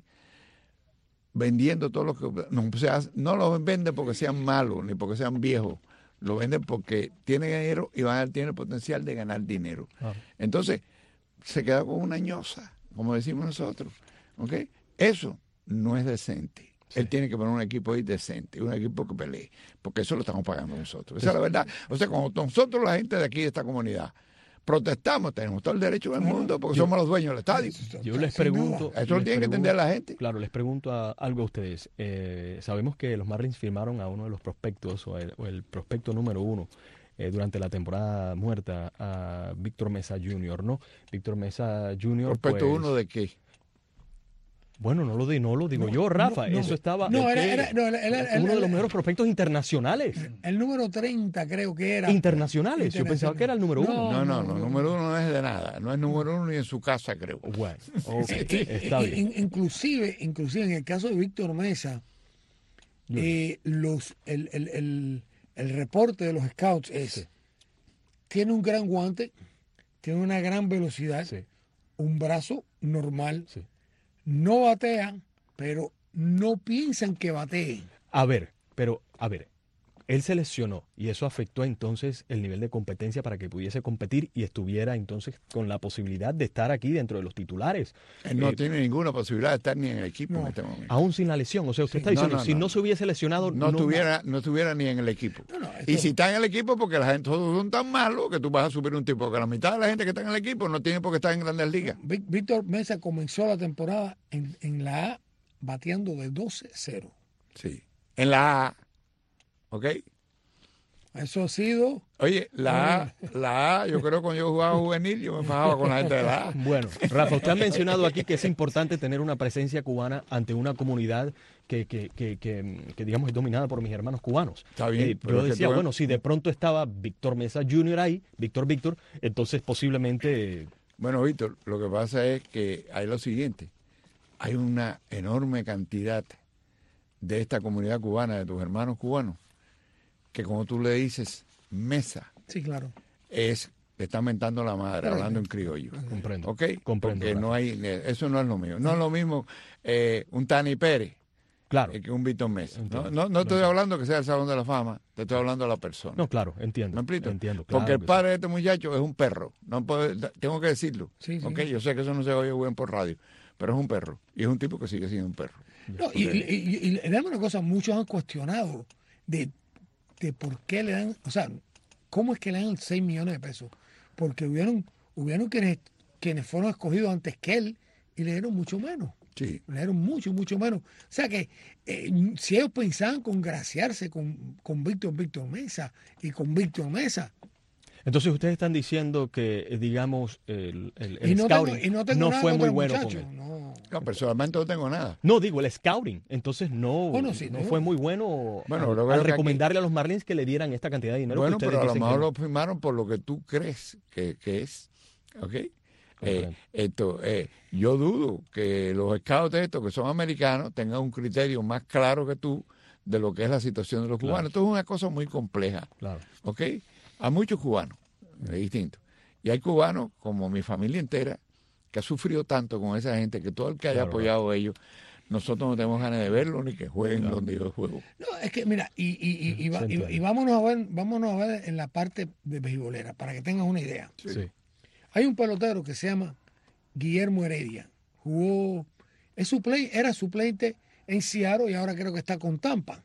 Vendiendo todo lo que... No, o sea, no lo vende porque sean malos, ni porque sean viejos. Lo venden porque tiene dinero y van a tener el potencial de ganar dinero. Claro. Entonces, se queda con una ñoza, como decimos nosotros. ¿Ok? Eso no es decente. Sí. Él tiene que poner un equipo ahí decente, un equipo que pelee, porque eso lo estamos pagando nosotros. Esa es la verdad. O sea, cuando nosotros, la gente de aquí, de esta comunidad, protestamos, tenemos todo el derecho del mundo porque yo, somos los dueños del estadio. Yo les pregunto... Eso lo tiene que entender la gente. Claro, les pregunto a, algo a ustedes. Eh, sabemos que los Marlins firmaron a uno de los prospectos, o el, o el prospecto número uno, eh, durante la temporada muerta, a Víctor Mesa junior, ¿no? Víctor Mesa junior ¿Prospecto pues, uno de qué? Bueno, no lo, di, no lo digo no, yo, Rafa. No, Eso estaba... No, era, que, era, no, era, era, uno era, de los mejores prospectos internacionales. El número treinta creo que era. ¿Internacionales? Yo pensaba que era el número uno. No, no, no, el número uno no es de nada. No es número uno ni en su casa, creo. Bueno, okay. sí, está bien. Inclusive, inclusive en el caso de Víctor Mesa, eh, los, el, el, el, el reporte de los scouts es, sí. tiene un gran guante, tiene una gran velocidad, sí. un brazo normal, sí. no batea, pero no piensan que batee. A ver, pero, a ver, él se lesionó y eso afectó entonces el nivel de competencia para que pudiese competir y estuviera entonces con la posibilidad de estar aquí dentro de los titulares. Él no eh, tiene ninguna posibilidad de estar ni en el equipo no, en este momento. Aún sin la lesión, o sea, usted sí. está diciendo, no, no, si no. no se hubiese lesionado... No, no, tuviera, no estuviera ni en el equipo. No, no, esto... Y si está en el equipo porque la gente todos son tan malos que tú vas a subir un tipo, que la mitad de la gente que está en el equipo no tiene por qué estar en Grandes Ligas. Víctor Mesa comenzó la temporada en, en la A bateando de doce cero. Sí, en la A, ¿ok? Eso ha sido... Oye, la A, la A, yo creo que cuando yo jugaba juvenil, yo me fajaba con la gente de la A. Bueno, Rafa, usted ha mencionado aquí que es importante tener una presencia cubana ante una comunidad que, que, que, que, que digamos, es dominada por mis hermanos cubanos. Está bien. Eh, yo decía, bueno, si de pronto estaba Víctor Mesa junior ahí, Víctor Víctor, entonces posiblemente... Bueno, Víctor, lo que pasa es que hay lo siguiente. Hay una enorme cantidad de esta comunidad cubana, de tus hermanos cubanos, que como tú le dices, Mesa. Sí, claro. Es, le está mentando la madre, claro, hablando en criollo. Comprendo. ¿Ok? Comprendo. Porque no hay, eso no es lo mío. No es lo mismo eh, un Tani Pérez claro. eh, que un Víctor Mesa. Entiendo. No, no, no estoy hablando que sea el Salón de la Fama, te estoy hablando de la persona. No, claro, entiendo. ¿Me explico? Entiendo, claro. Porque el padre sí. de este muchacho es un perro. No puedo, tengo que decirlo. Sí, sí. ¿Ok? Yo sé que eso no se oye bien por radio, pero es un perro. Y es un tipo que sigue siendo un perro. No, y, y, y, y, y dame una cosa, muchos han cuestionado de, de por qué le dan, o sea, cómo es que le dan seis millones de pesos. Porque hubieron, hubieron quienes, quienes fueron escogidos antes que él y le dieron mucho menos. Sí. Le dieron mucho, mucho menos. O sea que eh, si ellos pensaban congraciarse con, con Víctor Víctor Mesa y con Víctor Mesa. Entonces ustedes están diciendo que, digamos, el, el, el y no scouting tengo, y no, tengo no nada fue muy el bueno muchacho, con él. No. no, personalmente no tengo nada. No, digo, el scouting. Entonces no, bueno, sí, no no. fue muy bueno, bueno al, al recomendarle aquí... a los Marlins que le dieran esta cantidad de dinero. Bueno, que pero a lo mejor que... lo firmaron por lo que tú crees que, que es. ¿Ok? Eh, esto, eh, yo dudo que los scouts de estos que son americanos tengan un criterio más claro que tú de lo que es la situación de los cubanos. Claro. Esto es una cosa muy compleja. Claro. ¿Ok? Hay muchos cubanos, es distinto. Y hay cubanos, como mi familia entera, que ha sufrido tanto con esa gente, que todo el que haya claro, apoyado claro. a ellos, nosotros no tenemos ganas de verlo ni que jueguen claro. donde yo juego. No, es que, mira, y, y, y, y, va, y, y vámonos, a ver, vámonos a ver en la parte de beisbolera, para que tengas una idea. Sí. Sí. Hay un pelotero que se llama Guillermo Heredia. Jugó, es suple, era suplente en Seattle y ahora creo que está con Tampa.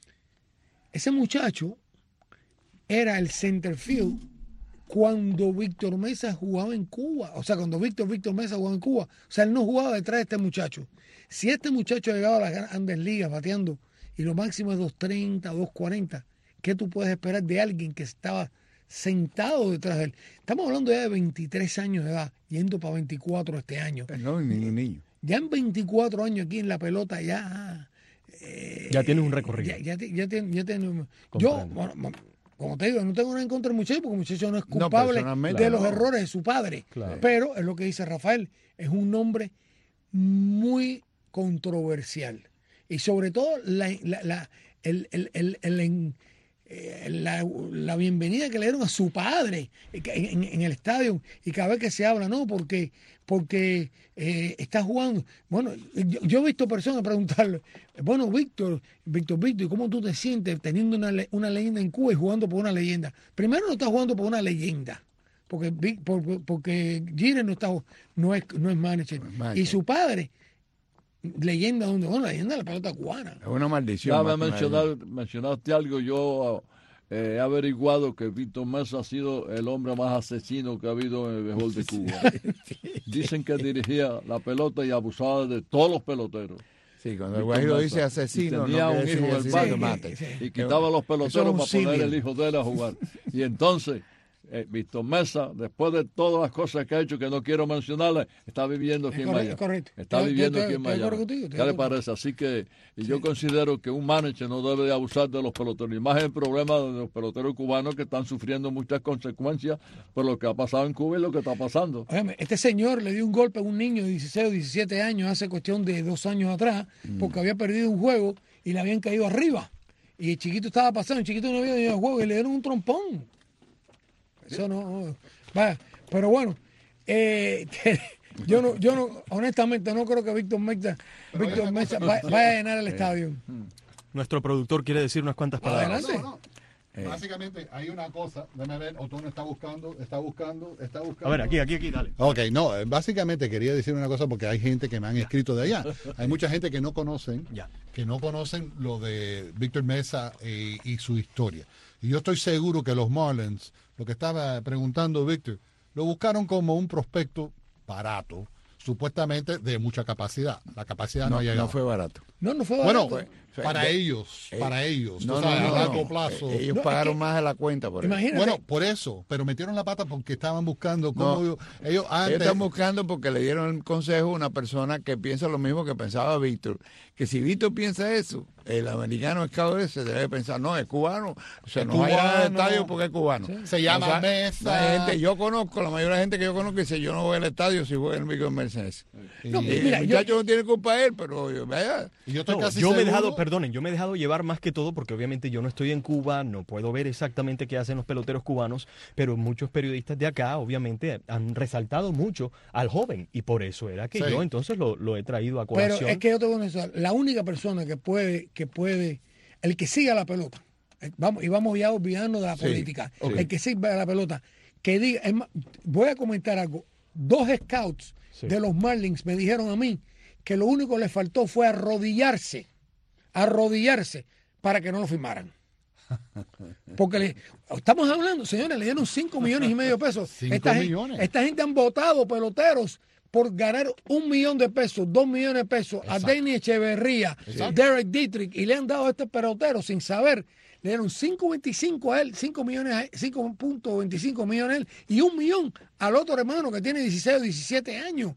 Ese muchacho era el center field cuando Víctor Mesa jugaba en Cuba. O sea, cuando Víctor Víctor Mesa jugaba en Cuba. O sea, él no jugaba detrás de este muchacho. Si este muchacho llegaba a las grandes ligas bateando y lo máximo es dos treinta, dos cuarenta, ¿qué tú puedes esperar de alguien que estaba sentado detrás de él? Estamos hablando ya de veintitrés años de edad, yendo para veinticuatro este año. No, ni un niño. Ya en veinticuatro años aquí en la pelota ya... Eh, ya tienes un recorrido. Ya, ya, ya, ya, ya tienes... Yo, bueno, como te digo, no tengo nada en contra del muchacho, porque el muchacho no es culpable no, de los no. errores de su padre. Claro. Pero es lo que dice Rafael, es un nombre muy controversial. Y sobre todo la, la, la, el, el, el, el, el La, la bienvenida que le dieron a su padre en, en, en el estadio, y cada vez que se habla, no, porque porque eh, está jugando. Bueno, yo, yo he visto personas preguntarle, bueno, Víctor, Víctor, Víctor, ¿y cómo tú te sientes teniendo una, una leyenda en Cuba y jugando por una leyenda? Primero no está jugando por una leyenda, porque porque, porque Jeter no está no es no es manager, no es manager. Y su padre, leyenda donde, bueno, leyenda de la pelota cubana. Es una maldición. Ya me mencionaste, mencionaste algo, yo eh, he averiguado que Víctor Mesa ha sido el hombre más asesino que ha habido en el béisbol de Cuba. Dicen que dirigía la pelota y abusaba de todos los peloteros. Sí, cuando el Guajiro dice asesino, y tenía no un quiere hijo decir del padre, mate. sí, sí. Y quitaba los peloteros para Eso es un poner símil. el hijo de él a jugar. Y entonces, eh, Víctor Mesa, después de todas las cosas que ha hecho, que no quiero mencionarle, está viviendo aquí Es en correcto, Miami. es correcto. Está Yo- viviendo yo aquí en estoy- estoy de acuerdo Miami. contigo, estoy ¿Qué de le acuerdo. parece? Así que y yo considero que un manager no debe de abusar de los peloteros. Y más el problema de los peloteros cubanos que están sufriendo muchas consecuencias por lo que ha pasado en Cuba y lo que está pasando. Óyeme, este señor le dio un golpe a un niño de dieciséis o diecisiete años hace cuestión de dos años atrás porque había perdido un juego y le habían caído arriba. Y el chiquito estaba pasando, el chiquito no había ido al juego y le dieron un trompón. Eso no. no. Vaya, pero bueno, eh, yo no, yo no, honestamente no creo que Víctor Mesa, Víctor Mesa va- vaya a llenar el estadio. Nuestro productor quiere decir unas cuantas palabras. Adelante. No, no. Básicamente hay una cosa, déjame ver, Otoño está buscando, está buscando, está buscando. A ver, aquí, aquí, aquí, dale. Ok, no, eh, básicamente quería decir una cosa porque hay gente que me han escrito de allá. Hay mucha gente que no conocen, Ya. que no conocen lo de Víctor Mesa eh, y su historia. Y yo estoy seguro que los Marlins, lo que estaba preguntando Víctor, lo buscaron como un prospecto barato, supuestamente de mucha capacidad. La capacidad no, No, ha llegado. no fue barato. No, no fue Bueno, barato. Fue- para de- ellos, eh, para ellos, no, tú no, sabes, no, a largo no. plazo. Eh, ellos No, es pagaron que- más de la cuenta por eso. Imagínate. Bueno, por eso, pero metieron la pata porque estaban buscando cómo No. ellos antes. Ellos están buscando porque le dieron el consejo a una persona que piensa lo mismo que pensaba Víctor. Que si Víctor piensa eso, el americano escado ese debe pensar, no, es cubano. O sea, Es no vaya al cubano. estadio porque es cubano. Sí. Se llama O sea, Mesa. la gente, yo conozco, la mayoría de la gente que yo conozco dice, yo no voy al estadio si voy al Víctor Mercedes. No, Y mira, el yo- muchacho no tiene culpa de él, pero yo, vaya. Y yo estoy No, casi yo me he seguro- dejado, perdonen, yo me he dejado llevar más que todo porque obviamente yo no estoy en Cuba, no puedo ver exactamente qué hacen los peloteros cubanos, pero muchos periodistas de acá obviamente han resaltado mucho al joven y por eso era que Sí. yo entonces lo, lo he traído a Pero colación. es que yo te voy a decir, la única persona que puede, que puede, el que siga la pelota, eh, vamos, y vamos ya olvidando de la Sí, política, ok. el que siga la pelota, que diga, es más, voy a comentar algo, dos scouts Sí. de los Marlins me dijeron a mí que lo único que le faltó fue arrodillarse, arrodillarse para que no lo firmaran. Porque le, estamos hablando, señores, le dieron cinco millones y medio de pesos. Cinco esta, gen- millones. esta gente han votado peloteros por ganar un millón de pesos, dos millones de pesos a Danny Echeverría, Derek Dietrich, y le han dado a este pelotero sin saber. Le dieron cinco punto veinticinco a él, cinco millones a él, cinco punto veinticinco millones a él y un millón al otro hermano que tiene dieciséis o diecisiete años.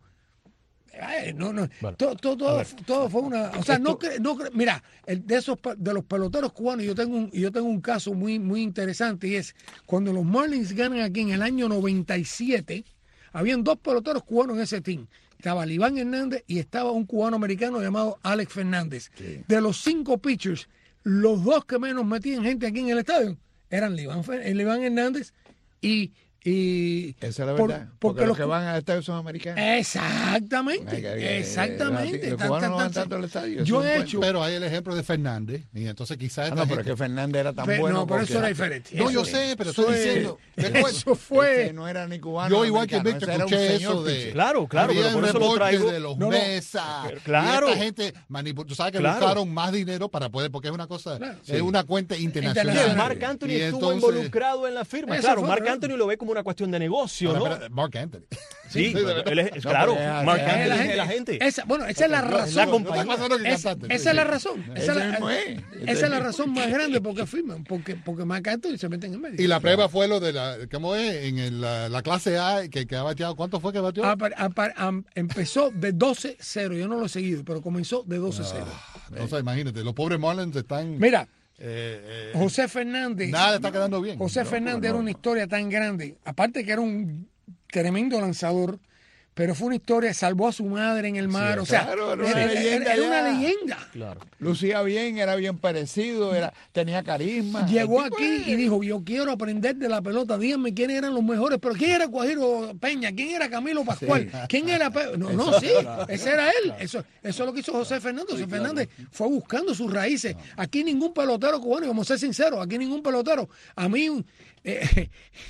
Ay, no, no. Bueno, todo, todo, todo, ver. todo fue una. O sea, no, cre- no cre- mira, el, de esos pe- de los peloteros cubanos, yo tengo un, yo tengo un caso muy, muy interesante y es cuando los Marlins ganan aquí en el año noventa y siete, habían dos peloteros cubanos en ese team. Estaba Iván Hernández y estaba un cubano americano llamado Alex Fernández. De los cinco pitchers, los dos que menos metían gente aquí en el estadio eran Iván, Iván Hernández y. y Esa es la por- verdad. porque porque los los que cu- van al estadio son americanos. Exactamente, Ay, que- que- exactamente. Los Tan, cubanos tan, no van tan, tanto al estadio. Yo eso he es un hecho, Pero hay el ejemplo de Fernández, y entonces quizás Ah, esta no, pero gente- es que Fernández era tan Fe- bueno. no, pero porque- eso era diferente. No, Eso- yo sé, pero eso estoy es- diciendo. Eso fue. Ese no era ni cubano. Yo ni igual que americano, Víctor ese era un escuché señor eso de... pitcher. Claro, claro, había pero por un eso lo reporte traigo. de los No, no. Mesa. Pero claro. Y esta gente manipuló. Tú sabes que Claro. buscaron más dinero para poder, porque es una cosa, Claro. es Sí. una cuenta internacional. Y el Marc Anthony Y estuvo entonces- involucrado en la firma. Eso Claro, fue, Marc ¿verdad? Anthony lo ve como una cuestión de negocio, ¿no? Espera, espera, Marc Anthony. Sí, de verdad. él es, No, claro, pero es- Marc es Anthony la es gente- el agente. Esa, bueno, esa es la Es razón. la No está compañía. pasando que Es- cantante. esa es la razón. Ese Esa es la, mismo es. esa es la razón más grande porque firman, porque, porque Marc Anthony se meten en medio. Y la prueba fue lo de la, ¿cómo es? En el- la, la clase A, que, que ha bateado, ¿cuánto fue que bateó? Apa- apa- am- empezó de doce cero, yo no lo he seguido, pero comenzó de doce cero. Entonces, imagínate, los pobres Marlins están... Mira, eh, eh, José Fernández. nada está quedando bien. José No, Fernández no. era una historia tan grande. Aparte que era un tremendo lanzador, pero fue una historia, salvó a su madre en el mar. o sea, claro, era una era, era- leyenda era una ya. leyenda. Claro. Lucía bien, era bien parecido, era, tenía carisma. Llegó El tipo aquí es- y dijo, yo quiero aprender de la pelota, díganme quiénes eran los mejores, pero ¿quién era Guajiro Peña? ¿Quién era Camilo Pascual? Sí. ¿Quién era Pe-? No, no, sí, ese era él. Eso, eso es lo que hizo José Fernández. José Fernández fue buscando sus raíces. Aquí ningún pelotero cubano, y vamos a ser sinceros, aquí ningún pelotero. A mí un, eh,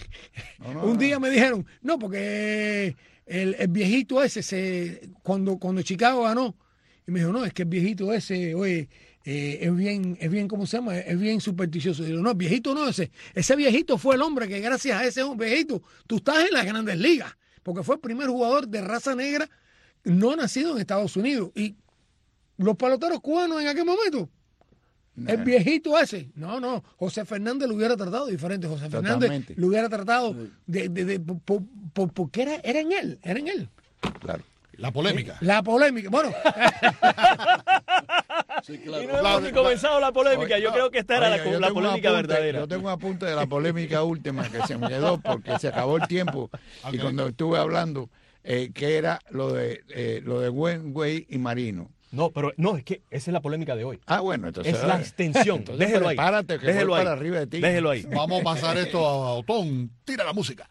un día me dijeron, no, porque el, el viejito ese, se, cuando, cuando Chicago ganó, y me dijo, no, es que el viejito ese, oye, eh, es bien, es bien, ¿cómo se llama? Es bien supersticioso. Digo, no, el viejito no, ese, ese viejito fue el hombre que gracias a ese viejito tú estás en las grandes ligas, porque fue el primer jugador de raza negra no nacido en Estados Unidos. Y los peloteros cubanos en aquel momento, nah. el viejito ese, no, no, José Fernández lo hubiera tratado diferente. José Fernández Totalmente. lo hubiera tratado de, de, de, por, por, porque era, era en él, era en él. Claro. La polémica. La polémica. Bueno. Sí, claro. Y no hemos ni comenzado la polémica. Yo no, creo que esta era oye, la, la polémica apunte, verdadera. Yo tengo un apunte de la polémica última que se me quedó porque se acabó el tiempo. Okay. Y cuando estuve hablando, eh, que era lo de eh, lo de Dwayne Wade y Marino. No, pero no, es que esa es la polémica de hoy. Ah, bueno, entonces. Es la extensión. Entonces, déjelo ahí. Párate, que déjelo voy ahí. para arriba de ti. Déjelo ahí. Vamos a pasar esto a Otón. Tira la música.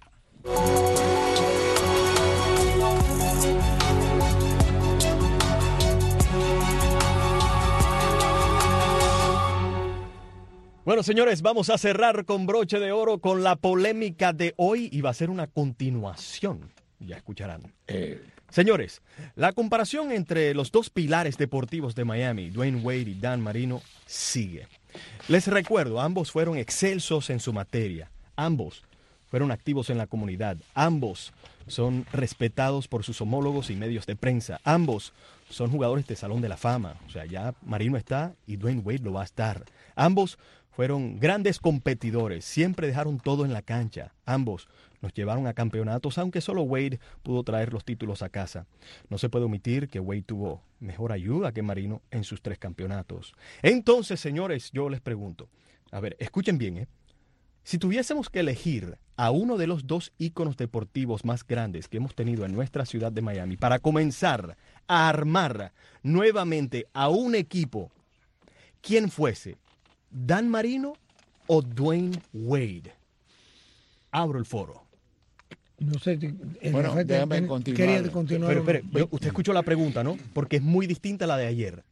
Bueno, señores, vamos a cerrar con broche de oro con la polémica de hoy y va a ser una continuación. Ya escucharán. Eh, señores, la comparación entre los dos pilares deportivos de Miami, Dwayne Wade y Dan Marino, sigue. Les recuerdo, ambos fueron excelsos en su materia. Ambos fueron activos en la comunidad. Ambos son respetados por sus homólogos y medios de prensa. Ambos son jugadores de Salón de la Fama. O sea, ya Marino está y Dwayne Wade lo va a estar. Ambos fueron grandes competidores, siempre dejaron todo en la cancha. Ambos nos llevaron a campeonatos, aunque solo Wade pudo traer los títulos a casa. No se puede omitir que Wade tuvo mejor ayuda que Marino en sus tres campeonatos. Entonces, señores, yo les pregunto, a ver, escuchen bien, ¿eh? Si tuviésemos que elegir a uno de los dos íconos deportivos más grandes que hemos tenido en nuestra ciudad de Miami para comenzar a armar nuevamente a un equipo, ¿quién fuese? ¿Dan Marino o Dwayne Wade? Abro el foro. No sé. Bueno, Rafael, déjame ten, continuar. Quería continuar. Pero, pero, yo, usted escuchó la pregunta, ¿no? Porque es muy distinta a la de ayer.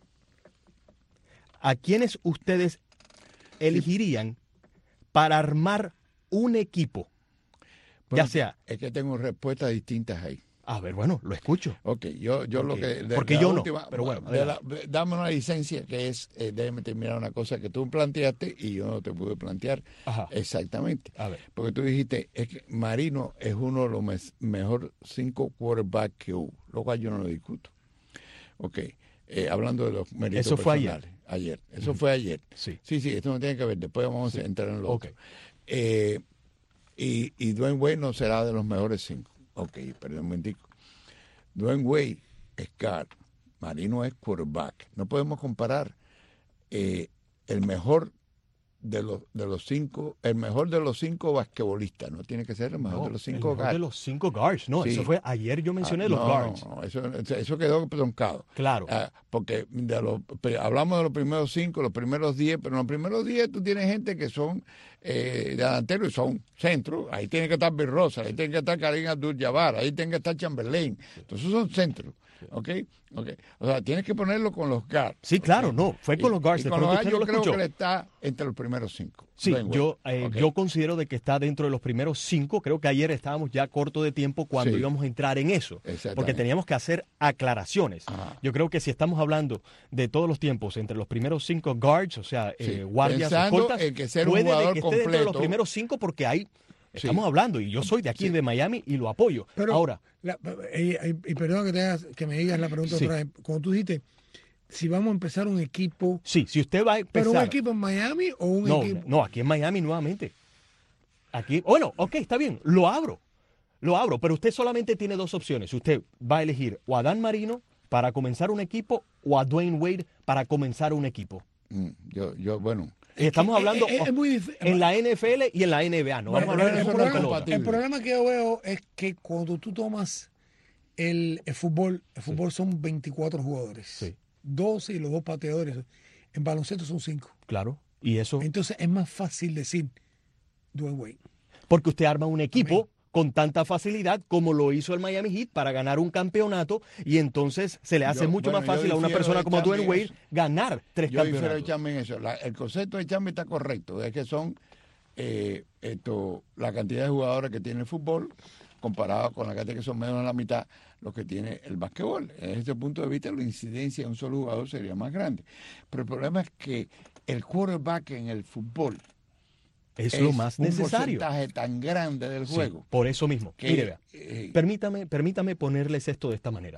¿A quiénes ustedes elegirían para armar un equipo? Bueno, ya sea... Es que tengo respuestas distintas ahí. A ver, bueno, lo escucho. Ok, yo, yo okay. lo que... De, Porque de yo última, no, pero bueno. De la, dame una licencia que es, eh, déjame terminar una cosa que tú planteaste y yo no te pude plantear. Ajá. Exactamente. A ver. Porque tú dijiste, es que Marino es uno de los mes, mejor cinco quarterbacks que hubo, lo cual yo no lo discuto. Ok, eh, hablando de los méritos Eso fue personales. ayer. Ayer, eso uh-huh. fue ayer. Sí. Sí, sí, esto no tiene que ver, después vamos sí. a entrar en lo okay. otro. Eh, y, y Dwayne Wade no será de los mejores cinco. Ok, perdón un momentico. Dwayne Wade es guard, Marino es quarterback. No podemos comparar eh, el mejor de los de los cinco, el mejor de los cinco basquetbolistas. No tiene que ser el mejor no, de los cinco el mejor guards. de los cinco guards. No, sí. Eso fue ayer yo mencioné ah, los no, guards. No, eso, eso quedó troncado. Claro. Ah, porque de los, hablamos de los primeros cinco, los primeros diez, pero en los primeros diez tú tienes gente que son eh, delanteros y son centros. Ahí tiene que estar Bill Russell, ahí tiene que estar Kareem Abdul-Jabbar, ahí tiene que estar Chamberlain. Entonces son centros. ¿Ok? Ok. O sea, tienes que ponerlo con los guards. Sí, claro, ¿okay? no. Fue con los guards. Y, y con los guards yo creo que él está entre los primeros cinco. Sí, yo, eh, okay. yo considero de que está dentro de los primeros cinco. Creo que ayer estábamos ya corto de tiempo cuando sí. íbamos a entrar en eso. Porque teníamos que hacer aclaraciones. Ajá. Yo creo que si estamos hablando de todos los tiempos, entre los primeros cinco guards, o sea, sí. eh, guardias, escoltas, el que ser un puede jugador de que esté completo. dentro de los primeros cinco porque hay... Estamos sí. hablando, y yo soy de aquí, sí. de Miami, y lo apoyo. Pero, ahora, la, y, y perdón que, te hagas, que me digas la pregunta sí. otra vez. Cuando tú dijiste, si vamos a empezar un equipo... Sí, si usted va a empezar... ¿Pero un equipo en Miami o un no, equipo...? No, aquí en Miami nuevamente. Aquí, bueno, ok, está bien, lo abro. Lo abro, pero usted solamente tiene dos opciones. Usted va a elegir o a Dan Marino para comenzar un equipo o a Dwayne Wade para comenzar un equipo. Mm, yo, yo, bueno... Estamos hablando es, es, es muy dif- en la N F L y en la N B A. No bueno, vamos a hablar el, de problema, el problema que yo veo es que cuando tú tomas el, el fútbol, el fútbol sí. son veinticuatro jugadores. Sí. doce y los dos pateadores. En baloncesto son cinco. Claro. Y eso. Entonces es más fácil decir Dwayne Wade. Porque usted arma un equipo Amén. con tanta facilidad como lo hizo el Miami Heat para ganar un campeonato y entonces se le hace yo, mucho bueno, más fácil a una persona como Dwayne Wade eso. ganar tres yo campeonatos. Yo difiero de eso. La, el concepto de Chambi está correcto, es que son eh, esto, la cantidad de jugadores que tiene el fútbol comparado con la cantidad que son menos de la mitad lo que tiene el básquetbol. Desde este punto de vista, la incidencia de un solo jugador sería más grande. Pero el problema es que el quarterback en el fútbol es, es lo más necesario. Un porcentaje tan grande del juego. Sí, por eso mismo. Que, Mire, vea, eh, permítame, permítame ponerles esto de esta manera.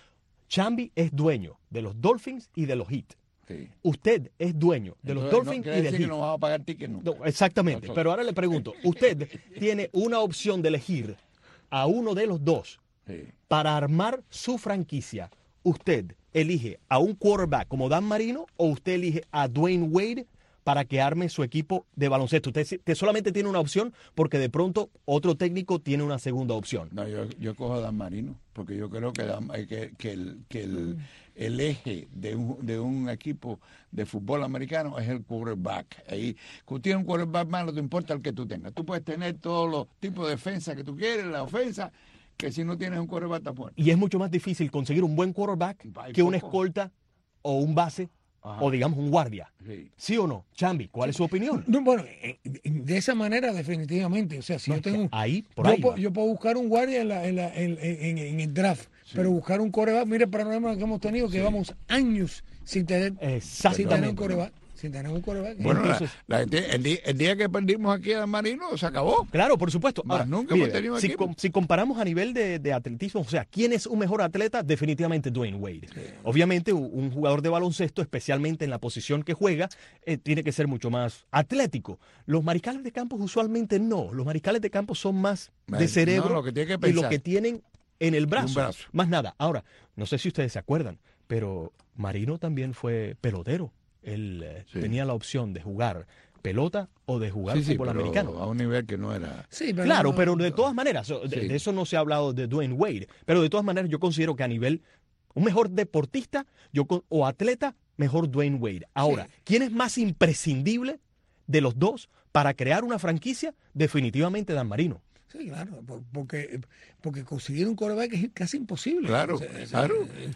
Chambi es dueño de los Dolphins y de los Heat. Sí. Usted es dueño de los Entonces, Dolphins no, y del decir Heat. que no vamos a pagar ticket nunca. No, exactamente. Nosotros. Pero ahora le pregunto, usted tiene una opción de elegir a uno de los dos sí. para armar su franquicia. ¿Usted elige a un quarterback como Dan Marino o usted elige a Dwayne Wade para que arme su equipo de baloncesto? Usted, usted solamente tiene una opción porque de pronto otro técnico tiene una segunda opción. No, yo, yo cojo a Dan Marino, porque yo creo que, Dan, que, que, el, que el, el eje de un, de un equipo de fútbol americano es el quarterback. Ahí, cuando tienes un quarterback malo, no importa el que tú tengas. Tú puedes tener todos los tipos de defensa que tú quieres, la ofensa, que si no tienes un quarterback está fuerte. Y es mucho más difícil conseguir un buen quarterback Hay que una poco. escolta o un base. Ajá. O digamos un guardia. Sí. ¿Sí o no? Chambi, ¿cuál es su opinión? No, bueno, de esa manera definitivamente. O sea, si no, yo tengo... Ahí, por yo, ahí. puedo, yo puedo buscar un guardia en, la, en, la, en, en, en el draft, sí. pero buscar un coreback, mire el problema que hemos tenido, que sí. llevamos años sin tener, sin tener un coreback. Sin tener un coreback. Bueno, Entonces, la, la, el, día, el día que perdimos aquí a Dan Marino, se acabó. Claro, por supuesto. Más Ahora, nunca mire, hemos tenido si, equipo. com, si comparamos a nivel de, de atletismo, o sea, ¿quién es un mejor atleta? Definitivamente Dwayne Wade. Sí. Obviamente, un, un jugador de baloncesto, especialmente en la posición que juega, eh, tiene que ser mucho más atlético. Los mariscales de campo usualmente no. Los mariscales de campo son más de cerebro no, lo que tiene que pensar. y lo que tienen en el brazo. Un brazo. Más nada. Ahora, no sé si ustedes se acuerdan, pero Marino también fue pelotero. Él eh, sí. tenía la opción de jugar pelota o de jugar sí, fútbol sí, pero americano. A un nivel que no era... Sí, pero claro, no, pero de no, todas maneras, de, sí. de eso no se ha hablado de Dwayne Wade, pero de todas maneras yo considero que a nivel, un mejor deportista yo o atleta, mejor Dwayne Wade. Ahora, sí. ¿quién es más imprescindible de los dos para crear una franquicia? Definitivamente Dan Marino. Sí, claro, porque, porque conseguir un quarterback es casi imposible. Claro, o sea, claro.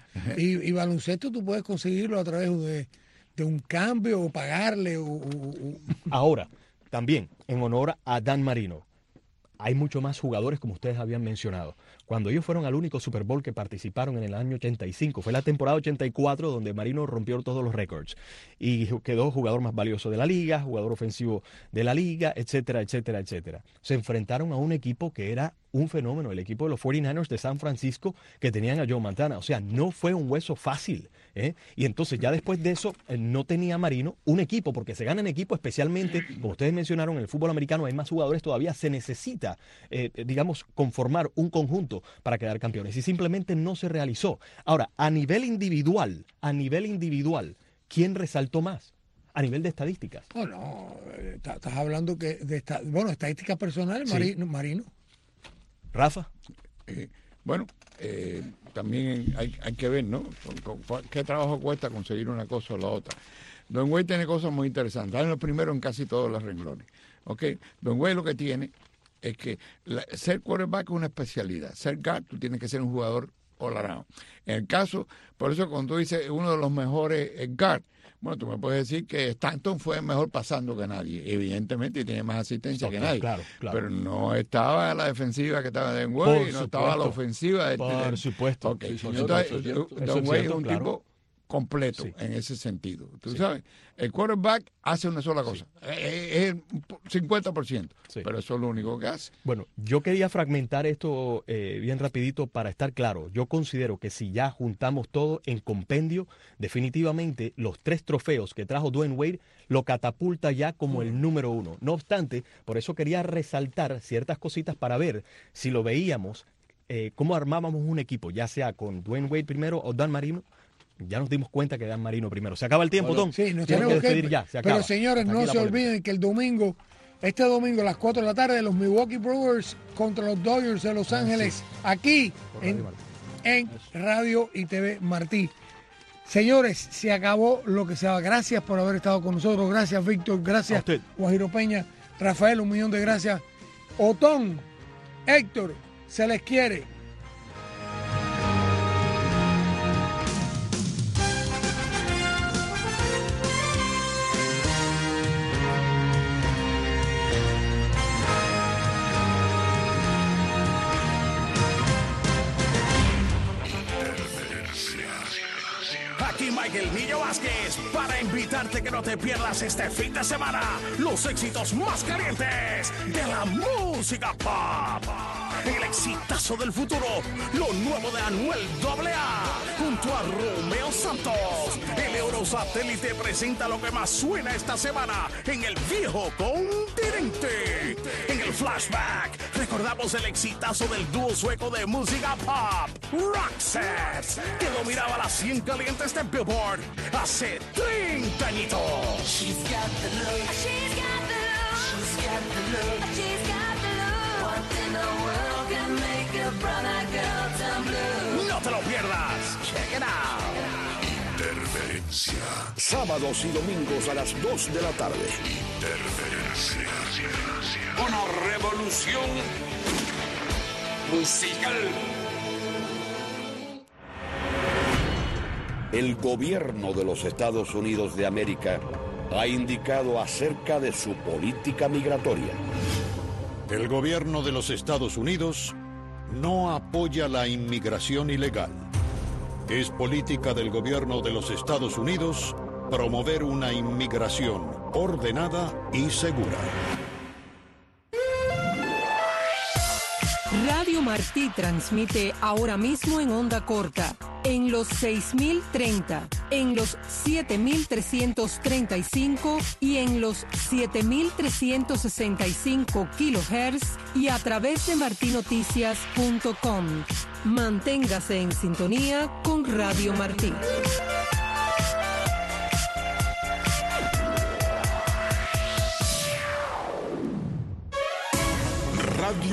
Y, y baloncesto tú puedes conseguirlo a través de, de un cambio o pagarle. O, o... Ahora, también, en honor a Dan Marino, hay mucho más jugadores como ustedes habían mencionado. Cuando ellos fueron al único Super Bowl que participaron en el año ochenta y cinco, fue la temporada ochenta y cuatro donde Marino rompió todos los récords y quedó jugador más valioso de la liga, jugador ofensivo de la liga, etcétera, etcétera, etcétera. Se enfrentaron a un equipo que era un fenómeno, el equipo de los cuarenta y nueve ers de San Francisco que tenían a Joe Montana. O sea, no fue un hueso fácil. ¿eh? Y entonces ya después de eso eh, no tenía Marino un equipo, porque se gana en equipo, especialmente, como ustedes mencionaron, en el fútbol americano hay más jugadores todavía, se necesita, eh, digamos, conformar un conjunto para quedar campeones y simplemente no se realizó. Ahora, a nivel individual, a nivel individual, ¿quién resaltó más? A nivel de estadísticas. No, no, estás hablando que de esta, bueno, estadísticas personales, sí. Marino, Marino. Rafa. Eh, bueno, eh, también hay, hay que ver, ¿no? ¿Qué trabajo cuesta conseguir una cosa o la otra? Don Wade tiene cosas muy interesantes. Hay los primeros en casi todos los renglones. ¿Ok? Don Wade lo que tiene es que la, ser quarterback es una especialidad. Ser guard, tú tienes que ser un jugador all around. En el caso, por eso cuando tú dices uno de los mejores guard, bueno, tú me puedes decir que Stanton fue mejor pasando que nadie, evidentemente, y tiene más asistencia okay, que nadie. Claro, claro. Pero no estaba a la defensiva que estaba de Don Wade, no supuesto. estaba a la ofensiva de Por de, supuesto. Okay. Sí, Entonces, eso, eso, eso, Don eso Wade es, cierto, es un claro. tipo completo sí. en ese sentido. Tú sí. sabes, el quarterback hace una sola cosa, sí. es el cincuenta por ciento, sí. pero eso es lo único que hace. Bueno, yo quería fragmentar esto eh, bien rapidito para estar claro. Yo considero que si ya juntamos todo en compendio, definitivamente los tres trofeos que trajo Dwayne Wade lo catapulta ya como el número uno. No obstante, por eso quería resaltar ciertas cositas para ver si lo veíamos, eh, cómo armábamos un equipo, ya sea con Dwayne Wade primero o Dan Marino. Ya nos dimos cuenta que Dan Marino primero. Se acaba el tiempo, bueno, Tom. Sí, nos tenemos tenemos que despedir que, ya. Se acaba. Pero señores, no se olviden que el domingo, este domingo a las cuatro de la tarde, los Milwaukee Brewers contra los Dodgers de Los Ángeles, sí. aquí en, en Radio y T V Martí. Señores, se acabó lo que se va. Gracias por haber estado con nosotros. Gracias, Víctor. Gracias, Guajiro Peña. Rafael, un millón de gracias. Otón, Héctor, se les quiere. Michael Niño Vázquez para invitarte que no te pierdas este fin de semana los éxitos más calientes de la música pop. El exitazo del futuro, lo nuevo de Anuel doble A, junto a Romeo Santos. El Eurosatélite presenta lo que más suena esta semana en el viejo continente. En el flashback, recordamos el exitazo del dúo sueco de música pop, Roxette, que dominaba las cien calientes de Billboard hace treinta añitos. She's got the look. She's got the look. She's got the look. She's got the look. What in the world can make a brother girl turn blue? No te lo pierdas. Check it out. Interferencia. Sábados y domingos a las dos de la tarde. Interferencia. Una revolución musical. El gobierno de los Estados Unidos de América ha indicado acerca de su política migratoria. El gobierno de los Estados Unidos no apoya la inmigración ilegal. Es política del gobierno de los Estados Unidos promover una inmigración ordenada y segura. Radio Martí transmite ahora mismo en onda corta, en los seis mil treinta, en los siete mil trescientos treinta y cinco y en los siete mil trescientos sesenta y cinco kilohertz y a través de marti noticias punto com. Manténgase en sintonía con Radio Martí.